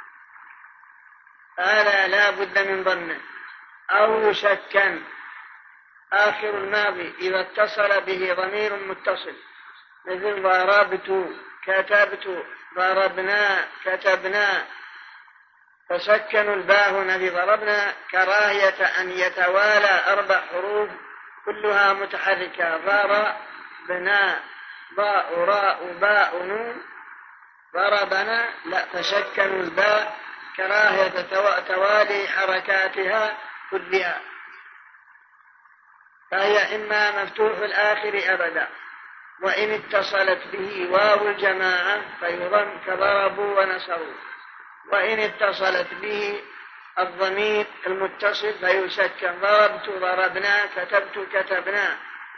هذا لا بد من ضمه. أو يسكن آخر الماضي إذا اتصل به ضمير متصل، مثل ضربت كتبت ضربنا كتبنا، فسكنوا الباء هنا في ضربنا كراهية أن يتوالى أربع حروف كلها متحركة، ضربنا باء راء باء نون، ضربنا لا، فسكنوا الباء كراهية توالي حركاتها كلها، فهي إما مفتوح الآخر أبدا، وإن اتصلت به واو الجماعة فيضم كضربوا ونصروا، وإن اتصلت به الضمير المتصل فيسكن ضربت ضربنا كتبت كتبنا.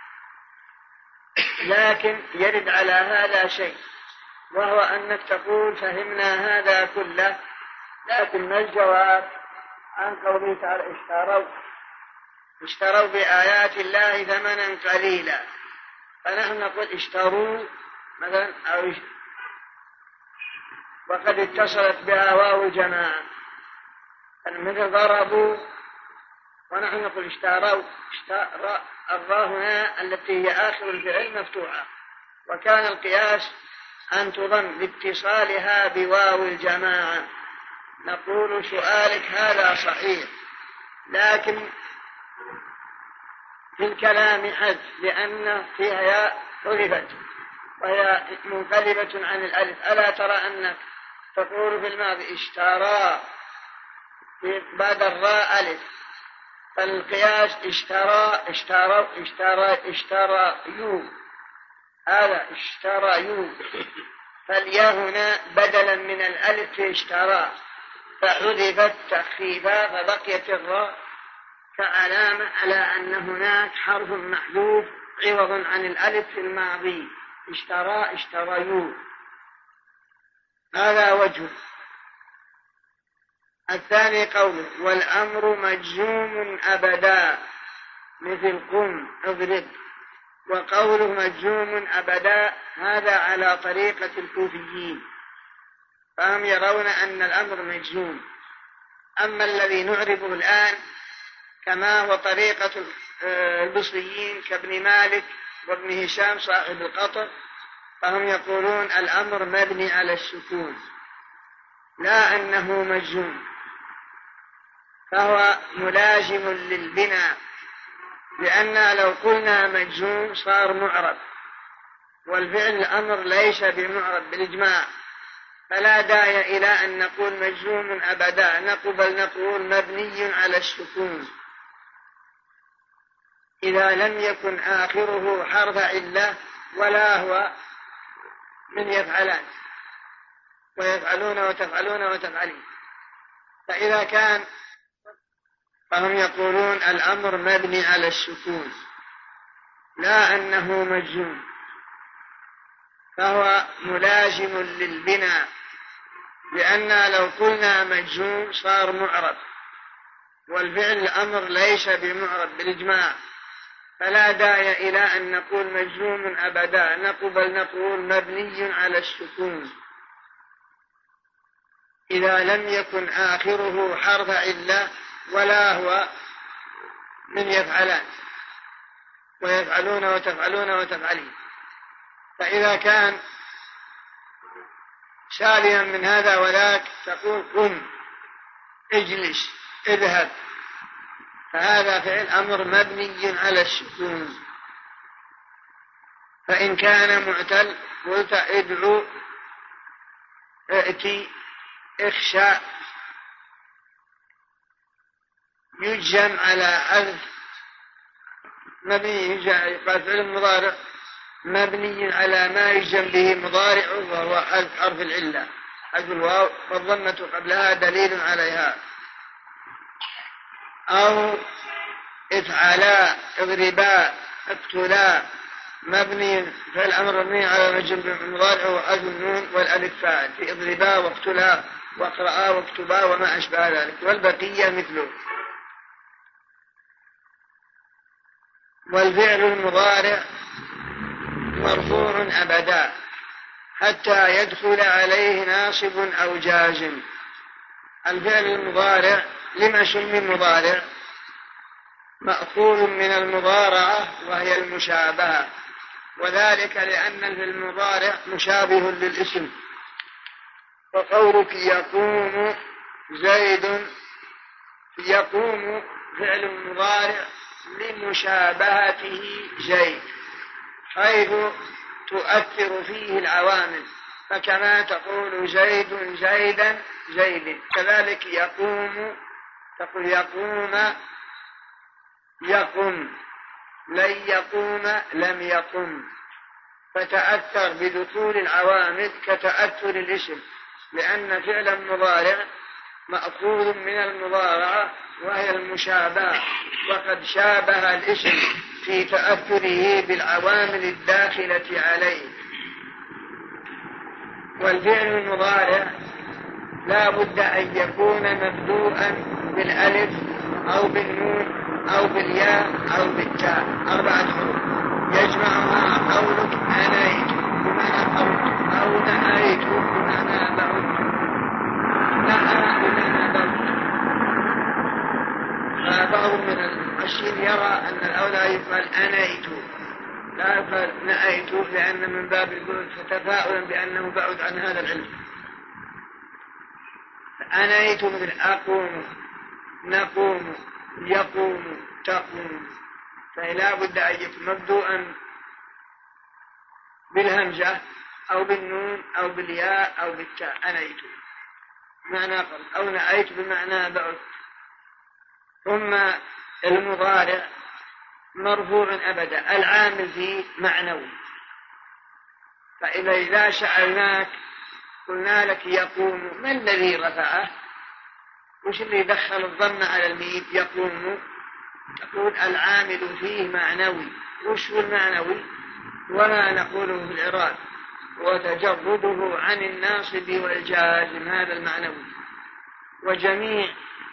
لكن يرد على هذا شيء، وهو أنك تقول فهمنا هذا كله، لكن ما الجواب عن قوله تعالى اشتروا اشتروا بآيات الله ثمنا قليلا؟ فنحن نقول اشتروا مثلا، أو وقد اتصلت بها واو الجماعة مثل ضربوا، ونحن نقول اشتروا اشترى. الراء هنا التي هي آخر الفعل مفتوحة، وكان القياس أن تضم لاتصالها بواو الجماعة. نقول سؤالك هذا صحيح، لكن في الكلام حذف، لأن فيها ياء حذفت وهي منقلبة عن الألف. ألا ترى أنك تقول في الماضي اشترى بعد الراء ألف، فالقياس اشترى اشترى اشترى اشترى يو، هذا اشترى يو، فالياء هنا بدلا من الألف في اشترى، فحذفت تخفيفا فبقيت الراء كعلامة على أن هناك حرف محذوف عوض عن الألف في الماضي. اشترى اشتريوا. هذا وجه. الثاني قوله والأمر مجزوم أبدا مثل قم اضرب، وقوله مجزوم أبدا هذا على طريقة الكوفيين، فهم يرون أن الأمر مجزوم. أما الذي نعربه الآن كما هو طريقة البصريين كابن مالك وابن هشام صاحب القطر، فهم يقولون الأمر مبني على السكون لا أنه مجزوم، فهو ملازم للبناء، لأن لو قلنا مجزوم صار معرب، والفعل الأمر ليس بمعرب بالإجماع، فلا داعي إلى أن نقول مجزوم أبدا، نقبل نقول مبني على السكون إذا لم يكن آخره حرف علة ولا هو من يفعلان ويفعلون وتفعلون وتفعلين. فإذا كان فهم يقولون الأمر مبني على السكون لا أنه مجزوم، فهو ملازم للبناء، لأن لو قلنا مجزوم صار معرب، والفعل الأمر ليس بمعرب بالإجماع، فلا داعي إلى أن نقول مجزوم أبدا، نقبل نقول مبني على السكون إذا لم يكن آخره حرف علة ولا هو من يفعلان ويفعلون وتفعلون وتفعلين. فإذا كان سالما من هذا وذاك تقول قم اجلس اذهب، فهذا فعل أمر مبني على السكون. فإن كان معتل قلت ادعو ائتي اخشى، يجزم على ألف مبني، يقال فعل مضارع مبني على ما يجزم به مضارع وهو ألف حرف العلة، حذف الواو والضمة قبلها دليل عليها. أو افعلا اضربا اقتلا، مبني فعل أمر مبني على مجزوم بالمضارع وحذف النون والألف فاعل في اضربا واقتلا واقرأا واكتبا وما أشبه ذلك، والبقية مثله. والفعل المضارع مرفوع أبدا حتى يدخل عليه ناصب أو جازم. الفعل المضارع لما سمي مضارع؟ مأخوذ من المضارعة وهي المشابهة، وذلك لأن المضارع مشابه للاسم. وقولك يقوم زيد، يقوم فعل مضارع لمشابهته زيد حيث تؤثر فيه العوامل، فكما تقول زيد زيدا زيد، كذلك يقوم تقول يقوم يقم، لن يقوم لم يقم، فتأثر بدخول العوامل كتأثر الاسم، لأن فعل مضارع مأخوذ من المضارعة وهي المشابهة، وقد شابه الاسم في تأثره بالعوامل الداخلة عليه. والفعل المضارع لا بد أن يكون مبدوءا بالألف أو بالنون أو بالياء أو بالتاء، أربعة حروف يجمعها قولك أنيت بمعنى قولت، أو نهيت بمعنى بعدت، نهى بمعنى بعدت. فبعض من المؤشرين يرى أن الأولى يقال أنيت لا يقال نأيت، لأن من باب البعد فتفاؤلا بأنه بعد عن هذا العلم. أنيت مثل أقوم نقوم يقوم تقوم، فلا بد أن يكون مبدوءا بالهمزة أو بالنون أو بالياء أو بالتاء. أنيت بمعنى قرب، أو نأيت بمعنى بعد. ثم المضارع مرفوع أبدا، العامل فيه معنوي، فإذا إذا سألناك قلنا لك يقوم، ما الذي رفعه؟ وش اللي يدخل الضم على الميم يقوم؟ تقول العامل فيه معنوي. وش هو المعنوي؟ وما نقوله في الإعراب وتجرده عن الناصب والجازم، هذا المعنوي. وجميع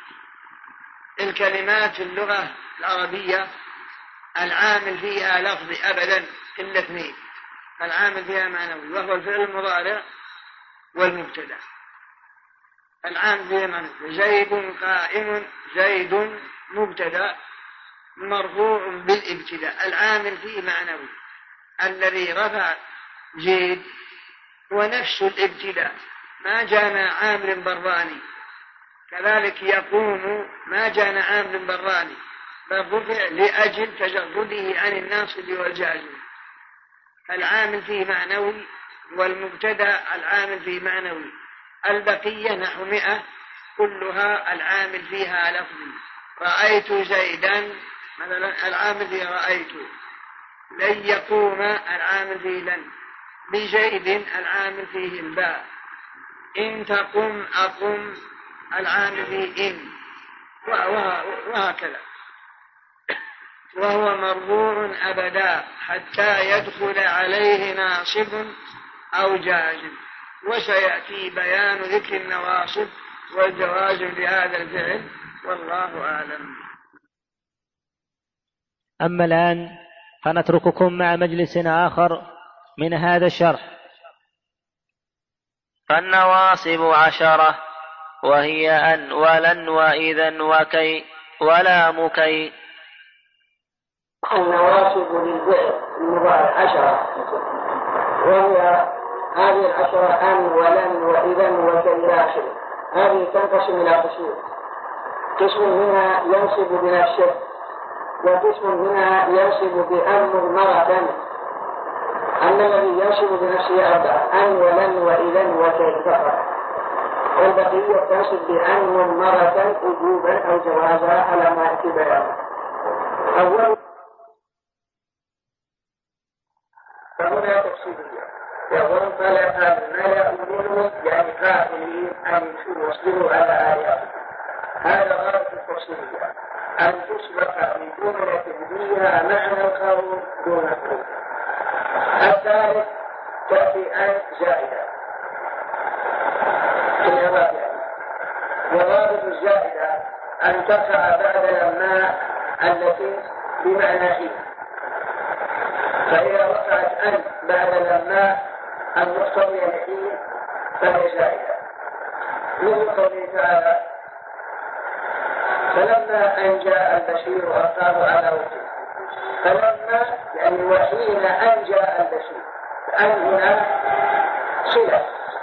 الكلمات في اللغة العربية العامل فيها لفظ أبدا إلا اثنين، العامل فيها معنوي، وهو الفعل المضارع والمبتدأ. العامل فيها معنوي. زيد قائم، زيد مبتدأ مرفوع بالابتداء، العامل فيه معنوي. الذي رفع زيد هو نفس الابتداء، ما جاءنا عامل براني. كذلك يقوم ما جاءنا عامل براني، بل رفع لأجل تجرده عن الناصب والجازم. العامل فيه معنوي والمبتدأ العامل فيه معنوي. البقية نحو مئة كلها العامل فيها لفظي. رأيت زيدا مثلا العامل فيه رأيت. لن يقوم العامل فيه لن. بزيد العامل فيه الباء. إن تقم أقم العامل فيه إن، وهكذا. وهو مرفوع أبدا حتى يدخل عليه ناصب أو جازم، وسيأتي بيان ذكر النواصب والجوازم لهذا الفعل، والله أعلم. أما الآن فنترككم مع مجلس آخر من هذا الشرح. فالنواصب عشرة، وهي أن ولن وإذا وكي ولام كي. النواصب للفعل المضارع عشرة، وهي هذه العشرة أن ولن وإذا وكي إلى آخره. هذه تنقسم إلى قسمين: قسم منها ينصب بنفسه، وقسم منها ينصب بأن مرة. أما الذي ينصب بنفسه أربعة: أن ولن وإذا وكي فقط، والبقية تنصب بأن مرة وجوبا أو جوازا على ما يأتي بيانه. أولا فهنا تفصيلية، يقول فلا قال ما يأمرون يعني قائلين أن يصبروا على آيات. هذا غاية التفصيلية، أن تسبق بجملة بها معنى القول دون قول. الثالث تأتي أن زائدة في الإعراب، وضابط الزائدة أن تقع بعد لما التي بمعنى حين. فإذا وقعت أن بعد لما المقتضية لحين فهي زائدة، مثل قوله تعالى: فلما أن جاء البشير ألقاه على وجهه. فلما يعني وحين أن جاء البشير، أن هنا صلة.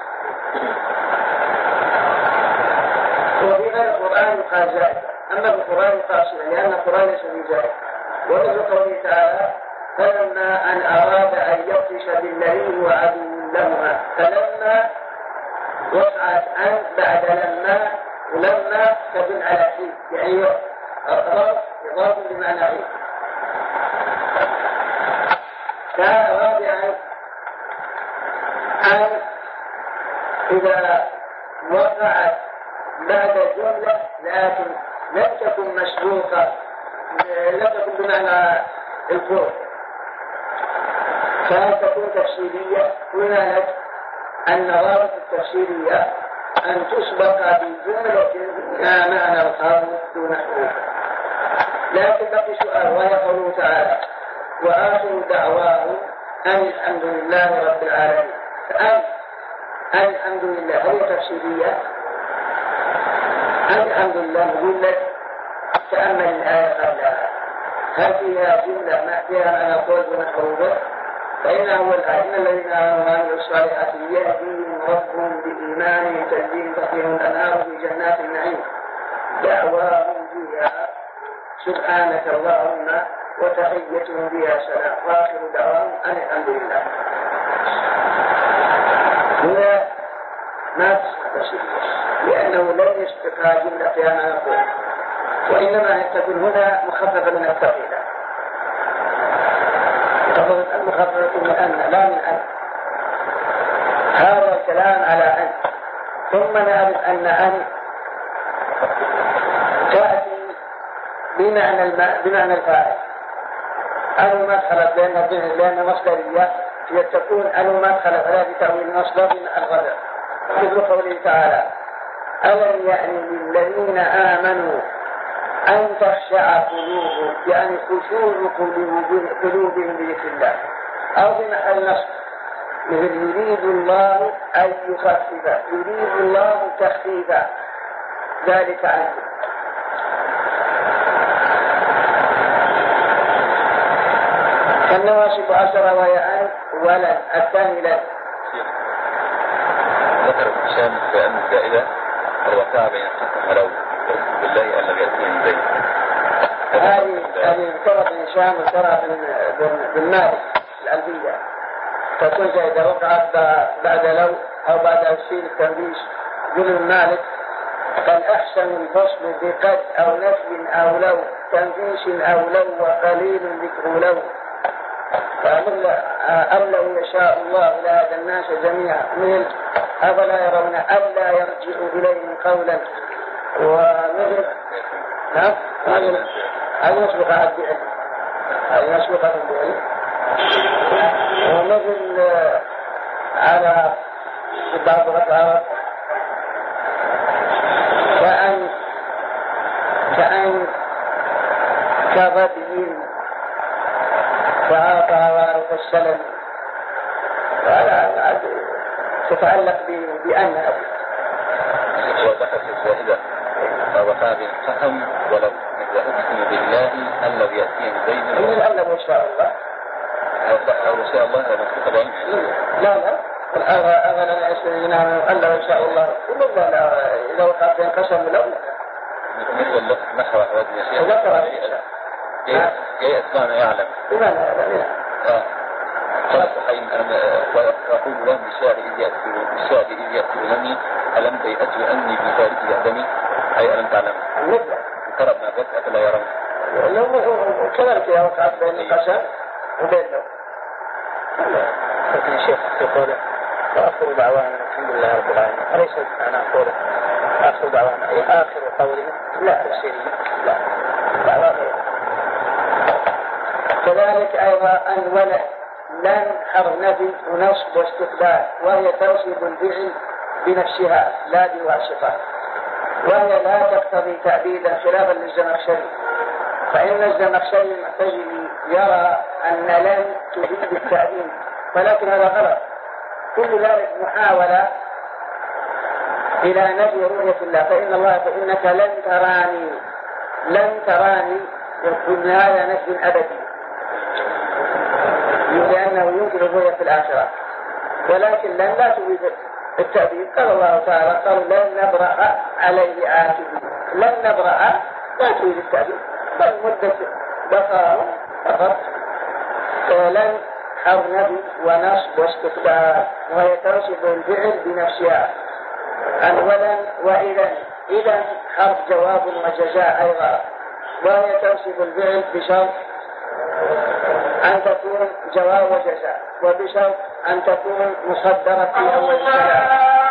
وفي غير القرآن يقال زائدة، أما في القرآن يقال صلة، لأن القرآن ليس به زائدة. ومثل قوله تعالى: فلما أن أراد أن يبطش بالذي هو عدو لهما. فلما وقعت أن بعد لما، ولما تدل على حين، يعني الرابط إضافة بمعنى حين. رابعا أن إذا وقعت بعد جملة لكن لم تكن مسبوقة، لم تكن بمعنى الفور، فهل تكون تفسيرية؟ هنا لك النظارة التفسيرية أن تسبق بجملة ما معنى القول دون حروف. لكن بقي سؤال، وهي قوله تعالى: وآخر دعواهم أن الحمد لله رب العالمين. فأن أن الحمد لله هي تفسيرية؟ أن الحمد لله نقول لك تأمل الآية قبلها، هل فيها جملة ما فيها معنى القول دون حروف؟ فإن هو الآية: إن الذين آمنوا وعملوا الصالحات يهديهم ربهم بإيمانهم تجري تحتهم الأنهار في جنات النعيم دعواهم فيها سبحانك اللهم وتحيتهم بها سلام وآخر دعواهم أن الحمد لله. هنا ما تصح، لأنه لن يستقى جملة فيها معنى القول، وإنما تكون هنا مخففة من الثقيلة، مخففة من أن لا من أن. هذا الكلام على أن، ثم نعرف أن أن بمعنى الماء بمعنى الفاعل. ألو ما دخلت لأن لأن مصدرية هي تكون ألو ما دخلت على بتأويل مصدر الغدر مثل قوله تعالى ألم يعني للذين آمنوا أن تخشع قلوبهم يعني خشوع قلوبهم بذكر الله أو بمحل نصب مثل يريد الله أن يخفف يريد الله تخفيف ذلك عنه. فالنواصب عشرة وهي أن ولن الثاني لن. ذكر هشام في أن الزائدة الوقع بين الحكم ولو بالله الذي يأتي من زيد. هذه هذه انكرت هشام انكرت بالمالك الألفية تكون إذا وقعت بعد لو أو بعد السين التنبيش يقول المالك فالأحسن الفصل بقد أو نفي أو لو تنبيش أو لو وقليل ذكر لو أم لو يشاء الله لهدى الناس جميعا مثل أفلا يرون ألا يرجع إليهم قولا ومثل نعم هذه مسبقة الدعاء هذه مسبقة الدعاء ومثل على بعض الأعراب كأن كأن كغدي فعاطى وارث السلم وهذا تتعلق بأن وذكر في الزائدة وقع بالفهم ولو أقسم بالله الذي يأتي من زيد من الألم إن شاء الله أو إن شاء الله لا مسكت بعين لا لا أغلى يسرنا ألا إن شاء الله إذا وقعت ينقسم لو مثل اللفظ نحو أحواد الشيخ ذكر جاي أسمعنا يعلم بمعنى يعلم قال صحيح ويقول له بالشعر إذ يأتي بالشعر إذ يأتي لني ألم تيأتي أني بفارق يهدمي أي ألم تعلم مثل ترى ابن عباس أفلا يرون لو كذلك يا وقعت بين القسم وبين لو لكن الشيخ يقول وآخر دعوانا الحمد لله رب العالمين أليس أنا أقول آخر دعوانا أي آخر قولهم لا تفسيرية لا دعوانا كذلك أيضا أن ولا لن حرف نفي ونصب واستقبال وهي توصيب الفعل بنفسها لا بواسطة وهي لا تقتضي تأبيدا خلافا للزمخشري فإن الزمخشري المعتزلي يرى أن لن تفيد التأبيد ولكن هذا غلط كل ذلك محاولة إلى نفي رؤية الله فإن الله فإنك لن تراني لن تراني يقول هذا نفي أبدي لأنه يمكن الرؤية في الآخرة ولكن لن لا تفيد التأبيد قال الله تعالى قال لن نبرأ عليه عاكفين لن نبرأ لا تفيد التأبيد بل مدة بقاء فقط لن حرف نفي ونصب واستقبال وهي تنصب الفعل بنفسها أولا وإذا إذا حرف جواب وجزاء أيضا وهي تنصب الفعل بشرط أن تكون جواب وجزاء وبشرط أن تكون مصدرة في أول الكلام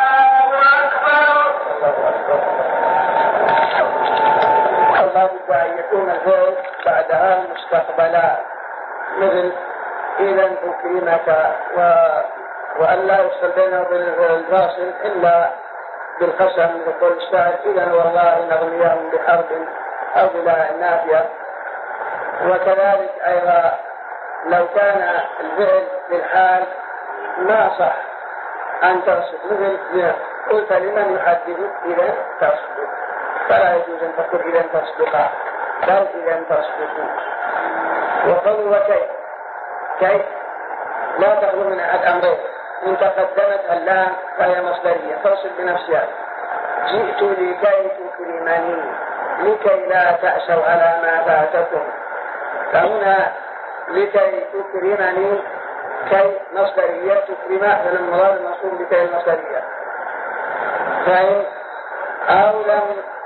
الله أن يكون الفعل بعدها مستقبلا مثل إذا أكرمك و... وأن لا يفصل بينه وبين الفاصل إلا بالقسم يقول الشاعر إذا والله نغنيهم بحرب أو بلا نافية وكذلك أيضا لو كان الفعل للحال ما صح أن تصف مثل قلت لمن يحدث إذا تصدق فلا يجوز أن تقول إذا تصدق بل إذا تصدق وقل وكيف كيف لا تخلو من أحد أمرين إن تقدمت اللام فهي مصدرية تصل بنفسها جئت لكي تكرمني لكي لا تأسوا على ما فاتكم فهنا لكي تكرمني كي مصدرية تكرم من المراد المصوم بكي المصدرية فإن أو لم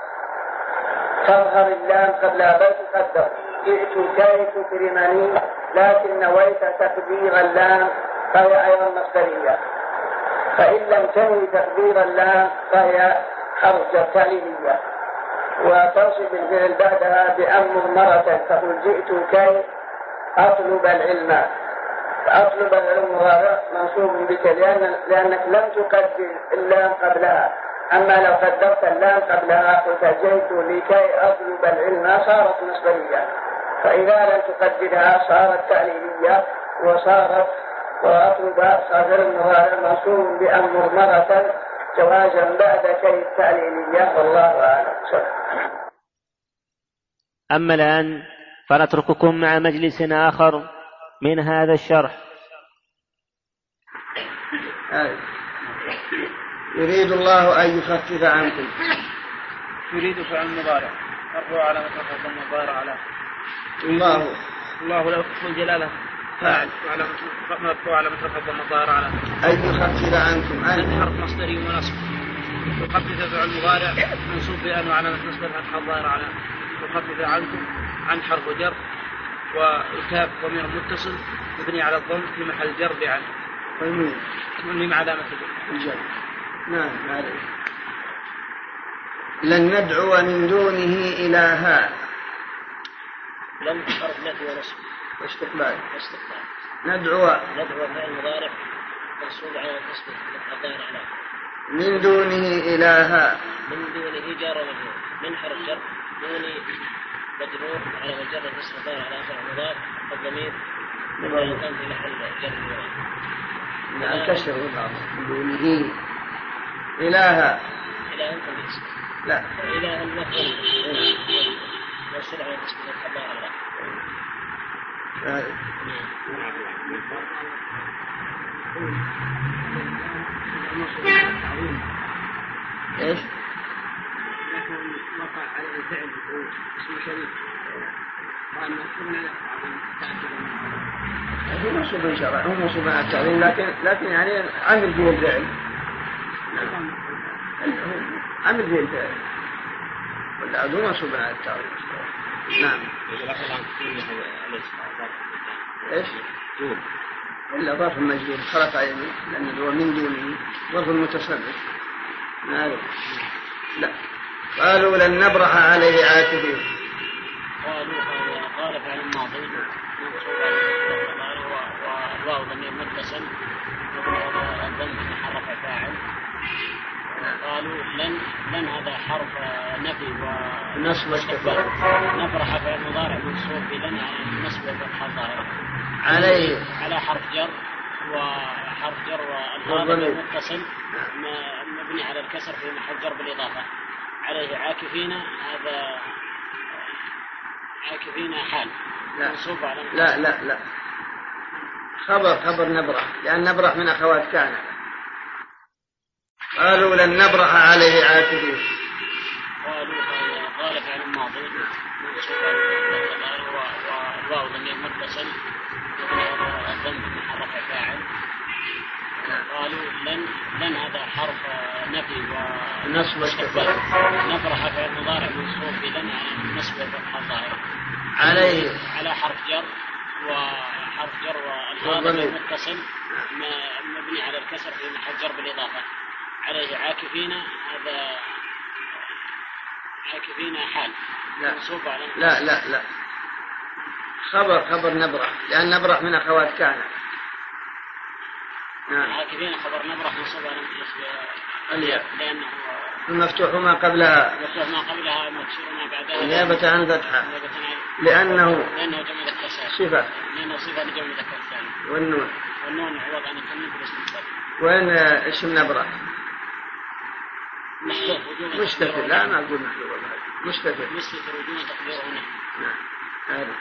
تظهر اللام قبل بل تقدر جئت كي تكرمني لكن نويت تقدير اللام فهي أيضا مصدرية فإن لم تنوي تقدير اللام فهي حرف تعليلية وتنصب الفعل بعدها بأمر مرة، تقول جئت كي أطلب العلم. أطلب العلم هذا منصوب بك لأن لأنك لم تقدر اللام قبلها. أما لو قدرت اللام قبلها قلت جئت لكي أطلب العلم صارت مصدرية، فإذا لم تقدرها صارت تعليلية وصارت وأطلب صار المضارع منصوب بأمر مرة جوازا بعد كي التعليلية، والله أعلم. أما الآن فنترككم مع مجلس آخر من هذا الشرح. يريد الله أن يخفف عنكم. يريد فعل المضارع مرفوع على متقدم المضارع على الله الله لو اسم الجلالة فاعل وعلى مرفوع على متقدم المضارع على أن يخفف عنكم. أن حرف مصدري ونصب. يخفف فعل المضارع منصوب بأن وعلى نصب الفتحة الظاهرة على يخفف عنكم عن حرف جر، والكاف ضمير متصل مبني على الضم في محل جر بعن والميم علامة الجر. نعم. لن ندعو من دونه إلها. لن حرف نفي ونصب واستقبال. واستقبال. ندعو ندعو فعل مضارع منصوب على نصب الظاهر على من دونه إلها. من دونه جار ومجرور. من حرف جر دونه مجرور على مجرد اسم الظاهر على آخر مضاف الضمير مبني في محل جر. نعم كسر مضاف. من دونه إلها. إلها أنت بالاسم. لا. إلها المفعول منصوب على اسم الظاهر على ايش؟ لكن وقع عليه الفعل اسم شريك قال منصوب على هو منصوب شرعي، هو منصوب على التعليم، لكن لكن يعني عمل فيه الفعل. عمل فيه الفعل ولا هو منصوب على التعليم. نعم. ايش؟ إلا ظرف مجرور خلق عينه لأنه هو من دونه ظرف المتصرف. نعم. لا. قالوا لن نبرح عليه عاكفين. قالوا قال فعل الماضي منصوب على والواو ضمير متصل الضم حرف فاعل. قالوا لن لن هذا حرف نفي ونصب واستقبال. نبرح فعل مضارع منصوب بلن نصب الفتحة الظاهرة عليه على حرف جر وحرف جر والضمير متصل مبني على الكسر في محل جر بالإضافة عليه عاكفين. هذا عاكفين حال منصوب على لا لا لا خبر خبر نبرح لأن نبرح من أخوات كان. قالوا لن نبرح عليه عاكفين. قالوا قال فعل الماضي منصوب على والواو ضمير متصل الضم حرف فاعل. قالوا لن لن هذا حرف نفي ونصب واستقبال. نبرح فعل مضارع منصوب بلن نصب الفتحة الظاهرة عليه على حرف جر وحرف جر والضمير متصل مبني على الكسر في محل جر بالإضافة عليه عاكفين. هذا عاكفين حال منصوب على لا لا لا خبر خبر نبرح لأن نبرح من أخوات كان. نعم. عاكفين خبر نبرح منصوب على الياء لأنه المفتوح ما قبلها المفتوح ما قبلها مكسور ما بعدها نيابة عن فتحة لأنه لأنه جمع ذكر سالم. صفة لأنه صفة لجمع ذكر سالم. والنون والنون عوض عن التنوين في الاستقبال. وين اسم نبرح؟ مشتتر. لا ما أقول محذوف والله مشتتر. مشتتر وجوه تقديره هنا. نعم هذا.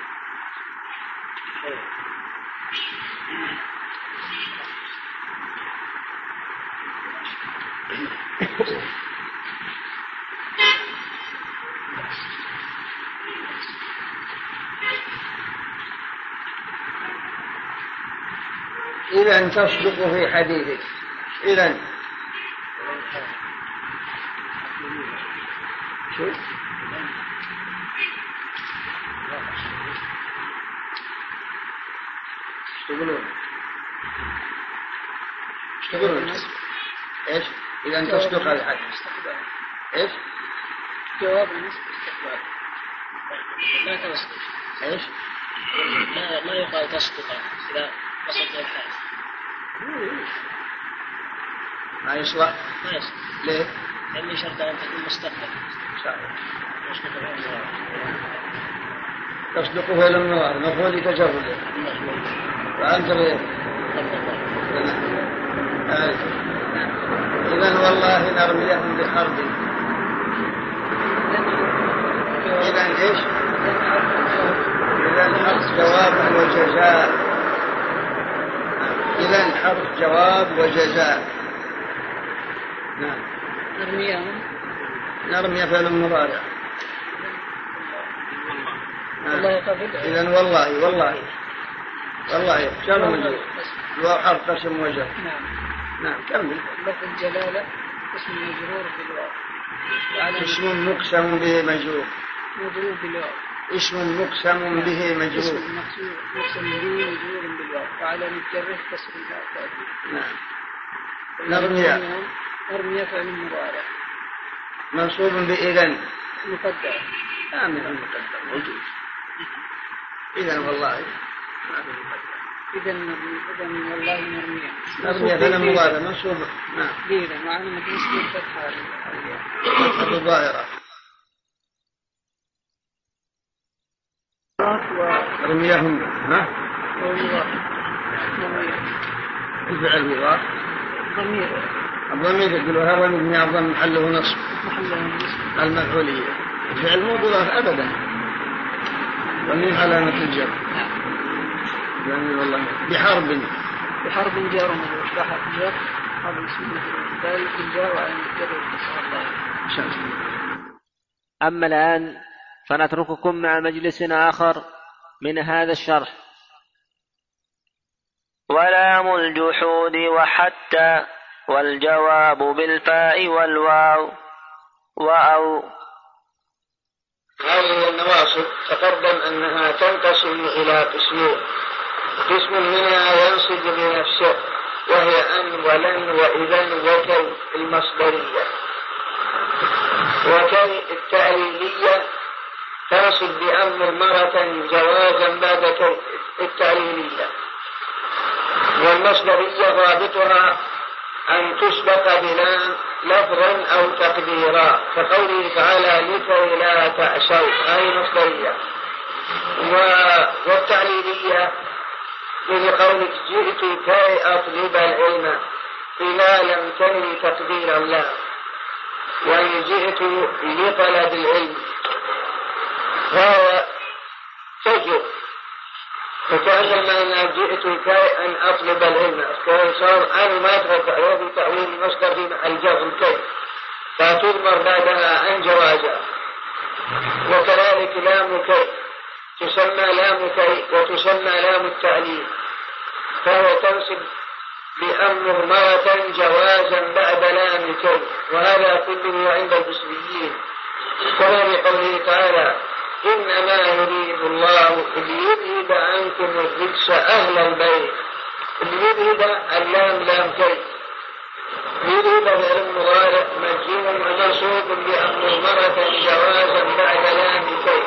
إذا تصدق في حديثك. إذا شو تقولون تقولون ايش؟ إذا تصدق الحديث ايش؟ جواب النصب استقبال لا توسط. ايش؟ لا ما يقال تصدق اذا وصلت الى الحائط. ما يصلح. ما يصلح. ليه؟ لأن شرط أن تكون مستقبل. تصدقه إلى النوار مفعول لتجرده. وأنت غير. إذن والله نرميهم بحرب. إذن إيش؟ إذن حرف جواب وجزاء. إذن حرف جواب وجزاء. نعم. نرميهم. نرمي فعل مضارع. إذن والله والله والله جار مجرور وحرف قسم وجر. نعم. نعم كمل. لفظ الجلالة اسم مجرور بالواو. اسم مقسم به مجرور. مجرور بالواو. اسم مقسم به مجرور. اسم مقسم به مجرور بالواو. وعلى مجره كسر الواو تأتي. نعم. نرمي. نرمي فعل مضارع. منصوب بإذن. مقدر. آمن المقدر موجود. إذن والله. إذن إذن والله نرمي. نرمي فعل مضارع منصوب. نعم. بإذن وعلامة نصبه الفتحة. الفتحة الظاهرة. رميهم ها؟ الفعل مضاف. ضمير. الضمير يقول هذا مبني على الضم محله نصب. محله نصب. المفعولية. الفعل مو مضاف أبدا. ومن علامة الجر. يعني والله بحرب. بحرب جار ومجرور. بحرب جار. حرب اسم مجرور. ذلك الجار وعلامة الجر والكسر. أما الآن فنترككم مع مجلس آخر من هذا الشرح. ولام الجحود وحتى والجواب بالفاء والواو وأو. هذه النواصب تقدم أنها تنقسم إلى قسمين. قسم منها ينصب بنفسه وهي أن ولن وإذن وكي المصدرية. وكي التعليلية تنصب بأمر مرة جوازا بعد كي التعليلية. والمصدرية ضابطها أن تسبق بلام لفظا أو تقديرا كقوله تعالى لكي لا تأسوا هذه مصدرية. والتعليلية مثل قولك جئت كي أطلب العلم إذا لم تنوي تقدير الله يعني جئت لطلب العلم وهو تجر فكأنما أنا جئت كي أن أطلب العلم كي صار أنا ما أتغفى هذا تأويل مصدر في محل جر كي فتضمر بعدها أن جوازا. وكذلك لام كي تسمى لام كي وتسمى لام التعليل فهو تنصب بأمر مرة جوازا بعد لام كي وهذا كله عند البصريين كما بقوله تعالى إنما يريد الله ليذهب عنكم الرجس أهل البيت. ليذهب اللام لام كي يذهب فعل مضارع مجزوم ومنصوب بأمر مرة جوازا بعد لام كي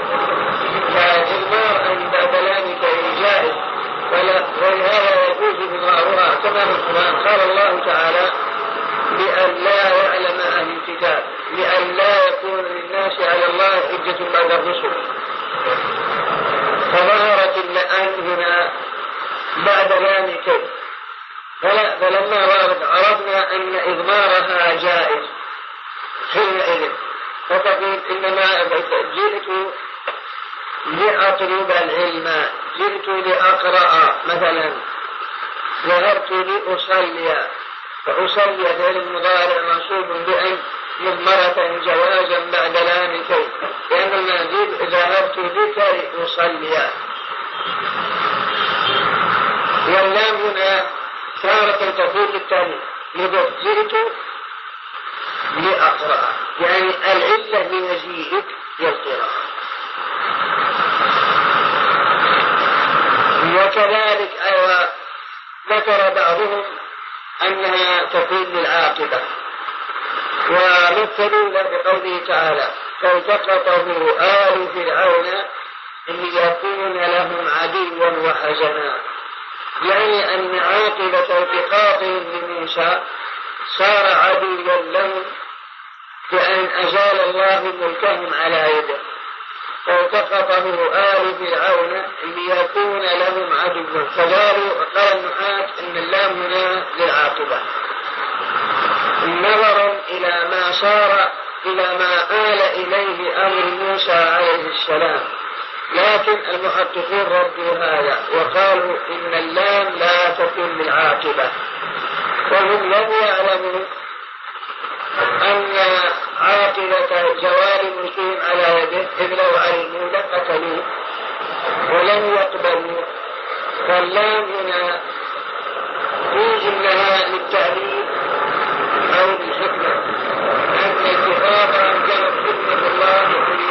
فإضمار أن بعد لام كي جائز ولهذا يجوز إضمارها كما في القرآن قال الله تعالى لأن لا يعلم أهل الكتاب لأن لا يكون للناس على الله حجة بعد الرسل فظهرت الآن هنا بعد لام كي فلما عرفنا أن إضمارها جائز حينئذ فتقول إنما جئت لأطلب العلم جئت لأقرأ مثلا ذهبت لأصلي فأصلي فعل المضارع منصوب بأن مضمرة جوازا بعد لام كي لأن المنزيل ذهبت لكي أصلي. واللام هنا تارة تقول للتاني جئت لأقرأ يعني العلة لمجيئك للقراءة. وكذلك أيضا ذكر بعضهم أنها تكون للعاقبة ومثلوا بقوله تعالى فالتقطه آل فرعون ليكون لهم عدوا وحزنا، يعني أن عاقبة التقاطهم بموسى صار عدوا لهم بأن أزال الله ملكهم على يده. فالتقطه آل فرعون ليكون لهم عدوا، فقالوا قال النحاة إن اللام هنا للعاقبة نظرا إلى ما صار إلى ما آل إليه أمر موسى عليه السلام، لكن المحققون ردوا هذا وقالوا إن اللام لا تكون للعاقبة، وهم لم يعلموا أن عاقبة زوال ملكهم على يده إذ لو علموا لقتلوه ولم يقبلوا. فاللام هنا يوجد لها للتعليم أو للحكمة أن اتفاقا كانت حكمة الله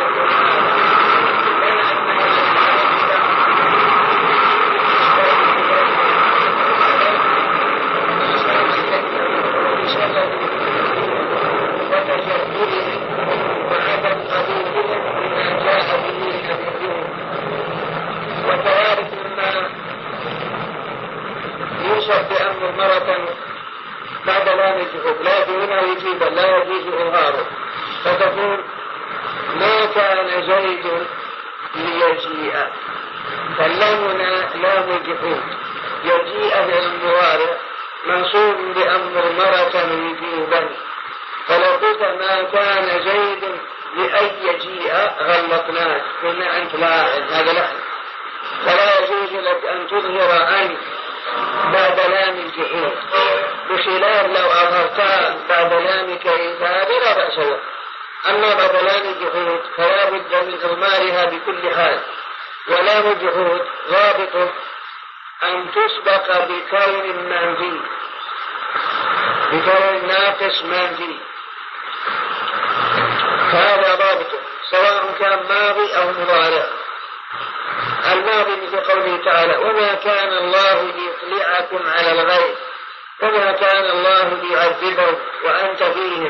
وكذلك مما يوصف بأمر مرة بعد لام الجهود، لكن هنا يجيب لا يجوز إظهاره، فتقول ما كان زيد ليجيء، فاللام هنا لام الجهود، يجيء من المضارع منصوب بأمر مرة وجوبا، فلو قلت ما كان زيد لأن يجيء غلطناك قلنا أنت لاعن، هذا لحن، فلا يجوز لك أن تظهر أنت بعد لام الجحود، بخلاف لو أظهرتها بعد لام كيف هذا لا بأس به. أما بعد لام الجحود فلا بد من إضمارها بكل حال، ولام الجحود ضابطه أن تسبق بكون منفي، بكون ناقص منفي، فهذا ضابطه سواء كان ماضي أو مضارع. الماضي مثل قوله تعالى وما كان الله ليطلعكم على الغيب وما كان الله ليعذبهم وأنت فيهم.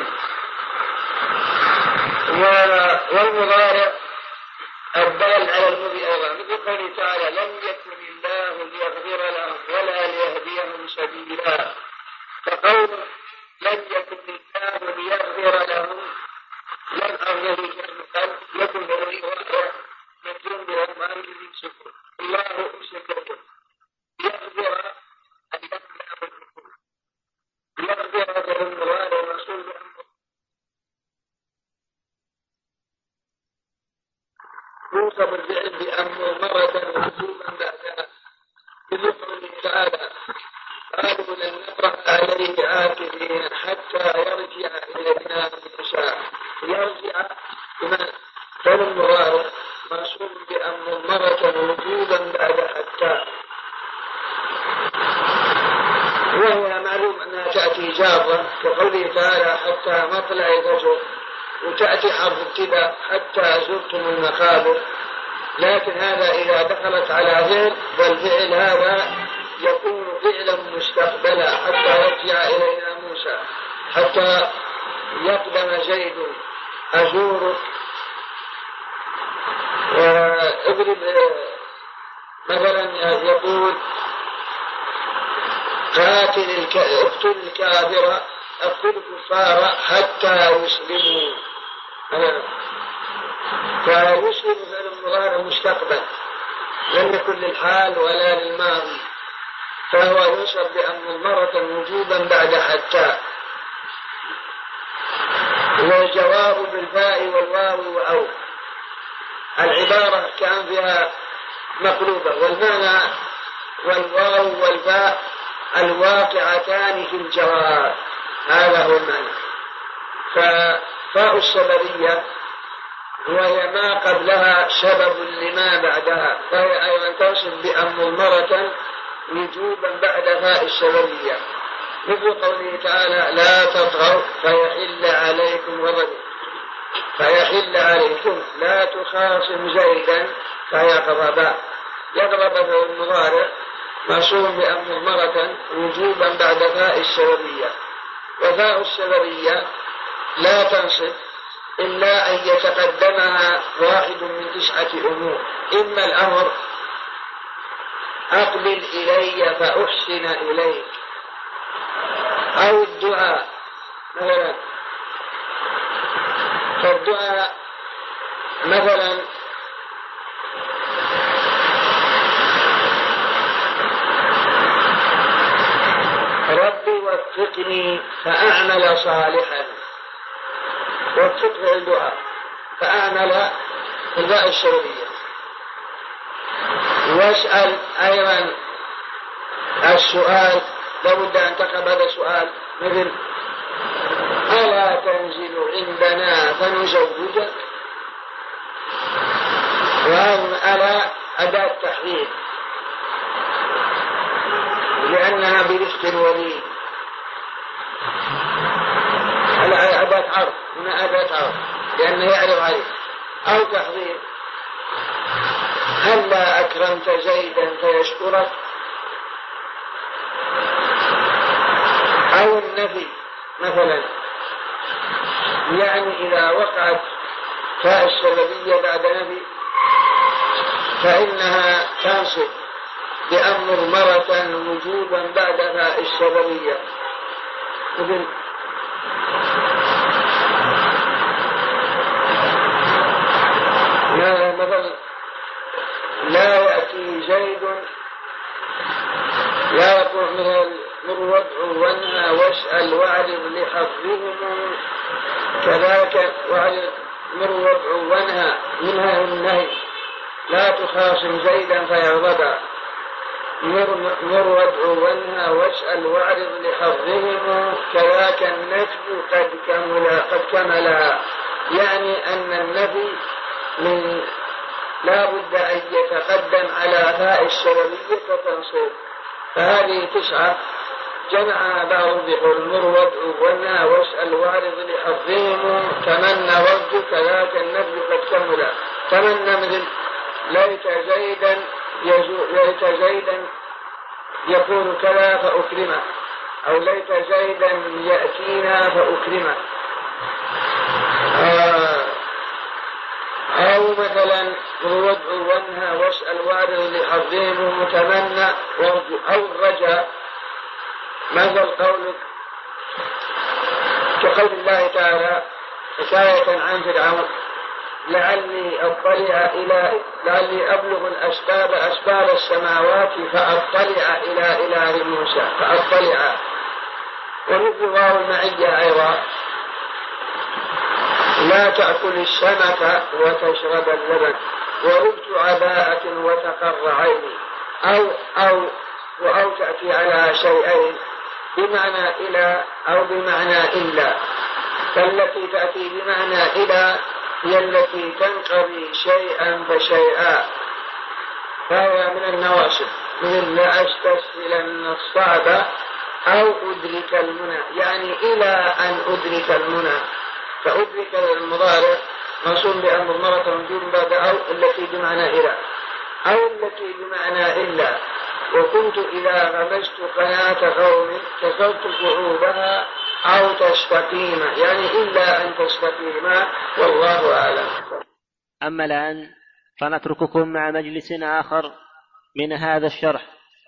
والمضارع الدال على الماضي أيضا مثل قوله تعالى لم يكن الله ليغفر لهم ولا ليهديهم سبيلا، فقول لم يكن الله ليغفر لهم لم أغفر لهم يكن بذلك واحد مجرم بهم أن يمسكوا الله أمسكهم يغفر أن يغفر يغفر لهم الله ورسول يوصف الفعل بأمر مرة وجوبا بعدها بذكر تعالى قالوا لن نبرح عليه عاكفين حتى يرجع إلينا موسى. يرجع بما فعل المضارع منصوب بأمر مرة وجوبا بعد حتى، وهي معلوم أنها تأتي جارة كقوله تعالى حتى مطلع الفجر، وتأتي حرف ابتداء حتى زرتم المقابر، لكن هذا إذا دخلت على فعل والفعل هذا يكون فعلا مستقبلا حتى يرجع إلينا موسى، حتى يقدم زيد أزورك. واضرب مثلا يقول قاتل اقتل الكافر اقتل الكفار حتى يسلموا، فيسلم فعل المضارع مستقبل لم يكن للحال ولا للماضي، فهو يوصف بأن مرة وجوبا بعد حتى. والجواب بالفاء والواو وأو، العبارة كان فيها مقلوبة، والمعنى والواو والفاء الواقعتان في الجواب، هذا هو المعنى. ففاء السببية وهي ما قبلها سبب لما بعدها، فهي أيضا توصف بأمر مرة وجوبا بعد فاء السببية، مثل قوله تعالى لا تطغوا فيحل عليكم غضبي، فيحل عليكم لا تخاصم زيدا فيغضب، يغضب في المضارع منصوب بأمر مرة وجوبا بعد فاء السببية. وفاء السببية لا تنصب إلا أن يتقدمها واحد من تسعة أمور: إما الأمر أقبل إلي فأحسن إليك، أو الدعاء مثلا. فالدعاء مثلا ربي وفقني فأعمل صالحا، وفقه الدعاء فأعمل الدعاء الشرعية. واسأل أيضا السؤال، لابد أن تقبل السؤال مثل: ألا تنزل عندنا فنزوجك؟ وألا أداة تحريم لأنها برفق الولي، ألا أداة عرض، هنا أداة عرض لأنه يعرض عليه. أو تحريم: هلا أكرمت زيدا فيشكرك؟ أو النفي مثلا، يعني إذا وقعت فاء السببية بعد نفي فإنها تنصب بأمر مرة وجوبا بعد فاء السببية. مثل مثلا لا يأتي زيد، لا يقول مثل مر وادع وانهى واسأل واعرض لحظهم، كذلك واعرض مر وادع وانهى منها النهي، لا تخاصم زيدا فيغضب، مر, مر وادع وانهى واسأل واعرض لحظهم، كذاك النفي قد كمل قد كملها، يعني أن النفي من لا بد أن يتقدم على فاء السببية فتنصب. فهذه تسعة جمع بعض بقول مر وادع وانهى واسأل واعرض لحظهم، تمنى رد، كذاك النفي قد كمل. تمنى مثل ليت زيدا ليت زيدا يكون كذا فأكرمه، أو ليت زيدا يأتينا فأكرمه. آه أو مثلا وادع وانهى واسأل واعرض لحظهم متمنى، أو الرجاء مثل قولك كقول الله تعالى حكاية عن فرعون: لعلي أطلع إلى لعلي أبلغ الأسباب أسباب السماوات فأطلع إلى إله موسى فأطلع. ومثل واو المعية أيضا: لا تأكل السمك وتشرب اللبن، وربت عباءة وتقر عيني. أو أو أو تأتي على شيئين بمعنى إلى أو بمعنى إلا. فالتي تأتي بمعنى إلى هي التي تنقضي شيئا فشيئا، فهي من النواصب، مثل لا أستسهلن الصعب أو أدرك المنى، يعني إلى أن أدرك المنى. فأدرك المضارع منصوب بأمر مرة وجود بعد أو التي بمعنى إلى، أو التي بمعنى إلا. وكنت إذا غمست قناة قوم كسرت كعوبها أو تستقيم، يعني إلا أن تستقيم، والله أعلم. أما الآن فنترككم مع مجلس آخر من هذا الشرح.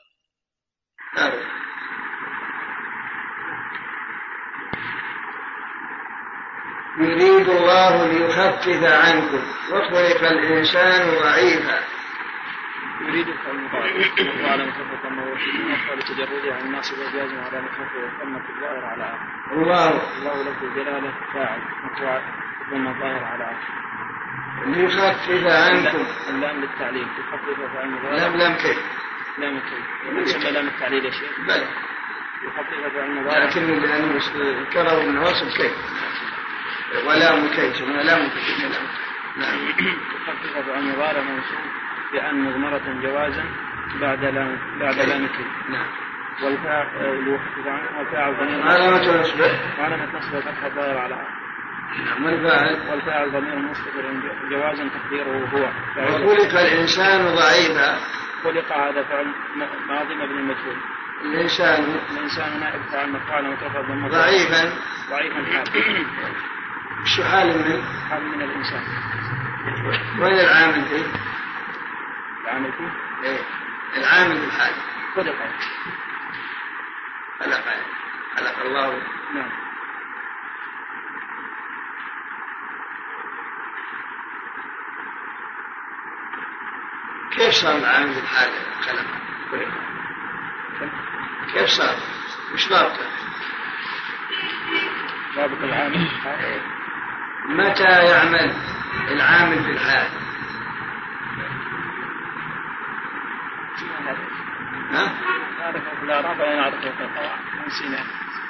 يريد الله ليخفف عنكم وخلق الإنسان ضعيفا. يريد المضارع وعلى مخفف الموجود وقال تجرده عن الناس وجاز على مخفف وقمة الظاهر على آخر. الله الله له جلاله فاعل مطوع ثم الظاهر على آخر. ليخفف عنكم. اللام للتعليل يخفف عن المضارع. لم لم كيف لام كيف يسمى لام التعليل يا شيخ؟ بلى يخفف عن المضارع، لكن لأنه كرر من وصف كيف ولا مكيف ولا مكيف. نعم. يخفف عن المضارع منصوب بأن مضمرة جوازا بعد لام بعد لام كيف. نعم. والفاعل يخفف عنه والفاعل ضمير علامة نصبه وعلامة نصبه فتح الظاهر على آخر. نعم. والفاعل والفاعل ضمير مستتر جوازا تقديره هو. وخلق الإنسان ضعيفا. خلق هذا فعل ماضي مبني المجهول. الإنسان الإنسان نائب فاعل مفعول مترفع بالمضارع ضعيفا ضعيفا حال. شو حال من؟ حال من الإنسان. وين العامل فيه؟ العامل فيه؟ إيه العامل بالحال. خلق. خلق خلق الله. نعم. كيف صار العامل بالحال خلق؟ كيف صار؟ مش ضابطه. ضابط العامل. متى يعمل العامل في الحال؟ ها؟ نعرف الأعراب ولا نعرف القواعد نسينا.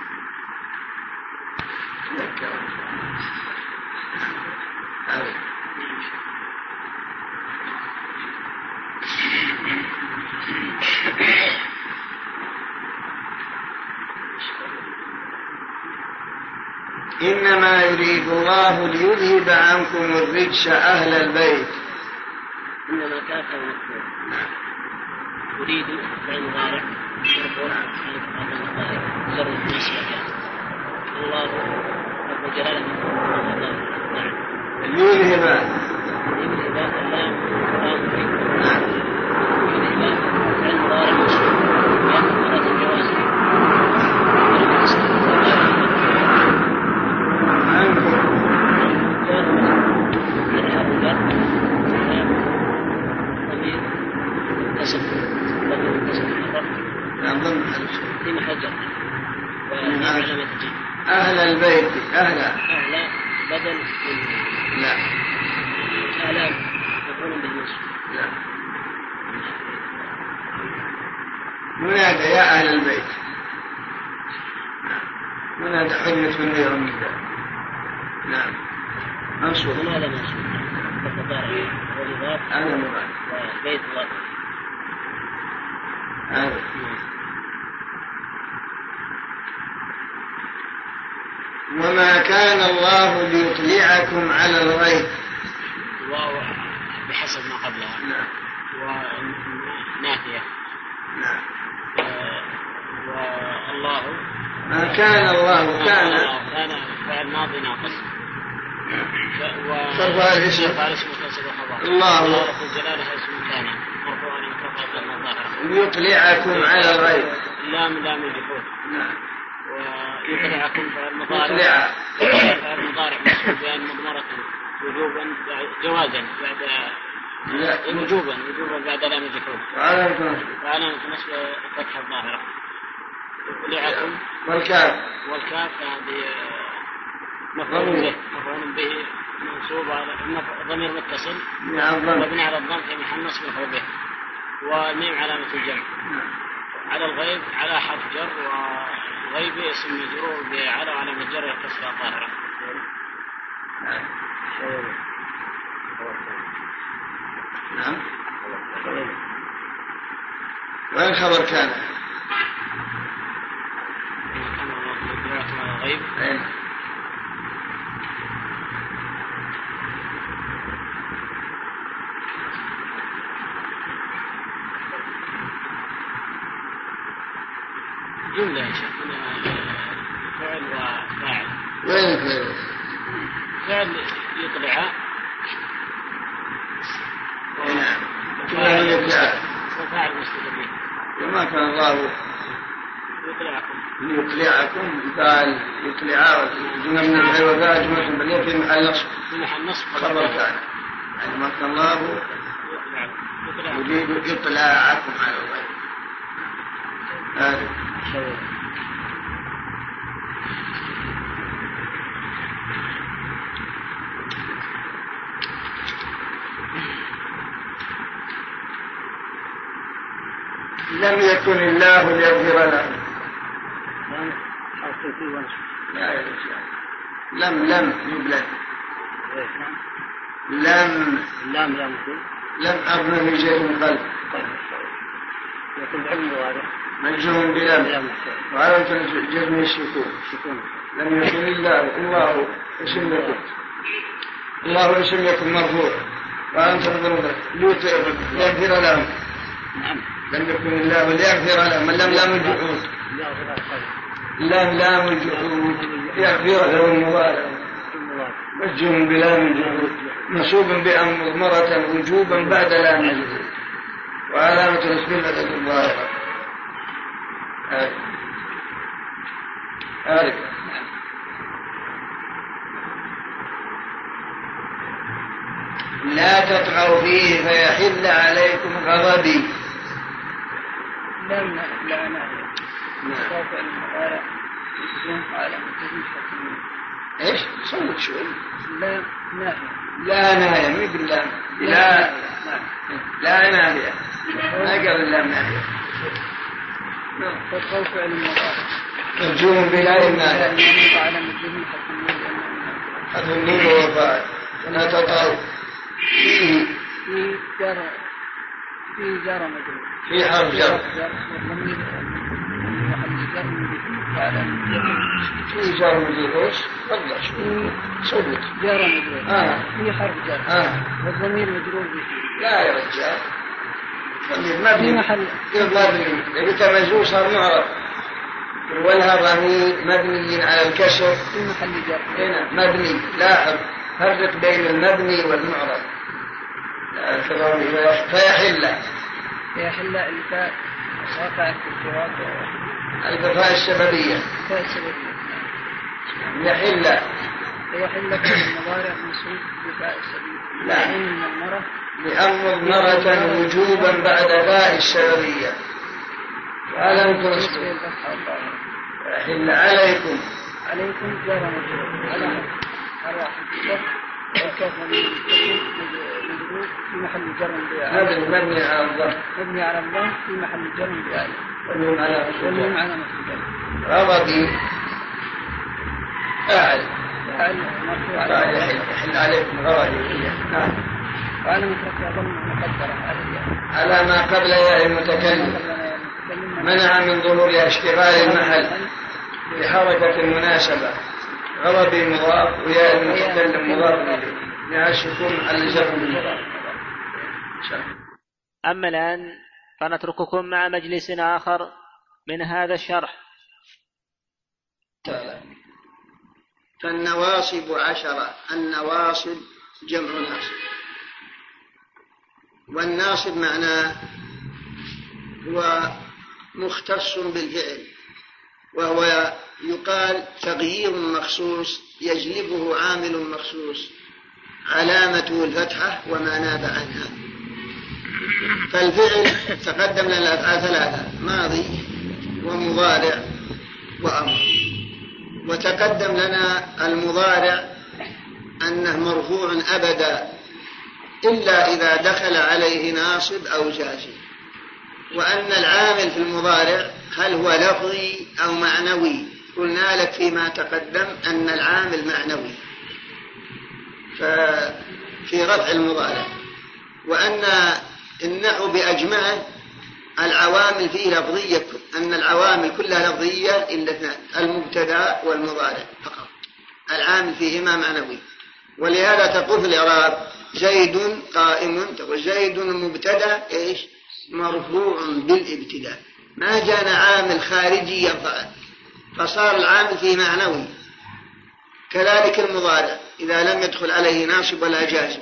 إنما يريد الله ليذهب عنكم الرجس أهل البيت. إنما كان مذكور. يريد فعل مضارع مرفوع على تقدم الظاهر جر بالنسبة الله رب جلاله نعم. ليذهب يذهب اللام قام فيه يذهب فعل مضارع مسلم يأخذ مرات الجواز في محل جر أهل البيت أهل أهل بدل من لا آلام مفعول بالنصب لا منادى يا أهل البيت منادى حجة من غير من ذلك. نعم منصوب. هذا منصوب بالمضارع والإضافة هذا مضارع وبيت الله هذا. وما كان الله ليطلعكم على الغيب. واو بحسب ما قبلها. نعم. ونافية. نعم. والله ما كان الله كان كان فعل ماضي ناقص. صرفها الاسم. الله رب الجلالة اسم ثاني مرفوع لمكافأة المظاهرة. ليطلعكم على الغيب. لام لام الجحود. نعم. ويطلعكم فعل مضارع. يطلع. فعل مضارع مسؤول بأن مضمرة وجوبا جوازا بعد وجوبا وجوبا بعد لام الجحود. وعلامة نصب فتح الظاهرة. يطلعكم. والكاف. والكاف هذه مفعول به مفعول به منصوب على ضمير متصل مبني على الضم في محل نصب مفعول به. والميم علامة الجمع. على الغيب على حرف جر والغيب اسم مجرور بعلى علامة جر الكسرة الظاهرة. نعم. وين خبر كان؟ كان يدعوكم على الغيب. جملة يا شيخ فعل وفاعل. وين الفعل؟ فعل يطلع. نعم. فعل يطلع. وفاعل مستقبل. وما كان الله يطلعكم. يطلعكم فعل يطلع جملة من الفعل وفاعل جملة بلية في محل نصب. في محل نصب خبر كان. يعني ما كان الله يريد يطلعكم على الغيب. هذا. لم يكن الله ليغفر لهم. لا يا رجال. لم لم يبلغ. لم لم لم لم أبنى في شيء من قلب. يكون بعلم واضح. مجزوم بلم وعلامة جزم السكون. لم يكن الله الله اسم يكن الله اسم يكن مرفوع وأنت نظر ليغفر لهم. لم يكن الله ليغفر لهم. لم لام الجحود. لم لام الجحود يغفر لهم مبارك. مجزوم بلام الجحود منصوب بأن مضمرة وجوبا بعد لام الجحود وعلامة نصب المدد الظاهرة. عارف لا تطغوا فيه فيحل عليكم غضبي. لا لا لا نعم توقع المضارع يكون على متجمع ايش صوت شوي. لا ناهية لا ناهية مي بالله لا لا ناهية ما قال الله ناهية. تطغوا فعل المضارع مجزوم بلا ناهية على متجمع حذف النون وفاعل. لا تطغوا فيه في جر في جر مجرور في حرف جر في جر مجرور ايش؟ والله شو صوت جر مجرور اه في حرف جر اه والضمير مجرور به. لا يا رجال ضمير مبني محل مبني قلت مجرور صار معرب ولها ضمير مبني على الكسر في محل جر هنا مبني. لاحظ فرق بين المبني والمعرب. فيحل فيحل الفاء واقع في الفراق الفاء السببية الفاء السببية يحل فيحل في المضارع منصوب بفاء السببية. لا من المرة لأن مرة وجوبا بعد فاء السببية ولم تنصب. يحل عليكم عليكم جار مجرور على أرواح الكتاب والكاف مجرور في محل جر مبني مبني على الضم مبني على الضم في محل جر بآية والميم على والميم على مسجد غضبي فاعل فاعل مرفوع فاعل يحل عليكم غضبي. نعم وعلى متركها ضم مقدرة على ما قبل ياء المتكلم منع من ظهورها اشتغال المحل بحركة المناسبة. غضبي مضاف وياء المتكلم مضاف إليه يعشكم على جر المضاف. أما الآن فنترككم مع مجلس آخر من هذا الشرح. فالنواصب عشرة. النواصب جمع ناصب والناصب معناه هو مختص بالفعل وهو يقال تغيير مخصوص يجلبه عامل مخصوص علامته الفتحة وما ناب عنها. فالفعل تقدم لنا الأفعال ثلاثة ماضي ومضارع وأمر. وتقدم لنا المضارع أنه مرفوع أبدا إلا إذا دخل عليه ناصب أو جازم. وأن العامل في المضارع هل هو لفظي أو معنوي؟ قلنا لك فيما تقدم أن العامل معنوي في رفع المضارع. وأن النحو بأجمعه العوامل فيه لفظية أن العوامل كلها لفظية إلا اثنان المبتدأ والمضارع فقط. العامل فيهما معنوي. ولهذا تقول في الإعراب زيد قائم تقول زيد مبتدأ إيش مرفوع بالابتداء ما جاءنا عامل خارجي يرفعه فصار العامل فيه معنوي. كذلك المضارع إذا لم يدخل عليه ناصب ولا جازم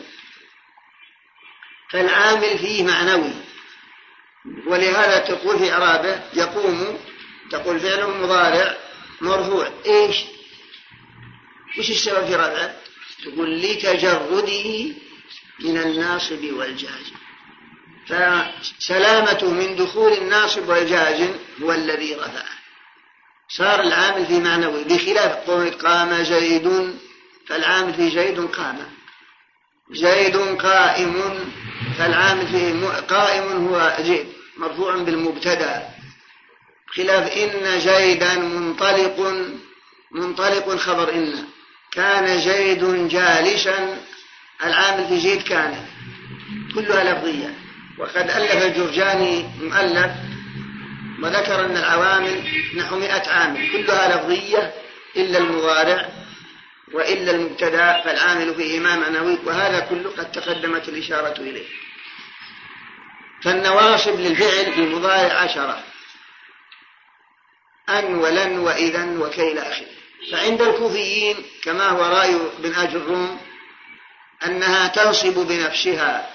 فالعامل فيه معنوي. ولهذا تقول في إعرابه يقوم تقول فعل مضارع مرفوع إيش وش السبب في رفعه؟ تقول لتجرده من الناصب والجازم. فسلامته من دخول الناصب والجازم هو الذي رفعه. صار العامل في معنوي بخلاف قول قام زيد فالعامل في زيد قام زيد قائم فالعامل فيه قائم هو زيد مرفوع بالمبتدا. خلاف إن زيدا منطلق منطلق خبر إن كان زيد جالسا العامل في زيد كان كلها لفظية. وقد ألف الجرجاني مؤلف وذكر أن العوامل نحو مئة عامل كلها لفظية إلا المضارع وإلا المبتدا فالعامل فيه ما معنوي. وهذا كله قد تقدمت الإشارة إليه. فالنواصب للفعل بالمضارع عشرة أن ولن وإذن وكي إلى آخره. فعند الكوفيين كما هو رأي بن آج الروم أنها تنصب بنفسها،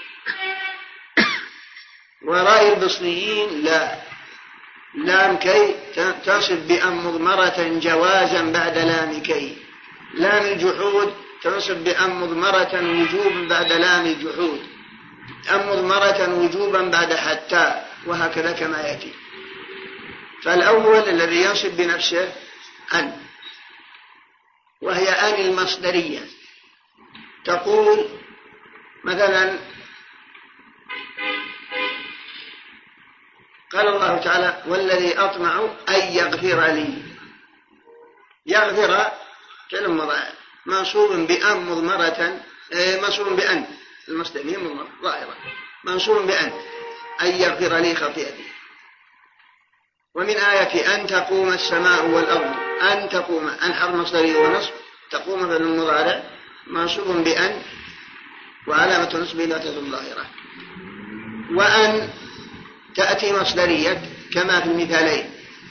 ورأي البصريين لا، لام كي تنصب بأن مضمرة جوازا بعد لام كي، لام الجحود تنصب بأن مضمرة وجوبا بعد لام الجحود، أن مضمرة وجوبا بعد حتى، وهكذا كما يأتي. فالأول الذي ينصب بنفسه أن، وهي أن المصدرية، تقول مثلا قال الله تعالى والذي أطمع أن يغفر لي، يغفر فعل مضارع منصوب بأن مضمرة، منصوب بأن المصدرية مضمرة ظاهرة، منصوب بأن أن يغفر لي خطيئتي. ومن آية أن تقوم السماء والأرض، أن تقوم، أن حرف مصدري ونصب، تقوم فعل المضارع منصوب بأن وعلامة نصبه لا تزال ظاهرة. وأن تأتي مصدرية كما في المثالين،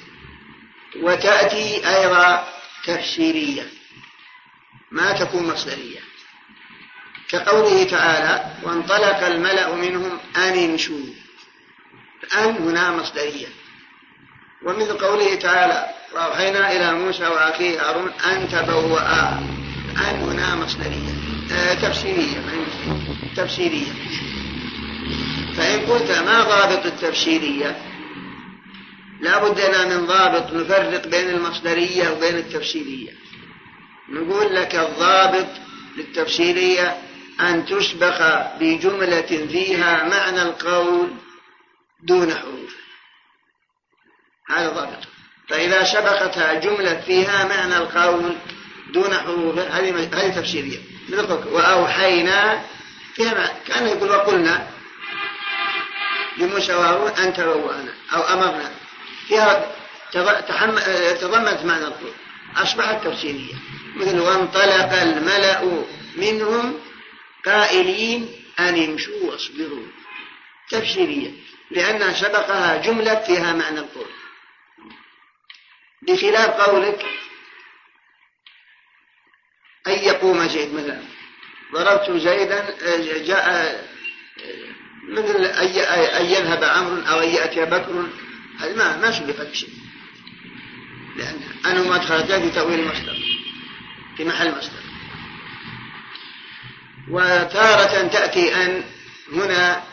وتأتي أيضا تفسيرية ما تكون مصدرية، كقوله تعالى وانطلق الملأ منهم أن امشوا، أن هنا مصدرية. ومثل قوله تعالى وأوحينا إلى موسى وأخيه هارون أن تبوأ، أن هنا مصدرية آه تفسيرية تفسيرية. فإن قلت ما ضابط التفسيرية، لا بد لنا من ضابط نفرق بين المصدرية وبين التفسيرية. نقول لك الضابط للتفسيرية أن تسبق بجملة فيها معنى القول دون حروف، هذا ضابط. فإذا سبقتها جملة فيها معنى القول دون حروف هذه تفسيرية. وأوحينا فيها كان يقول وقلنا لموسى وهارون أن تبوأنا أو أمرنا، فيها تضمنت معنى القول، أصبحت تفسيرية. مثل وانطلق الملأ منهم قائلين أن امشوا واصبروا، تفسيرية لأنها سبقها جملة فيها معنى القول، بخلاف قولك أن يقوم زيد مثلا، ضربت زيدا جاء، مثل أن يذهب عمرو أو أن يأتي بكر، هذه ما ما سبقت بشيء، لأن أنا ما أدخلتها في تأويل المصدر في محل مصدر. وتارة تأتي أن هنا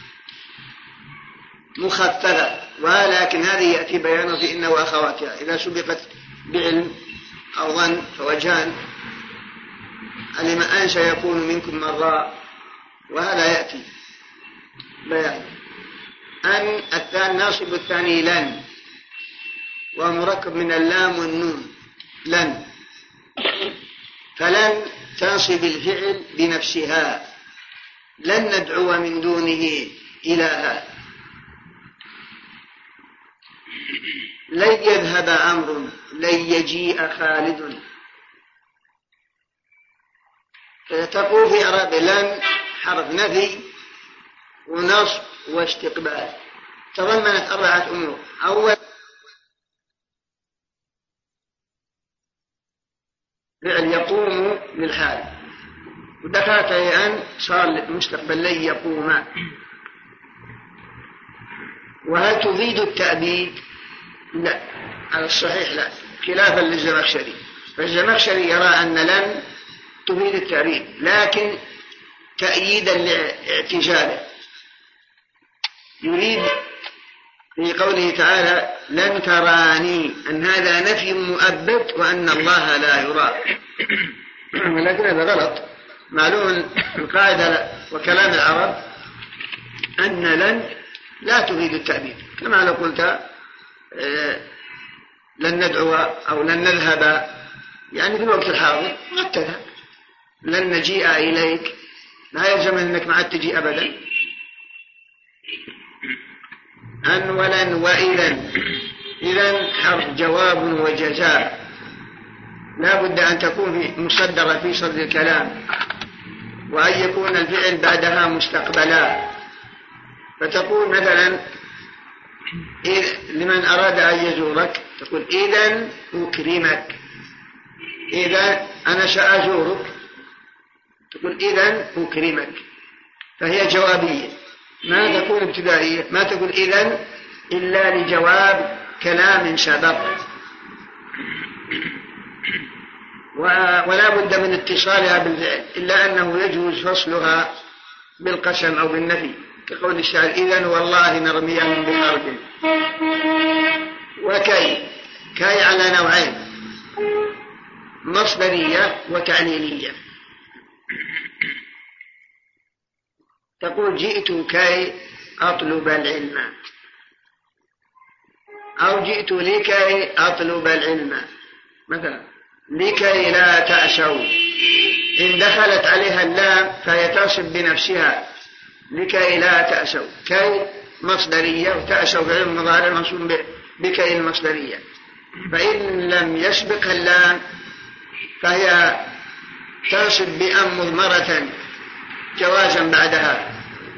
مخففة، ولكن هذه يأتي بيانه في إنه وأخواتها إذا سبقت بعلم أو ظن فوجهان، علم أن سيكون منكم مرة، وهذا يأتي بيان. أن الثاني ناصب الثاني لن، ومركب من اللام والنون لن، فلن تنصب الفعل بنفسها، لن ندعو من دونه إلها، لن يذهب عمرو، لن يجيء خالد. فتقول في إعراب لن حرف نفي ونصب واستقبال، تضمنت أربعة أمور. أول فعل يقوم للحال، ودخلت أن صار مستقبل لن يقوم. وهل تفيد التأبيد؟ لا، على الصحيح لا، خلافا للزمخشري. فالزمخشري يرى أن لن تفيد التأبيد، لكن تأييدا لاعتزاله، يريد في قوله تعالى لن تراني أن هذا نفي مؤبد وأن الله لا يرى، ولكن هذا غلط. معلوم القاعدة وكلام العرب أن لن لا تفيد التأبيد، كما لو قلت لن ندعو أو لن نذهب، يعني في الوقت الحاضر ما تذهب. لن نجيء إليك لا يلزم أنك ما تجي أبدا. أن ولن وإذن، إذن حرف جواب وجزاء، لا بد أن تكون مصدرة في صدر الكلام، وأن يكون الفعل بعدها مستقبلا. فتقول مثلا لمن أراد أن يزورك تقول إذن أكرمك، إذا أنا سأزورك تقول إذن أكرمك، فهي جوابية ما تكون ابتدائية، ما تقول إذن إلا لجواب كلام سبق، ولا بد من اتصالها بالفعل، إلا أنه يجوز فصلها بالقسم أو بالنفي كقول الشاعر إذن والله نرميهم بحرب. وكي كي على نوعين، مصدرية وتعليلية. تقول جئت كي أطلب العلم، أو جئت لكي أطلب العلم مثلا، لكي لا تأسوا، إن دخلت عليها اللام فهي تصب بنفسها، لكي لا تأسوا. كي مصدرية، وتأسوا فعل مضارع منصوب بكي المصدرية، فإن لم يسبق اللام فهي تصب بأن مضمرة جوازا بعدها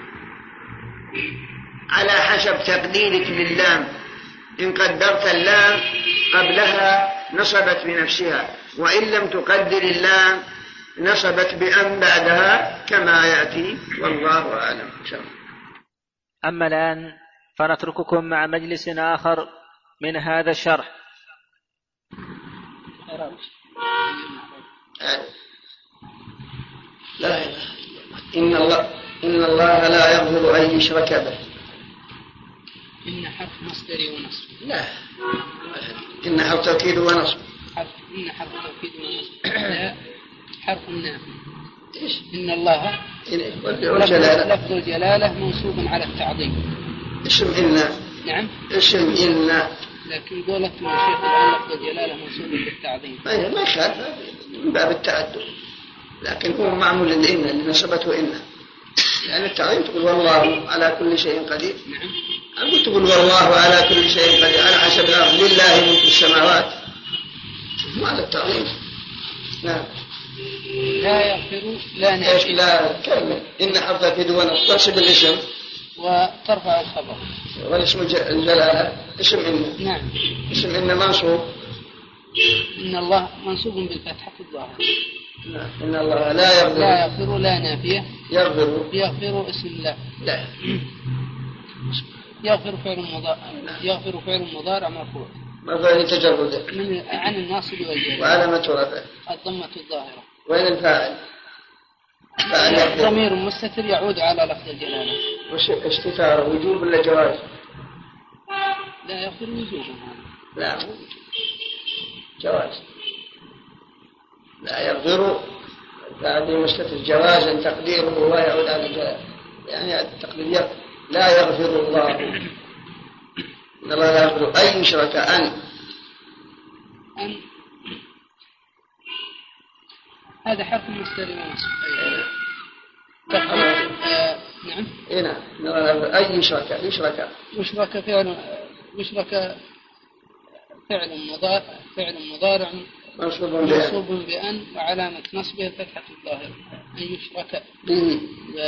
على حسب تقديرك للام، إن قدرت اللام قبلها نصبت بنفسها، وإن لم تقدر اللام نصبت بأن بعدها كما يأتي، والله أعلم. أما الآن فنترككم مع مجلس آخر من هذا الشرح. لا إله إن الله إن الله لا يغفر أن يشرك به. إن حرف مصدري ونصب. لا، إن حرف توكيد ونصب. حرف إن حرف توكيد ونصب. لا حرف النافي. إيش؟ إن الله والجلالة. لفظ الجلالة منصوب على التعظيم. اسم إن. نعم. اسم إن. لكن قولت من الشيخ الآن لفظ الجلالة منصوب بالتعظيم. أي ما يخالف من باب التعدد، لكن هو معمول لإن اللي نسبته إن، يعني التعظيم تقول والله على كل شيء قدير. نعم. أقول تقول والله على كل شيء قدير على حسب الأرض، لله ملك السماوات، ما على التعظيم. نعم. لا يغفر لا نافي. لا كمل. إن حرف توكيد ونصب تنصب الاسم وترفع الخبر، والاسم الجلالة اسم إن. نعم. اسم إن منصوب. إن الله منصوب بالفتحة الظاهرة. نعم. إن الله لا يغفر. لا يغفر لا نافية. يغفر. يغفر اسم الله. لا. يغفر فعل مضارع. يغفر فعل مضارع مرفوع. مرفوع لتجرد. من عن الناصب والجازم. وعلامة رفعه الضمة الظاهرة. وين الفاعل؟ ضمير مستتر يعود على لفظ الجلالة. وش استتارة وجوب ولا جواز؟ لا يغفر وجوبا. لا جواز. لا يغفر هذه مستتر جوازا تقديره ويعود على الجلالة، يعني التقدير لا يغفر الله. إن الله لا يغفر أن يشرك أن أن هذا حرف مصدري ونصب. آه نعم. إيه نعم. إن الله لا يغفر أن يشرك يشرك يشرك فعل يشرك فعل مضارع فعل مضارع منصوب منصوب بأن وعلامة نصبه فتحة الظاهر. أن يشرك به.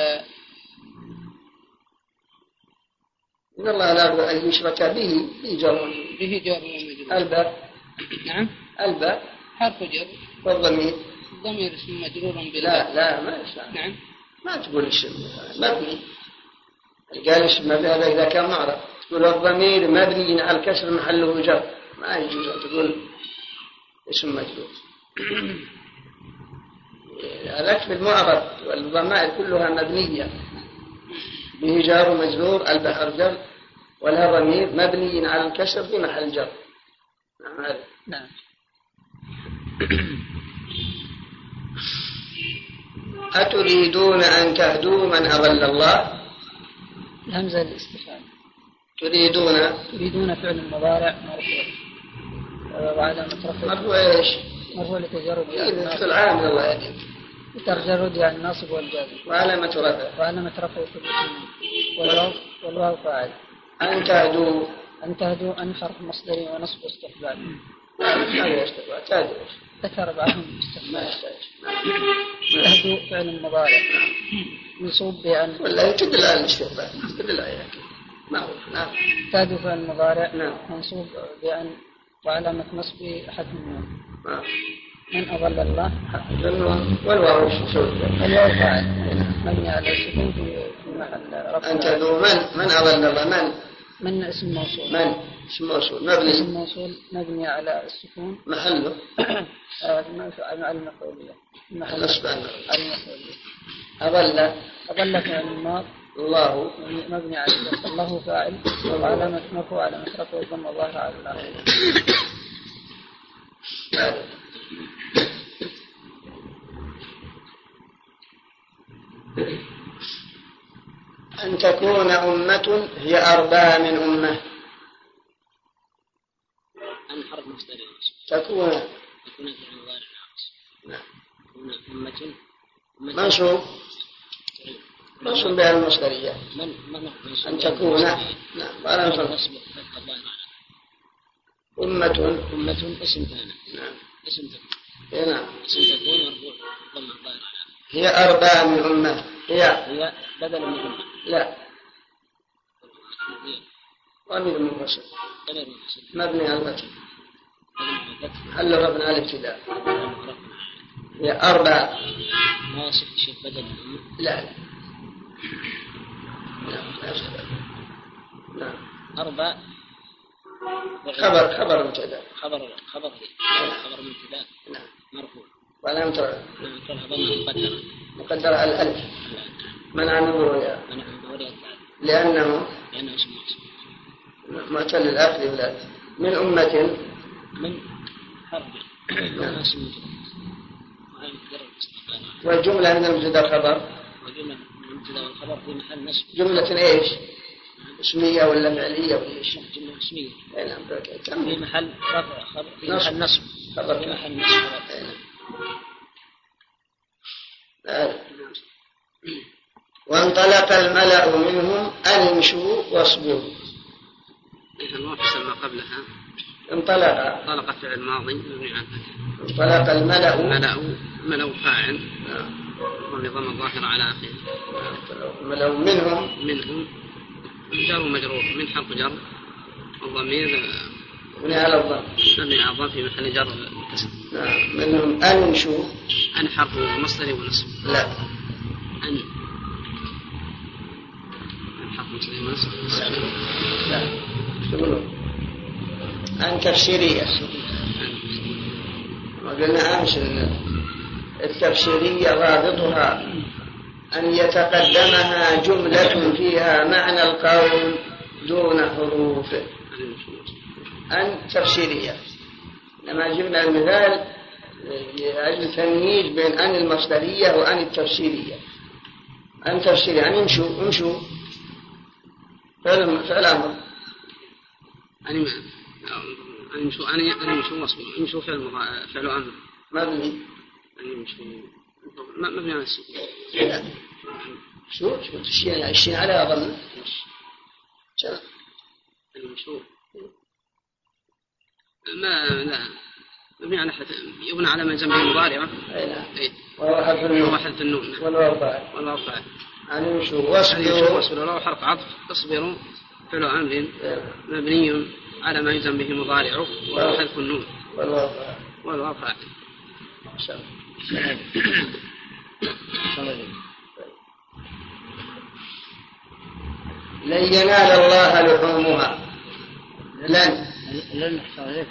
إن الله لا يغفر أن يشرك به به جر به جر ومجرور. الباء. نعم. الباء حرف جر. والضمير. الضمير اسم مجرور بلا. لا لا ما يصح. نعم. ما تقول اسم مبني. قال اسم مبني هذا إذا كان معرف، تقول الضمير مبني على الكسر محله جر، ما يجوز تقول اسم مجرور. لك بالمعرض والضمائر كلها مبنية به جار ومجرور، البحر جر ولا ضمير مبني على الكسر في محل جر. نعم. نعم. أتريدون أن تهدوا من أضل الله؟ همزة الاستفهام. تريدون تريدون فعل مضارع مرفوع وعلامة رفعه مرفوع ايش؟ مرفوع لتجرد في العام الله يهديك. لتجرد يعني الناصب والجازم. وعلامة رفعه وعلامة رفعه والواو والواو فاعل. أن تهدوا أن تهدوا أن حرف مصدري ونصب استقبال. هذا استقبال تهدوا ذكر بعضهم استقبال. ما يحتاج. تهدوا فعل مضارع منصوب بأن ولا تدل على الاستقبال تدل على معروف. نعم. تهدوا فعل مضارع نعم. منصوب بأن وعلامة نصبه حتم النون. نعم. من أضل الله والواو والواو فاعل مبني على السكون في محل رفع. أنت ذو من من أضل الله من من اسم موصول من اسم موصول مبني اسم موصول مبني على السكون محله على المفعولية محل نصب على المفعولية. أضل أضل فعل الماض الله مبني على الله فاعل وعلامة مرفوع على رفعه الضم الظاهر على الآخر. أن تكون أمة هي أربع من أمة. أن حرف مصدري تكون تكون في المضارع نعم أمة منصوب منصوب بها المصدرية من من أن تكون نعم ولا نصب أمة أمة اسم كان نعم اسم تكون نعم اسم تكون مرفوع ضم الظاهر على هي أربع من أمة هي هي بدل من أمة لا ضمير منفصل بدل من أصل مبني على الفتح بدل هل ربنا على الابتداء هي أربع ما يصح شيء بدل من أمة لا لا نعم أربع خبر خبر مبتدأ خبر خبر خبر مبتدأ نعم مرفوع ولم ترى نعم ترى ضمن مقدرة مقدر على الألف منع من ظهورها منع من ظهورها لأنه لأنه اسم موصول معتل الآخر والآخر من أمة من حرف ما اسم مبتدأ والجملة من المبتدأ خبر وجملة من المبتدأ والخبر في محل نصب جملة إيش اسمية ولا فعلية ولا إيش جملة اسمية نعم في محل رفع خبر في محل نصب خبر في محل نصب خبر نعم. وانطلق الملأ منهم أن امشوا واصبروا. المعكس ما قبلها انطلق انطلق فعل ماضي مبني على الفتح. انطلق الملأ الملأ الملأ فاعل والنظام الظاهر على آخره. الملأ منهم منهم جار ومجرور من حرف جر والضمير مبني على الضم مبني على الضم في محل جر متصل. نعم منهم أن امشوا أن حرف مصدري ونصب. لا أن أن حرف مصدري ونصب. لا تقولون أن تفسيرية وقلنا أمس التفسيرية رابطها أن يتقدمها جملة فيها معنى القول دون حروف. أن تفسيرية لما جبنا المثال لأجل التمييز بين أن المصدرية وأن التفسيرية. أن تفسيرية أن يمشوا يمشوا فعل فعل أمر أن أن يمشوا أن يمشوا وصف يمشوا فعل فعل أمر مبني أن يمشوا مبني على السكون. لا شو شو الشيء الشيء على أظن أن يمشوا ما لا مبني على حذف يبنى على ما جنبه مضارعة. أي نعم. أي وهو حذف النون. وهو حذف النون. والواو فاعل. والواو فاعل. أن يمشوا واصبروا. واصبروا له حرف عطف تصبروا فعل أمر مبني على ما يجنبه مضارعه وهو حذف النون. والواو فاعل. والواو فاعل. لن ينال الله لحومها. لن لن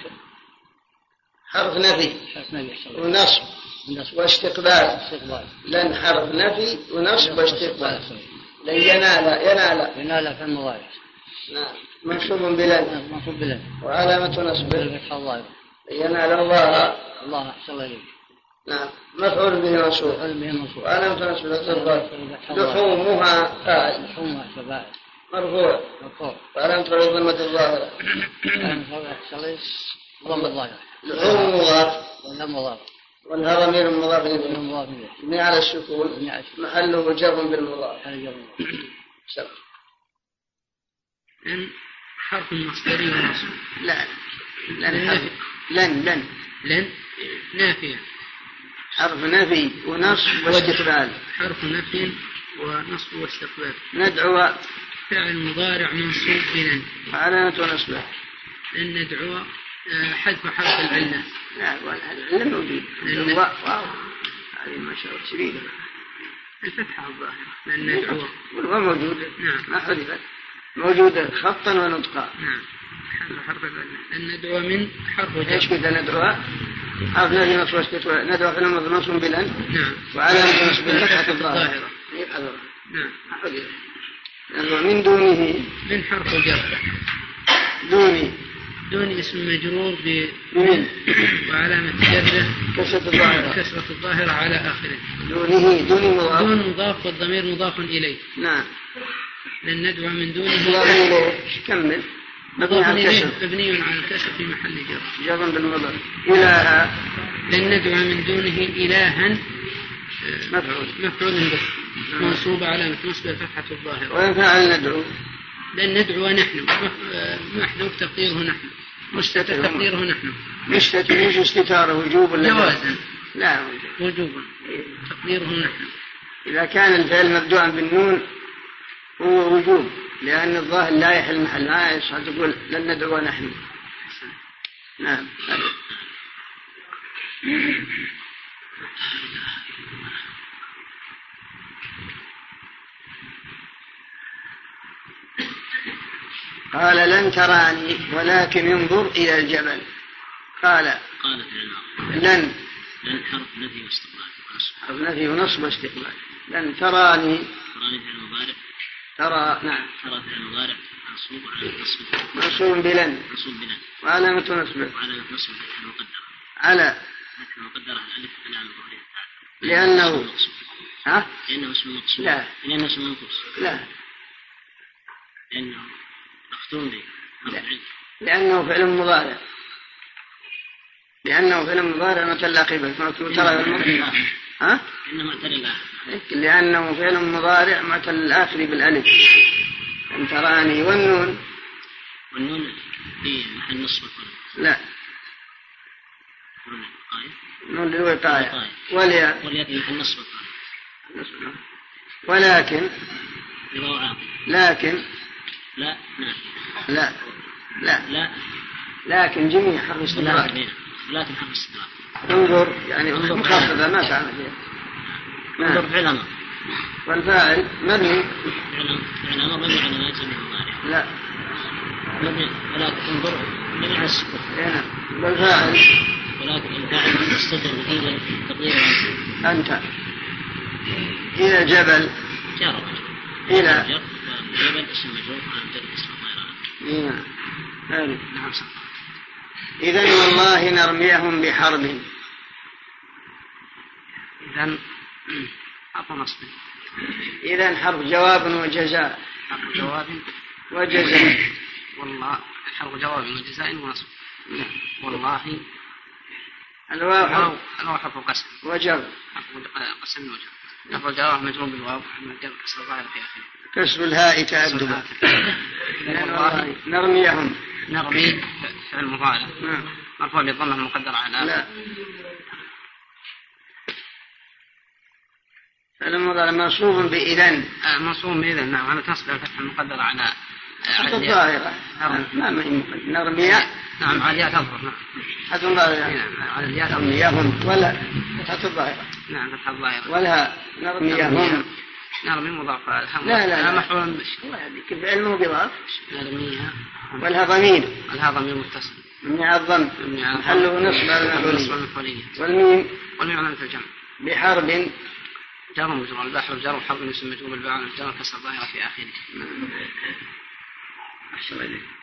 حرف نفي حرف نفي ونصب واستقبال. لن حرف نفي ونصب واستقبال. لن ينال ينال ينال في المضارع. نعم منصوب بلن منصوب بلن وعلامة نصبه الفتحة الظاهرة. ينال الله الله أحسن إليك. نعم مفعول به منصوب وعلامة نصبه لحومها فاعل. لحومها فاعل مرفوع مرفوع وعلامة الضمة الظاهرة. ضم الظاهرة لحومها والمضارع والهرمير المضاف إليه المضاف إليه مبني على السكون محله جر بالمضاف. لن حرف مصدري ونصب. لا لن حرف لن لن لن نافية حرف نفي ونصب واستقبال. حرف نفي ونصب واستقبال. ندعو فعل مضارع منصوب بلن علامة ونصبه. لن ندعو حذف حرف العلة. لا العلة موجود. واو هذه ما شاء الله شديدة. الفتحة الظاهرة لأن ندعو والواو موجود. نعم ما حذفت موجودة خطا ونطقا. نعم حذف حرف العلة لأن ندعو من حرف جر. إيش كده ندعو؟ حرف نادي نصب استتواء ندعو في الأمر نصب بلن. نعم وعلامة نصب الفتحة الظاهرة. نعم ندعو من دونه من حرف جر. دوني دوني اسم مجرور بمن وعلامة جره كسرة الظاهرة كسرة الظاهرة على آخره. دونه دوني مضاف دون مضاف والضمير مضاف إليه. نعم لأن ندعو من دونه مضاف إليه. كمل. مضاف إليه مبني على الكسر في محل جر. جر بالمضاف. إلها. لأن ندعو من دونه إلها مفعول مفعول به منصوب علامة نصب الفتحة الظاهرة. وين فعل ندعو؟ لأن ندعو نحن محذوف تقديره نحن مستتر تقديره نحن مستتر وش استتاره وجوب ولا جوازا؟ لا وجوبا تقديره نحن. إذا كان الفعل مبدوعا بالنون هو وجوب لأن الظاهر لا يحل محل ما يصح تقول لن ندعو نحن. نعم قال لن تراني ولكن انظر إلى الجبل. قال قال لن لن حرف نفي واستقبال حرف نفي ونصب واستقبال. لن تراني تراني فعل مضارع ترى نعم ترى فعل مضارع منصوب على نصب منصوب بلن منصوب بلن وعلامة نصبه وعلامة نصب فتحة مقدرة على فتحة مقدرة الألف علامة ظهرها لأنه ها لأنه اسم مقصود. لا لأنه اسم منقوص. لا لأنه مختوم به لا. لأنه فعل مضارع لأنه فعل مضارع متلاقي به ترى المضارع ها إنه معتل الآخر لأنه فعل مضارع معتل الآخر بالألف. أن تراني والنون والنون في محل نصب لا نون للوقاية والياء والياء في محل نصب ولكن لكن لا نعم لا لا لا لكن جميع حرف استدراك لكن حرف استدراك. انظر يعني مخففة ما تعمل فيها. انظر فعل أمر والفاعل مبني فعل أمر مبني على ما يسمى المضارع. لا مبني ولكن انظر مبني على السكون. والفاعل ولكن الفاعل يستتر إلى تقدير أنت إلى جبل جار إلى جبل اسم مجرور عن جر اسم الطيران. نعم إذن والله نرميهم بحرب. إذن حرف نصب. إذن حرف جواب وجزاء. حرف جواب وجزاء. والله حرف جواب وجزاء ونصب. والله الواو حرف الواو حرف قسم وجر قسم وجر. حرف الجواب مجرور بالواو محمد جر كسر الظاهر في آخره. كسر الهاء تأدبا. والله نرميهم نرمي فعل مضارع مرفوع بالضمة المقدرة على لا فعل مضارع منصوب بإذن منصوب بإذن نعم على تصل الفتحة المقدرة على حتى الظاهرة ما نرمي نعم على الياء تظهر نعم حتى الظاهرة على الياء نرميهم ولا حتى الظاهرة نعم فتحة الظاهرة ولا نرميهم نرمي مضاف لا لا لا محول كيف علمه بضاف نرميها والها ضمير والها ضمير متصل مبني على الضم محله نصب المفعولية والميم والميم علامة الجمع بحرب جار مجرور البحر والجار والحرب اسم مجرور بالباء والجار كسر الظاهرة في آخره. أحسن إليك.